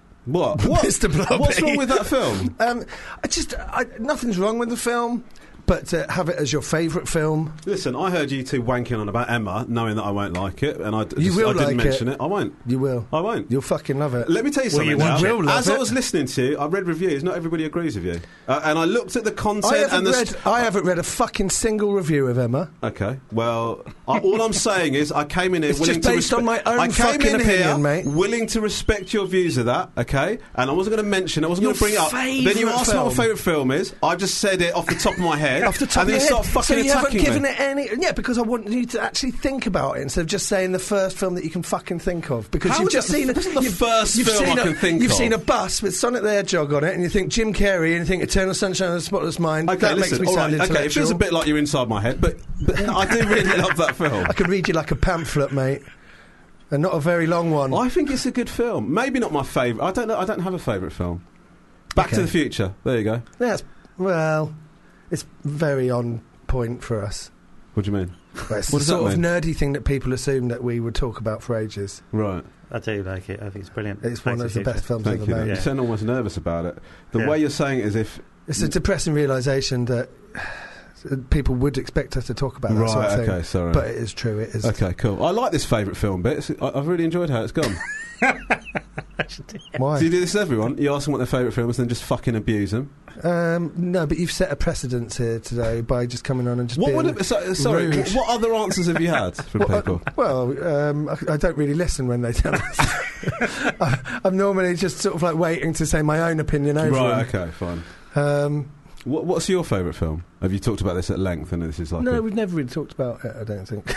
What? What? Mister Blobby. What's wrong with that film? Um, I just I, nothing's wrong with the film, but but to have it as your favourite film, Listen, I heard you two wanking on about Emma, knowing that I won't like it, and I, d- You just, will I didn't like mention it. it. I won't. you will. I won't. You'll fucking love it. Let me tell you Will something. you now. watch it? will love As I it. was listening to you, I read reviews. Not everybody agrees with you, uh, and I looked at the content I haven't and the. read. st- I haven't read a fucking single review of Emma. Okay, well, I, all I'm saying is I came in here It's willing just to based on respect. my own I came fucking in opinion, here mate. willing to respect your views of that. Okay, and I wasn't going to mention. I wasn't Your going to bring it up. Then you favourite asked me what my film? favourite film is. I just said it off the top of my head. Off the top and of then your you head. start fucking so you haven't attacking given me. it any. Yeah, because I want you to actually think about it instead of just saying the first film that you can fucking think of. Because How you've is just that the- seen. this is the you've- first you've film seen I a, can think You've of. seen a bus with Sonic the Hedgehog on it, and you think Jim Carrey, and you think Eternal Sunshine of the Spotless Mind. Okay, that listen, makes me all sound right, okay, it intellectual. feels a bit like you're inside my head, but, but I do really love that film. I could read you like a pamphlet, mate, and not a very long one. I think it's a good film. Maybe not my favourite. I don't know. I don't have a favourite film. Back Okay. to the Future. There you go. That's well, it's very on point for us. What do you mean? Well, it's What the does that sort of mean? nerdy thing that people assume that we would talk about for ages. Right. I do like it. I think it's brilliant. It's one Back of to the best films Thank ever you. made. You Yeah. sound almost nervous about it. The Yeah. way you're saying it is if... It's a depressing realisation that people would expect us to talk about that Right, sort of thing. okay, sorry. But it is true. It is. Okay, cool. I like this favourite film bit. It's- I, I've really enjoyed how it's gone. Why? Do you do this to everyone? You ask them what their favourite film is, then just fucking abuse them. Um, no, but you've set a precedence here today by just coming on and just What being would it, so, sorry, rude. what other answers have you had from Well, people? uh, well, um, I, I don't really listen when they tell us. I, I'm normally just sort of like waiting to say my own opinion over Right, them. okay, fine. Um, What, what's your favourite film? Have you talked about this at length? And this is like no, a, we've never really talked about it, I don't think.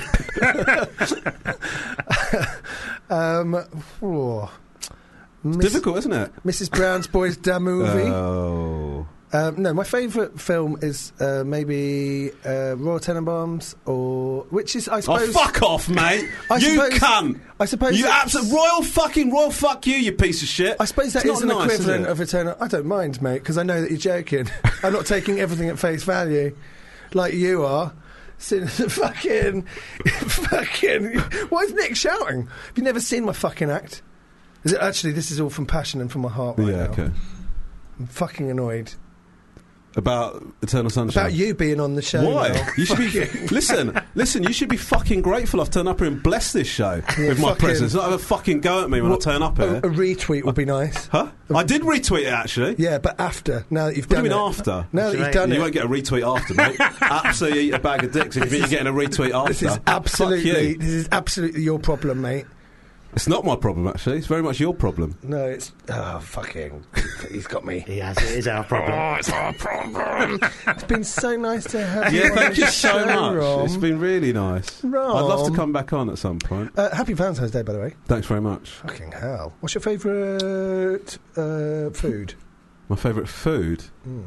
um, oh, Miss, difficult, isn't it? Missus Brown's Boys Da movie. Oh, Um, no, my favourite film is uh, maybe uh, Royal Tenenbaums, or which is I oh, suppose. fuck off, mate! I you suppose- cunt! I suppose You that's- absolute royal fucking royal fuck you, you piece of shit! I suppose that It's is an not nice, is equivalent it? of Eternal. I don't mind, mate, because I know that you're joking. I'm not taking everything at face value, like you are. Sitting at the fucking, fucking. Why is Nick shouting? Have you never seen my fucking act? Is it actually? This is all from passion and from my heart right yeah, now. okay. I'm fucking annoyed About Eternal Sunshine. about you being on the show. Why? now. You should be Fucking- listen, listen. You should be fucking grateful I've turned up here and blessed this show Yeah, with my fucking- presence. Not have a fucking go at me when Well, I turn up A, here. a retweet would be nice. Huh? I did retweet it actually. Yeah, but after now that you've What do done you mean it. after? Now that you've done You it. won't get a retweet after, mate. Absolutely eat a bag of dicks if you think you're getting a retweet after. This is Fuck absolutely. you. This is absolutely your problem, mate. It's not my problem, actually. It's very much your problem. No, it's oh fucking. He's got me. He has, it is our problem. Oh, it's our problem. It's been so nice to have you. Yeah, on thank the you so show, much. Rom. It's been really nice. Rom. I'd love to come back on at some point. Uh, happy Valentine's Day, by the way. Thanks very much. Fucking hell. What's your favourite uh, food? My favourite food? Mm.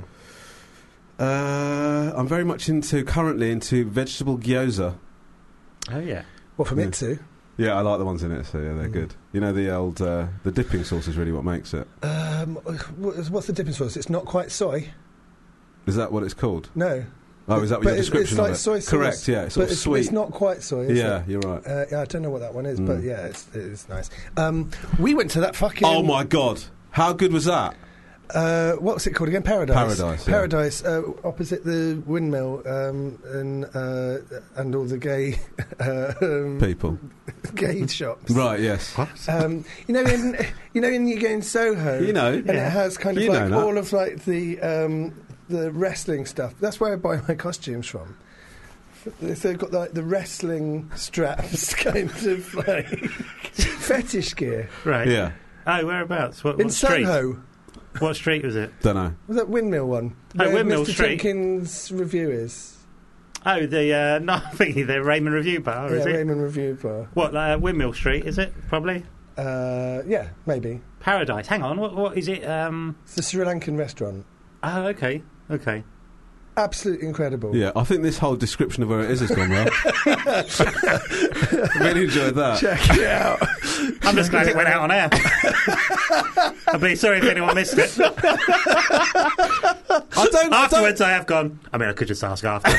Uh, I'm very much into, currently into vegetable gyoza. Oh, yeah. What, from Yeah. Itsu? Yeah, I like the ones in it, so yeah, they're Mm. good. You know, the old, uh, the dipping sauce is really what makes it. Um, what- what's the dipping sauce? It's not quite soy. Is that what it's called? No. Oh, is that what But your it's- description it's like of it? soy sauce, Correct, yeah, it's sort But of it's, sweet. it's not quite soy, is yeah, it? you're right. Uh, yeah, I don't know what that one is, Mm. but yeah, it's, it's nice. Um, we went to that fucking... Oh my god, how good was that? Uh, what's it called again? Paradise. Paradise, yeah. Paradise, uh, opposite the windmill, um, and uh, and all the gay uh, um, People. gay shops. Right, yes. Um, you know, in you know, in you go in Soho, You know. and it has kind of You know like that. all of like the um, the wrestling stuff. That's where I buy my costumes from. So they've got like the wrestling straps, kind of like fetish gear Right. Yeah, Oh, whereabouts? What, in what street? Soho. What street was it? don't know. Was that windmill one? Oh, Where Windmill Mister Street. Jenkins' review is. Oh, the, uh, no, I think the Raymond Review Bar, Yeah, is it? Raymond Review Bar. What, uh, Windmill Street, is it? Probably? Uh, yeah, maybe. Paradise. Hang on, what, what is it? Um, It's the Sri Lankan restaurant. oh, okay, okay. Absolutely incredible. Yeah, I think this whole description of where it is has gone well. Really enjoyed that. Check it out. I'm just glad it went out on air. I'd be sorry if anyone missed it. I don't. Afterwards, I I have gone. I mean, I could just ask after.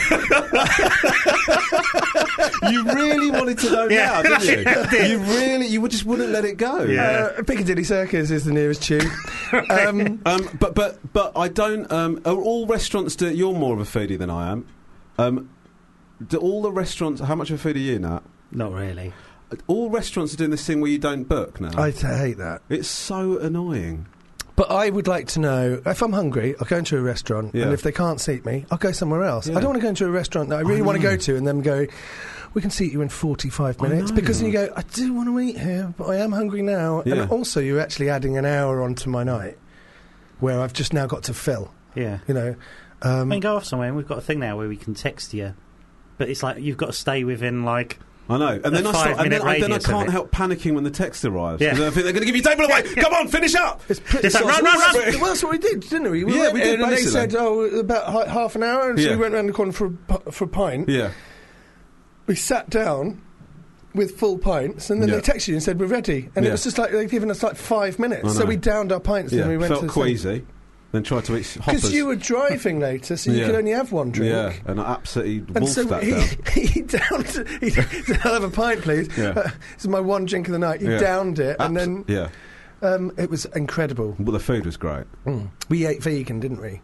don't, you really wanted to know Yeah. now, didn't you? I did. You really, you just wouldn't let it go. Yeah. Uh, Piccadilly Circus is the nearest tube. Um, Um, but but but I don't. Um, are all restaurants do? You're more of a foodie than I am. Um, do all the restaurants? How much of a foodie are you now? Not really. All restaurants are doing this thing where you don't book now. I t- hate that. It's so annoying. But I would like to know, if I'm hungry, I'll go into a restaurant, Yeah. and if they can't seat me, I'll go somewhere else. Yeah. I don't want to go into a restaurant that I really I want to know. go to and then go, we can seat you in forty-five I minutes. know. Because then you go, I do want to eat here, but I am hungry now. Yeah. And also, you're actually adding an hour onto my night where I've just now got to fill, Yeah. you know. I Um, mean, go off somewhere, and we've got a thing now where we can text you. But it's like, you've got to stay within, like... I know, and then A I start, and then, five-minute I, then I radius of can't it. help panicking when the text arrives. Yeah. 'Cause I think they're going to give you table away. Come on, finish up. It's pretty It's like, sort of- run, run, run. Well, that's what we did, didn't we? We Yeah, went we did, in and they basically. said, oh, about hi- half an hour, and so Yeah. we went round the corner for a, pu- for a pint. Yeah, We sat down with full pints, and then Yeah. they texted you and said, we're ready. And Yeah. it was just like, they'd given us like five minutes. I So know. we downed our pints yeah. and we went Felt to... queasy. Then tried to eat hoppers. Because you were driving later, so you Yeah. could only have one drink. Yeah, and I absolutely And wolfed so that he, down. he downed. He said, "I'll have a pint, please." Yeah. Uh, this is my one drink of the night. He Yeah. downed it, and Abs- then yeah, um, it was incredible. well, the food was great. We ate vegan, didn't we?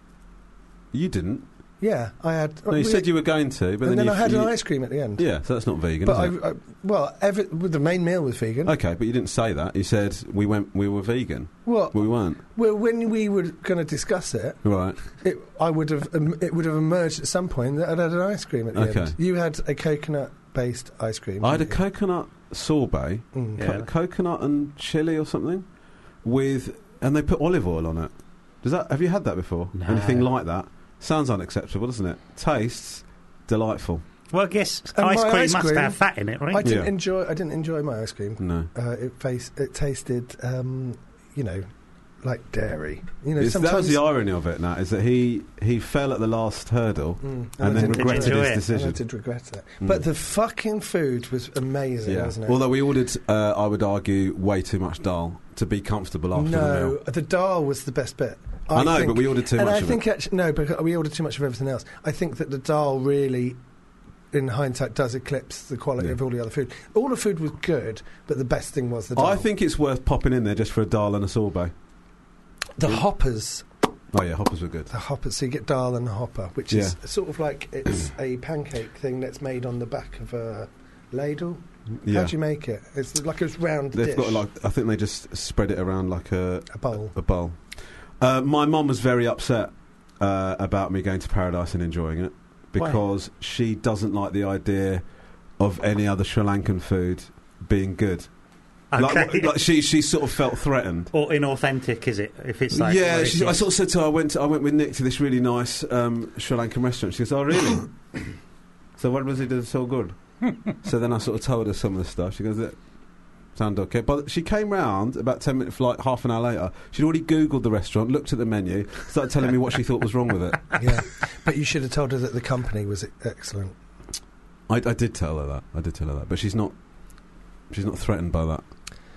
You didn't. Yeah, I had. No, you we said ate- you were going to, but and then you, I had you, an ice cream at the end. Yeah, so that's not vegan. But I, is it? I, well, every, well, the main meal was vegan. Okay, but you didn't say that. You said we went. We were vegan. Well, Well, we weren't. well, when we were going to discuss it, Right. it, I would have. Um, it would have emerged at some point that I'd had an ice cream at the Okay. end. You had a coconut-based ice cream. I had a didn't you? coconut sorbet, Mm. Yeah. co- coconut and chili or something, with and they put olive oil on it. Does that? Have you had that before? No. Anything like that? Sounds unacceptable, doesn't it? Tastes delightful. Well, I guess And ice my cream ice must cream- have fat in it, right? I didn't Yeah. enjoy. I didn't enjoy my ice cream. No. Uh, it face. It tasted, um, you know, like dairy. You know, It's- that was sometimes. the irony of it. Now is that he he fell at the last hurdle Mm, and I then didn't regretted enjoy his it. I decision. did regret it. Mm. But the fucking food was amazing, Yeah. wasn't it? Although we ordered, uh, I would argue, way too much dal to be comfortable after the no, meal. the dal was the best bit. I know, think- but we ordered too and much I of think it. actually no, but we ordered too much of everything else. I think that the dal really, in hindsight, does eclipse the quality Yeah. of all the other food. All the food was good, but the best thing was the dal. I think it's worth popping in there just for a dal and a sorbet. the hoppers. Oh yeah, hoppers were good. The hopper, so you get dal and a hopper, which is sort of like it's a pancake thing that's made on the back of a ladle. Yeah. How do you make it? It's like a round They've dish, got like I think they just spread it around like a a bowl. a bowl. Uh, my mum was very upset uh, about me going to Paradise and enjoying it because she doesn't like the idea of any other Sri Lankan food being good. Okay. Like, like she she sort of felt threatened. Or inauthentic, is it? If it's like yeah, what it she, I is. sort of said to her, I went to, I went with Nick to this really nice um, Sri Lankan restaurant. She goes, oh really? So what was it so good? So then I sort of told her some of the stuff. She goes, that sound okay. But she came round about ten minutes, like half an hour later. She'd already Googled the restaurant, looked at the menu, started telling me what she thought was wrong with it. Yeah, but you should have told her that the company was excellent. I, I did tell her that. I did tell her that, but she's not. She's not threatened by that.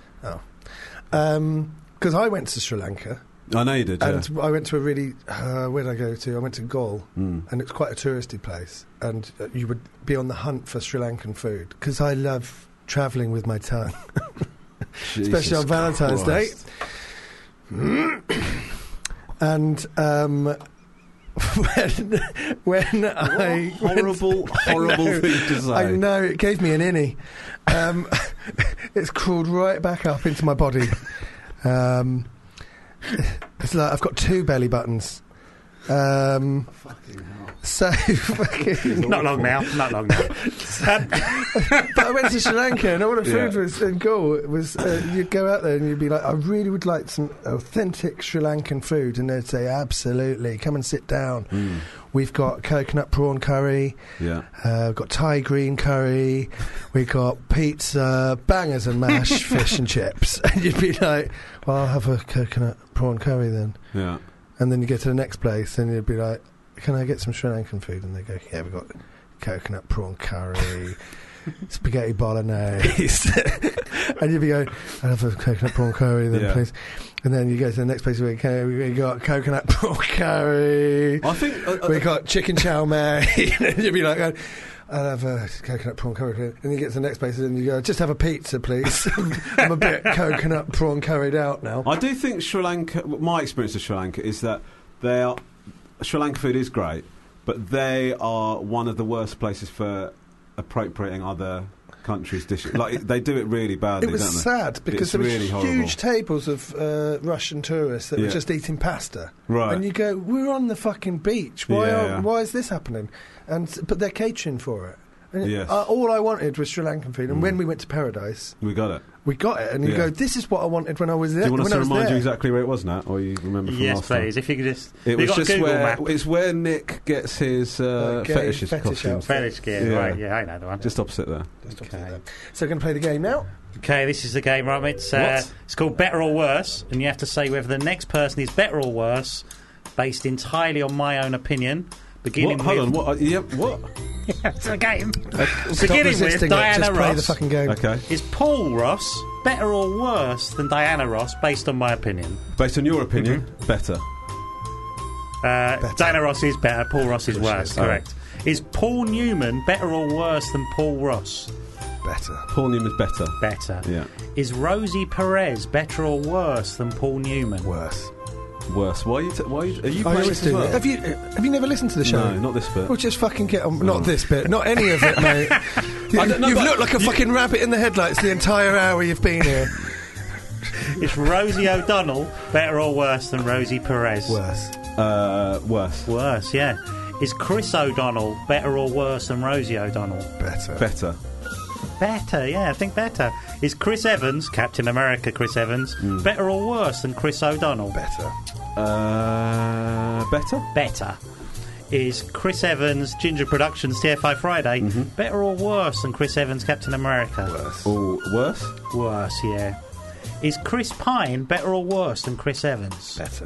Because I went to Sri Lanka, I know you did. Yeah. and I went to a really uh, where did I go to? I went to Gaul, Mm. and it's quite a touristy place, and uh, you would be on the hunt for Sri Lankan food because I love travelling with my tongue, especially Jesus on Valentine's Christ. Day. And um, when when I Horrible, went- horrible I know, thing to say. I know it gave me an innie. Um, it's crawled right back up into my body. Um, it's like I've got two belly buttons. Um, so fucking. Not long now. Not long now. Um, But I went to Sri Lanka and all the food Yeah. was in Gaul. It was uh, you'd go out there and you'd be like, I really would like some authentic Sri Lankan food, and they'd say, absolutely, come and sit down. Mm. We've got coconut prawn curry, Yeah. uh, we've got Thai green curry, we've got pizza, bangers and mash, fish and chips. And you'd be like, well, I'll have a coconut prawn curry then. Yeah. And then you get to the next place and you'd be like, can I get some Sri Lankan food? And they go, yeah, we've got coconut prawn curry, spaghetti bolognese. And you'd be going, I'll have a coconut prawn curry then, Yeah. please. And then you go to the next place where okay, we got coconut prawn curry. I think uh, uh, We got chicken chow mein. And you'd be like, going, I'll have a coconut prawn curry, please. And you get to the next place and you go, just have a pizza, please. I'm a bit coconut prawn curried out now. I do think Sri Lanka. My experience of Sri Lanka is that they are Sri Lanka food is great, but they are one of the worst places for appropriating other countries' dishes. Like they do it really badly. It was don't they? sad because It's there were really huge horrible. tables of uh, Russian tourists that Yeah. were just eating pasta, Right. and you go, "We're on the fucking beach. Why? Yeah, are, yeah. Why is this happening?" And but they're catering for it. And Yes. uh, all I wanted was Sri Lankan food, and Mm. when we went to Paradise, We got it. we got it. And you Yeah. go, "This is what I wanted when I was there." Do you want us when to I was remind there. you exactly where it was, Nat, or you remember from Yes, last time? please. If you could just. It Have was you got just a Google where map? it's where Nick gets his uh, Uh, gay fetishes fetish costumes. outfit. Fetish gear, Yeah. right? Yeah, I know the one. Just opposite there. Just Okay. opposite that. So, we're going to play the game now. Okay, this is the game, right? It's uh, What? it's called Better or Worse, and you have to say whether the next person is better or worse, based entirely on my own opinion. Beginning What? Hold with on. What? Uh, yeah. What? it's a game. Stop Beginning resisting with it. Diana Just play Ross. the fucking game. Okay. Is Paul Ross better or worse than Diana Ross, based on my opinion? Based on your opinion, Mm-hmm. better. Uh, Better. Diana Ross is better. Paul Ross is worse. Oh. Correct. Is Paul Newman better or worse than Paul Ross? Better. Paul Newman's better. Better. Yeah. Is Rosie Perez better or worse than Paul Newman? Worse. Worse. Why are you? T- why are you? Are you I playing always this as do well? that. Have you uh, have you never listened to the show? No, not this bit. Well, just fucking get on. Oh. Not this bit. Not any of it, mate. You, I don't know, you've but looked like a you- fucking rabbit in the headlights the entire hour you've been here. Is Rosie O'Donnell better or worse than Rosie Perez? Worse. Uh, worse. Worse, yeah. Is Chris O'Donnell better or worse than Rosie O'Donnell? Better. Better. Better, yeah, I think better. Is Chris Evans, Captain America Chris Evans, Mm. better or worse than Chris O'Donnell? Better. Uh, better. Better. Is Chris Evans, Ginger Productions, T F I Friday, Mm-hmm. better or worse than Chris Evans, Captain America? Worse. Or worse. Worse, yeah. Is Chris Pine better or worse than Chris Evans? Better.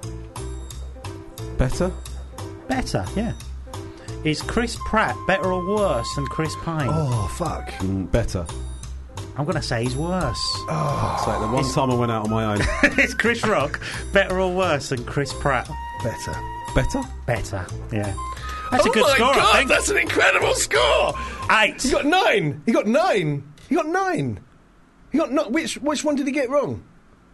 Better. Better, yeah. Is Chris Pratt better or worse than Chris Pine? Oh, fuck. Mm, better. I'm going to say he's worse. It's like the one time I went out on my own. Is Chris Rock better or worse than Chris Pratt? Better. Better. Better, yeah. That's oh a good my score, God, I think. that's an incredible score! Eight. He got nine! He got nine! He got nine! He got no- which which one did he get wrong?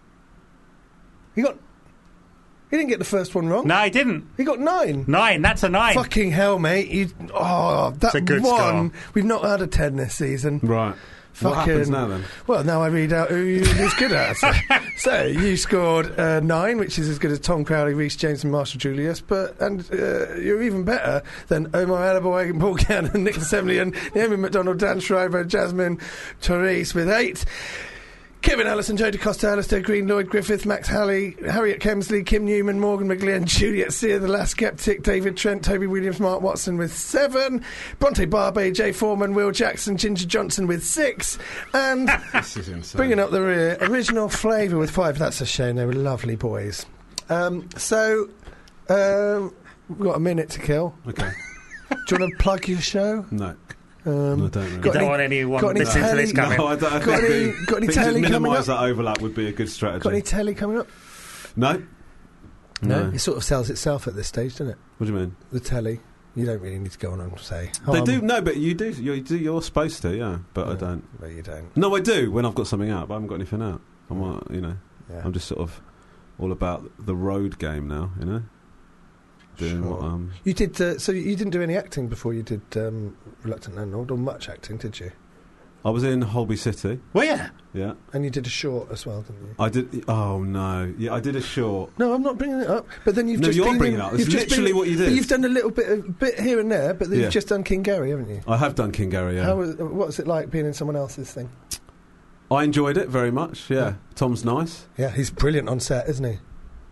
He got... He didn't get the first one wrong. No, he didn't. He got nine. Nine, that's a nine. Fucking hell, mate. You, oh, that a good one. score. We've not had a ten this season. Right. What Fucking- happens now then? Well, now I read out who you was good at. So, so you scored uh, nine, which is as good as Tom Crowley, Rhys James, and Marshall Julius. But and uh, you're even better than Omar Adebayo, Paul Cannon, Nick Semley, Naomi McDonald, Dan Schreiber, Jasmine Therese with eight. Kevin Allison, Jodie Costa, Alistair Green, Lloyd Griffith, Max Halley, Harriet Kemsley, Kim Newman, Morgan McGlynn, Juliet Sear, The Last Skeptic, David Trent, Toby Williams, Mark Watson with seven, Bronte Barbe, Jay Foreman, Will Jackson, Ginger Johnson with six, and This is insane. bringing up the rear, Original Flavour with five. That's a shame, they were lovely boys. Um, so, um, we've got a minute to kill. Okay. Do you want to plug your show? No. Um, I don't really. You got don't any- want anyone got any listening to this telly- coming. No, I don't. I Got think any- the- got any things telly that coming minimise up? that overlap would be a good strategy. Got any telly coming up? No. No. It sort of sells itself at this stage, doesn't it? What do you mean? The telly. You don't really need to go on and say. They "Oh, do. I'm-" No, but you do. You do. You're supposed to. Yeah, but I don't. But you don't. No, I do when I've got something out, but I haven't got anything out. I'm, uh, you know, Yeah. I'm just sort of all about the road game now. You know, doing Sure. what um. You did. Uh, so you didn't do any acting before you did um, Reluctant Landlord, or much acting, did you? I was in Holby City. Well, yeah. Yeah, And you did a short as well, didn't you? I did. Oh no, yeah, I did a short. No, I'm not bringing it up. But then you've No, just you're been bringing in, it up. It's you've just literally been- what you But did. you've done a little bit, of, bit here and there. But then Yeah. you've just done King Gary, haven't you? I have done King Gary. Yeah, How was, what's it like being in someone else's thing? I enjoyed it very much. Yeah, Yeah. Tom's nice. Yeah, he's brilliant on set, isn't he?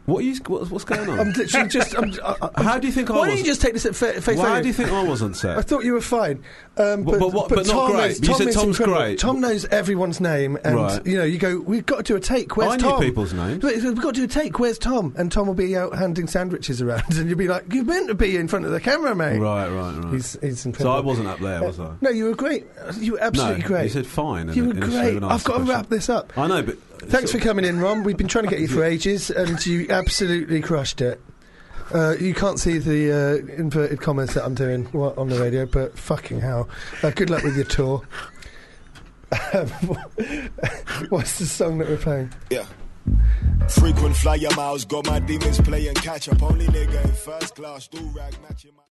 What are you? What, what's going on? I'm literally just. I'm, I, I'm, How do you think I Why was? don't you just take this at fa- face value? Why do you think I was on I set? thought you were fine, um, But- but, but what- but not Tom great. Knows, You Tom said is Tom's incredible. great. Tom knows everyone's name, and Right. you know, you go, we've got to do a take. Where's I knew Tom? people's names. Wait, We've got to do a take. Where's Tom? And Tom will be out handing sandwiches around, and you'll be like, "You meant to be in front of the camera, mate." Right, right, right. He's, he's so incredible. I wasn't up there, was I? No, you were great. You were absolutely no, great. you said fine. in You the- were in the show great. and I've asked got to the wrap question. this up. I know, but Thanks for coming in, Ron. We've been trying to get you for ages, and you absolutely crushed it. Uh, you can't see the uh, inverted commas that I'm doing on the radio, but fucking hell. Uh, good luck with your tour. Um, what's the song that we're playing? Yeah. Frequent flyer miles, got my demons playing catch up. Only nigga in first class, do rag matching my.